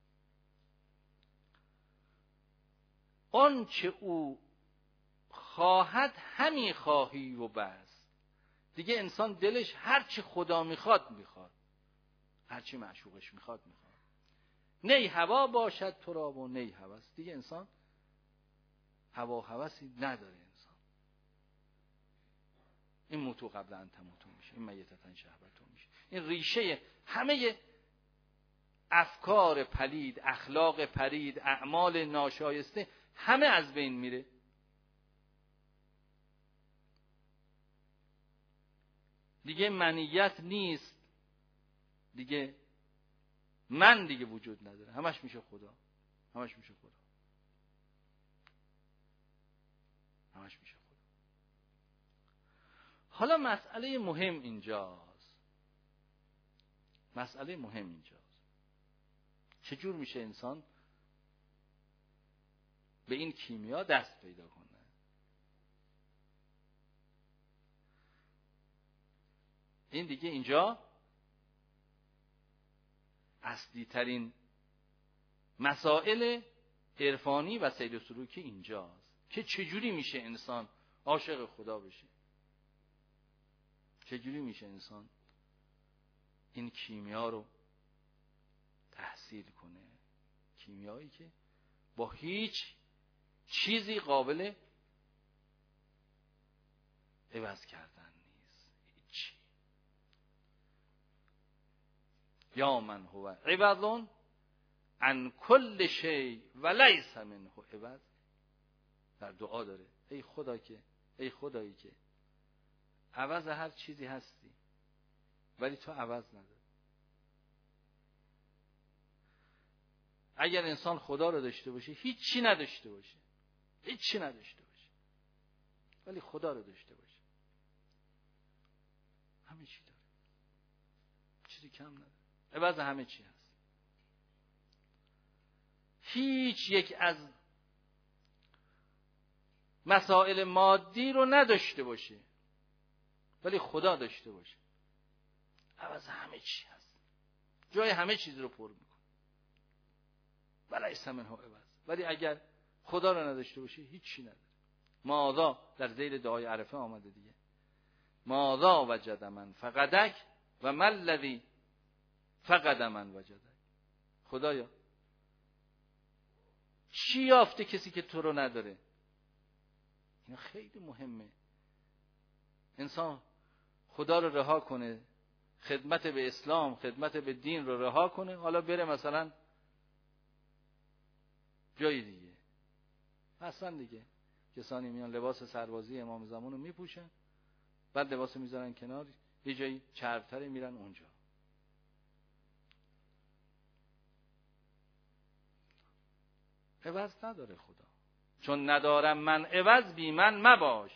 آن چه او خواهد همی خواهی و بس. دیگه انسان دلش هرچی خدا میخواد، هرچی معشوقش میخواد. نی هوا باشد تو را و نی هوس. دیگه انسان هوا و هوسی نداره. انسان این موتو قبل ان تموتو میشه، این میتتن شهوتو میشه. این ریشه همه افکار پلید، اخلاق پلید، اعمال ناشایسته همه از بین میره. دیگه منیت نیست، دیگه من دیگه وجود نداره، همش میشه خدا. همش میشه خدا. حالا مسئله مهم اینجاست. چجور میشه انسان به این کیمیا دست پیدا کنه؟ این دیگه اینجا اصلی ترین مسائل عرفانی و سیر و سلوکی اینجاست که چجوری میشه انسان عاشق خدا بشه، چجوری میشه انسان این کیمیا رو تحصیل کنه. کیمیایی که با هیچ چیزی قابل عوض کردن نیست. هیچی. یا من هو عوض عن کل شیء و لیس منه عوض. در دعا داره ای خدایی که عوض هر چیزی هستی ولی تو عوض نداری. اگر انسان خدا رو داشته باشه هیچی نداشته باشه، ولی خدا رو داشته باشه همه چی داره، چیزی کم نداره، عوض همه چی هست. هیچ یک از مسائل مادی رو نداشته باشه ولی خدا داشته باشه، عوض همه چی هست، جای همه چیز رو پر میکنه. ولیس منه عوض. ولی اگر خدا رو نداشته باشه هیچی نداره. ماذا در ذیل دعای عرفه آمده دیگه، ماذا وجد من فقدک و ما الذی فقد من وجدک. خدایا چی یافته کسی که تو رو نداره؟ این خیلی مهمه. انسان خدا رو رها کنه، خدمت به اسلام، خدمت به دین رو رها کنه، حالا بره مثلا جای دیگه. اصلا دیگه کسانی میان لباس سربازی امام زمان رو میپوشن، بعد لباس میذارن کنار، یه جایی چربتره میرن اونجا. عوض نداره خدا. چون ندارم من عوض بی من مباش.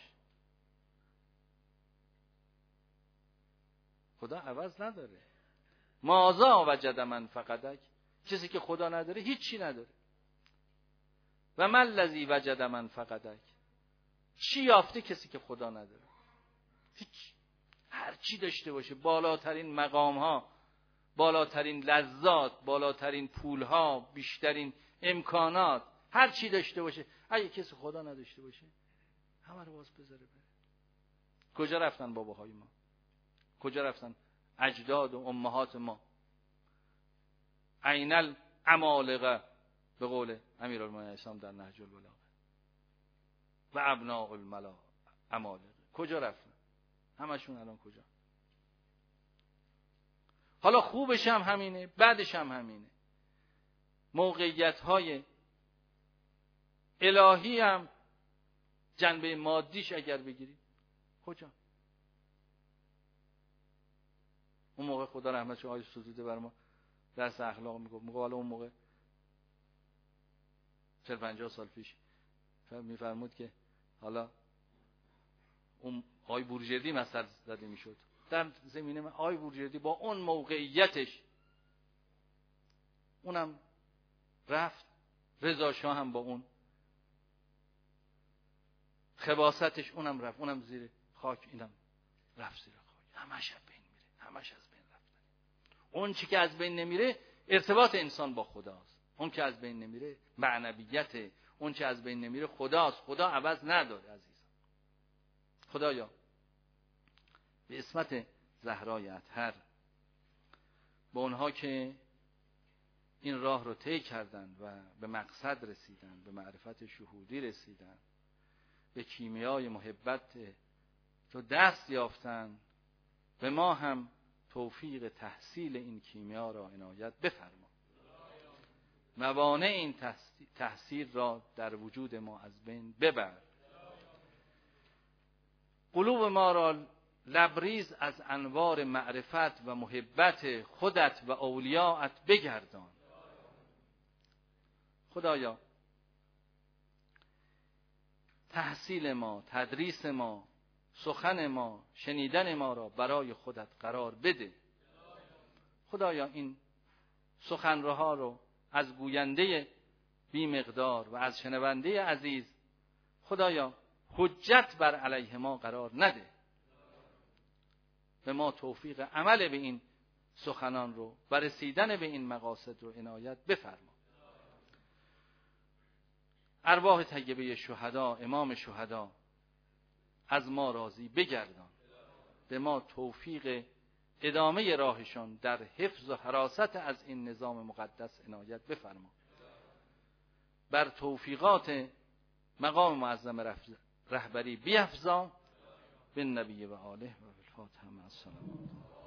خدا عوض نداره. ماذا وجد من فقدک. کسی که خدا نداره هیچی نداره. و ما الذی وجد من فقدک. چی یافته کسی که خدا نداره؟ هیچ. هر چی داشته باشه، بالاترین مقام ها، بالاترین لذات، بالاترین پول ها، بیشترین امکانات، هر چی داشته باشه، اگه کسی خدا نداشته باشه همه رو باز بذاره بره. کجا رفتن باباهای ما؟ کجا رفتن اجداد و امهات ما؟ عین العمالقه به قول امیرالمومنین اسلام در نهج البلاغه و ابناء العمالقه. کجا رفتن؟ همشون الان کجا؟ حالا خوبش هم همینه، بعدش هم همینه. موقعیت های الهی هم جنبه مادیش اگر بگیرید کجا؟ اون موقع خدا رحمتش آقای ستوده بر ما درس اخلاق میگفت، حالا اون موقع 40-50 سال پیش میفرمود که حالا اون آقای بورژردی مثل زده میشد در زمینه من. آقای بورژردی با اون موقعیتش اونم رفت، رضا شاه هم با اون خباستش اونم رفت، اونم زیر خاک، اینم رفت زیر خاک. همش از بین میره، همش از بین رفتن. اون چی که از بین نمیره ارتباط انسان با خداست. اون که از بین نمیره معنویت، اون چی از بین نمیره خداست. خدا عوض نداره عزیزان. خدایا به اسمت زهرای اطهر با اونها که این راه رو طی کردن و به مقصد رسیدن، به معرفت شهودی رسیدن، به کیمیای محبت تو دست یافتن، به ما هم توفیق تحصیل این کیمیا را عنایت بفرما. موانع این تحصیل را در وجود ما از بین ببر. قلوب ما را لبریز از انوار معرفت و محبت خودت و اولیاءت بگردان. خدایا تحصیل ما، تدریس ما، سخن ما، شنیدن ما را برای خودت قرار بده. خدایا این سخنرها رو از گوینده بی مقدار و از شنونده عزیز خدایا حجت بر علیه ما قرار نده. به ما توفیق عمل به این سخنان رو و رسیدن به این مقاصد رو عنایت بفرما. ارواح طیبه شهدا، امام شهدا از ما راضی بگردان. به ما توفیق ادامه راهشان در حفظ و حراست از این نظام مقدس عنایت بفرما. بر توفیقات مقام معظم رهبری بیفزا. به نبی و آله و بالفاتحه مع السلام.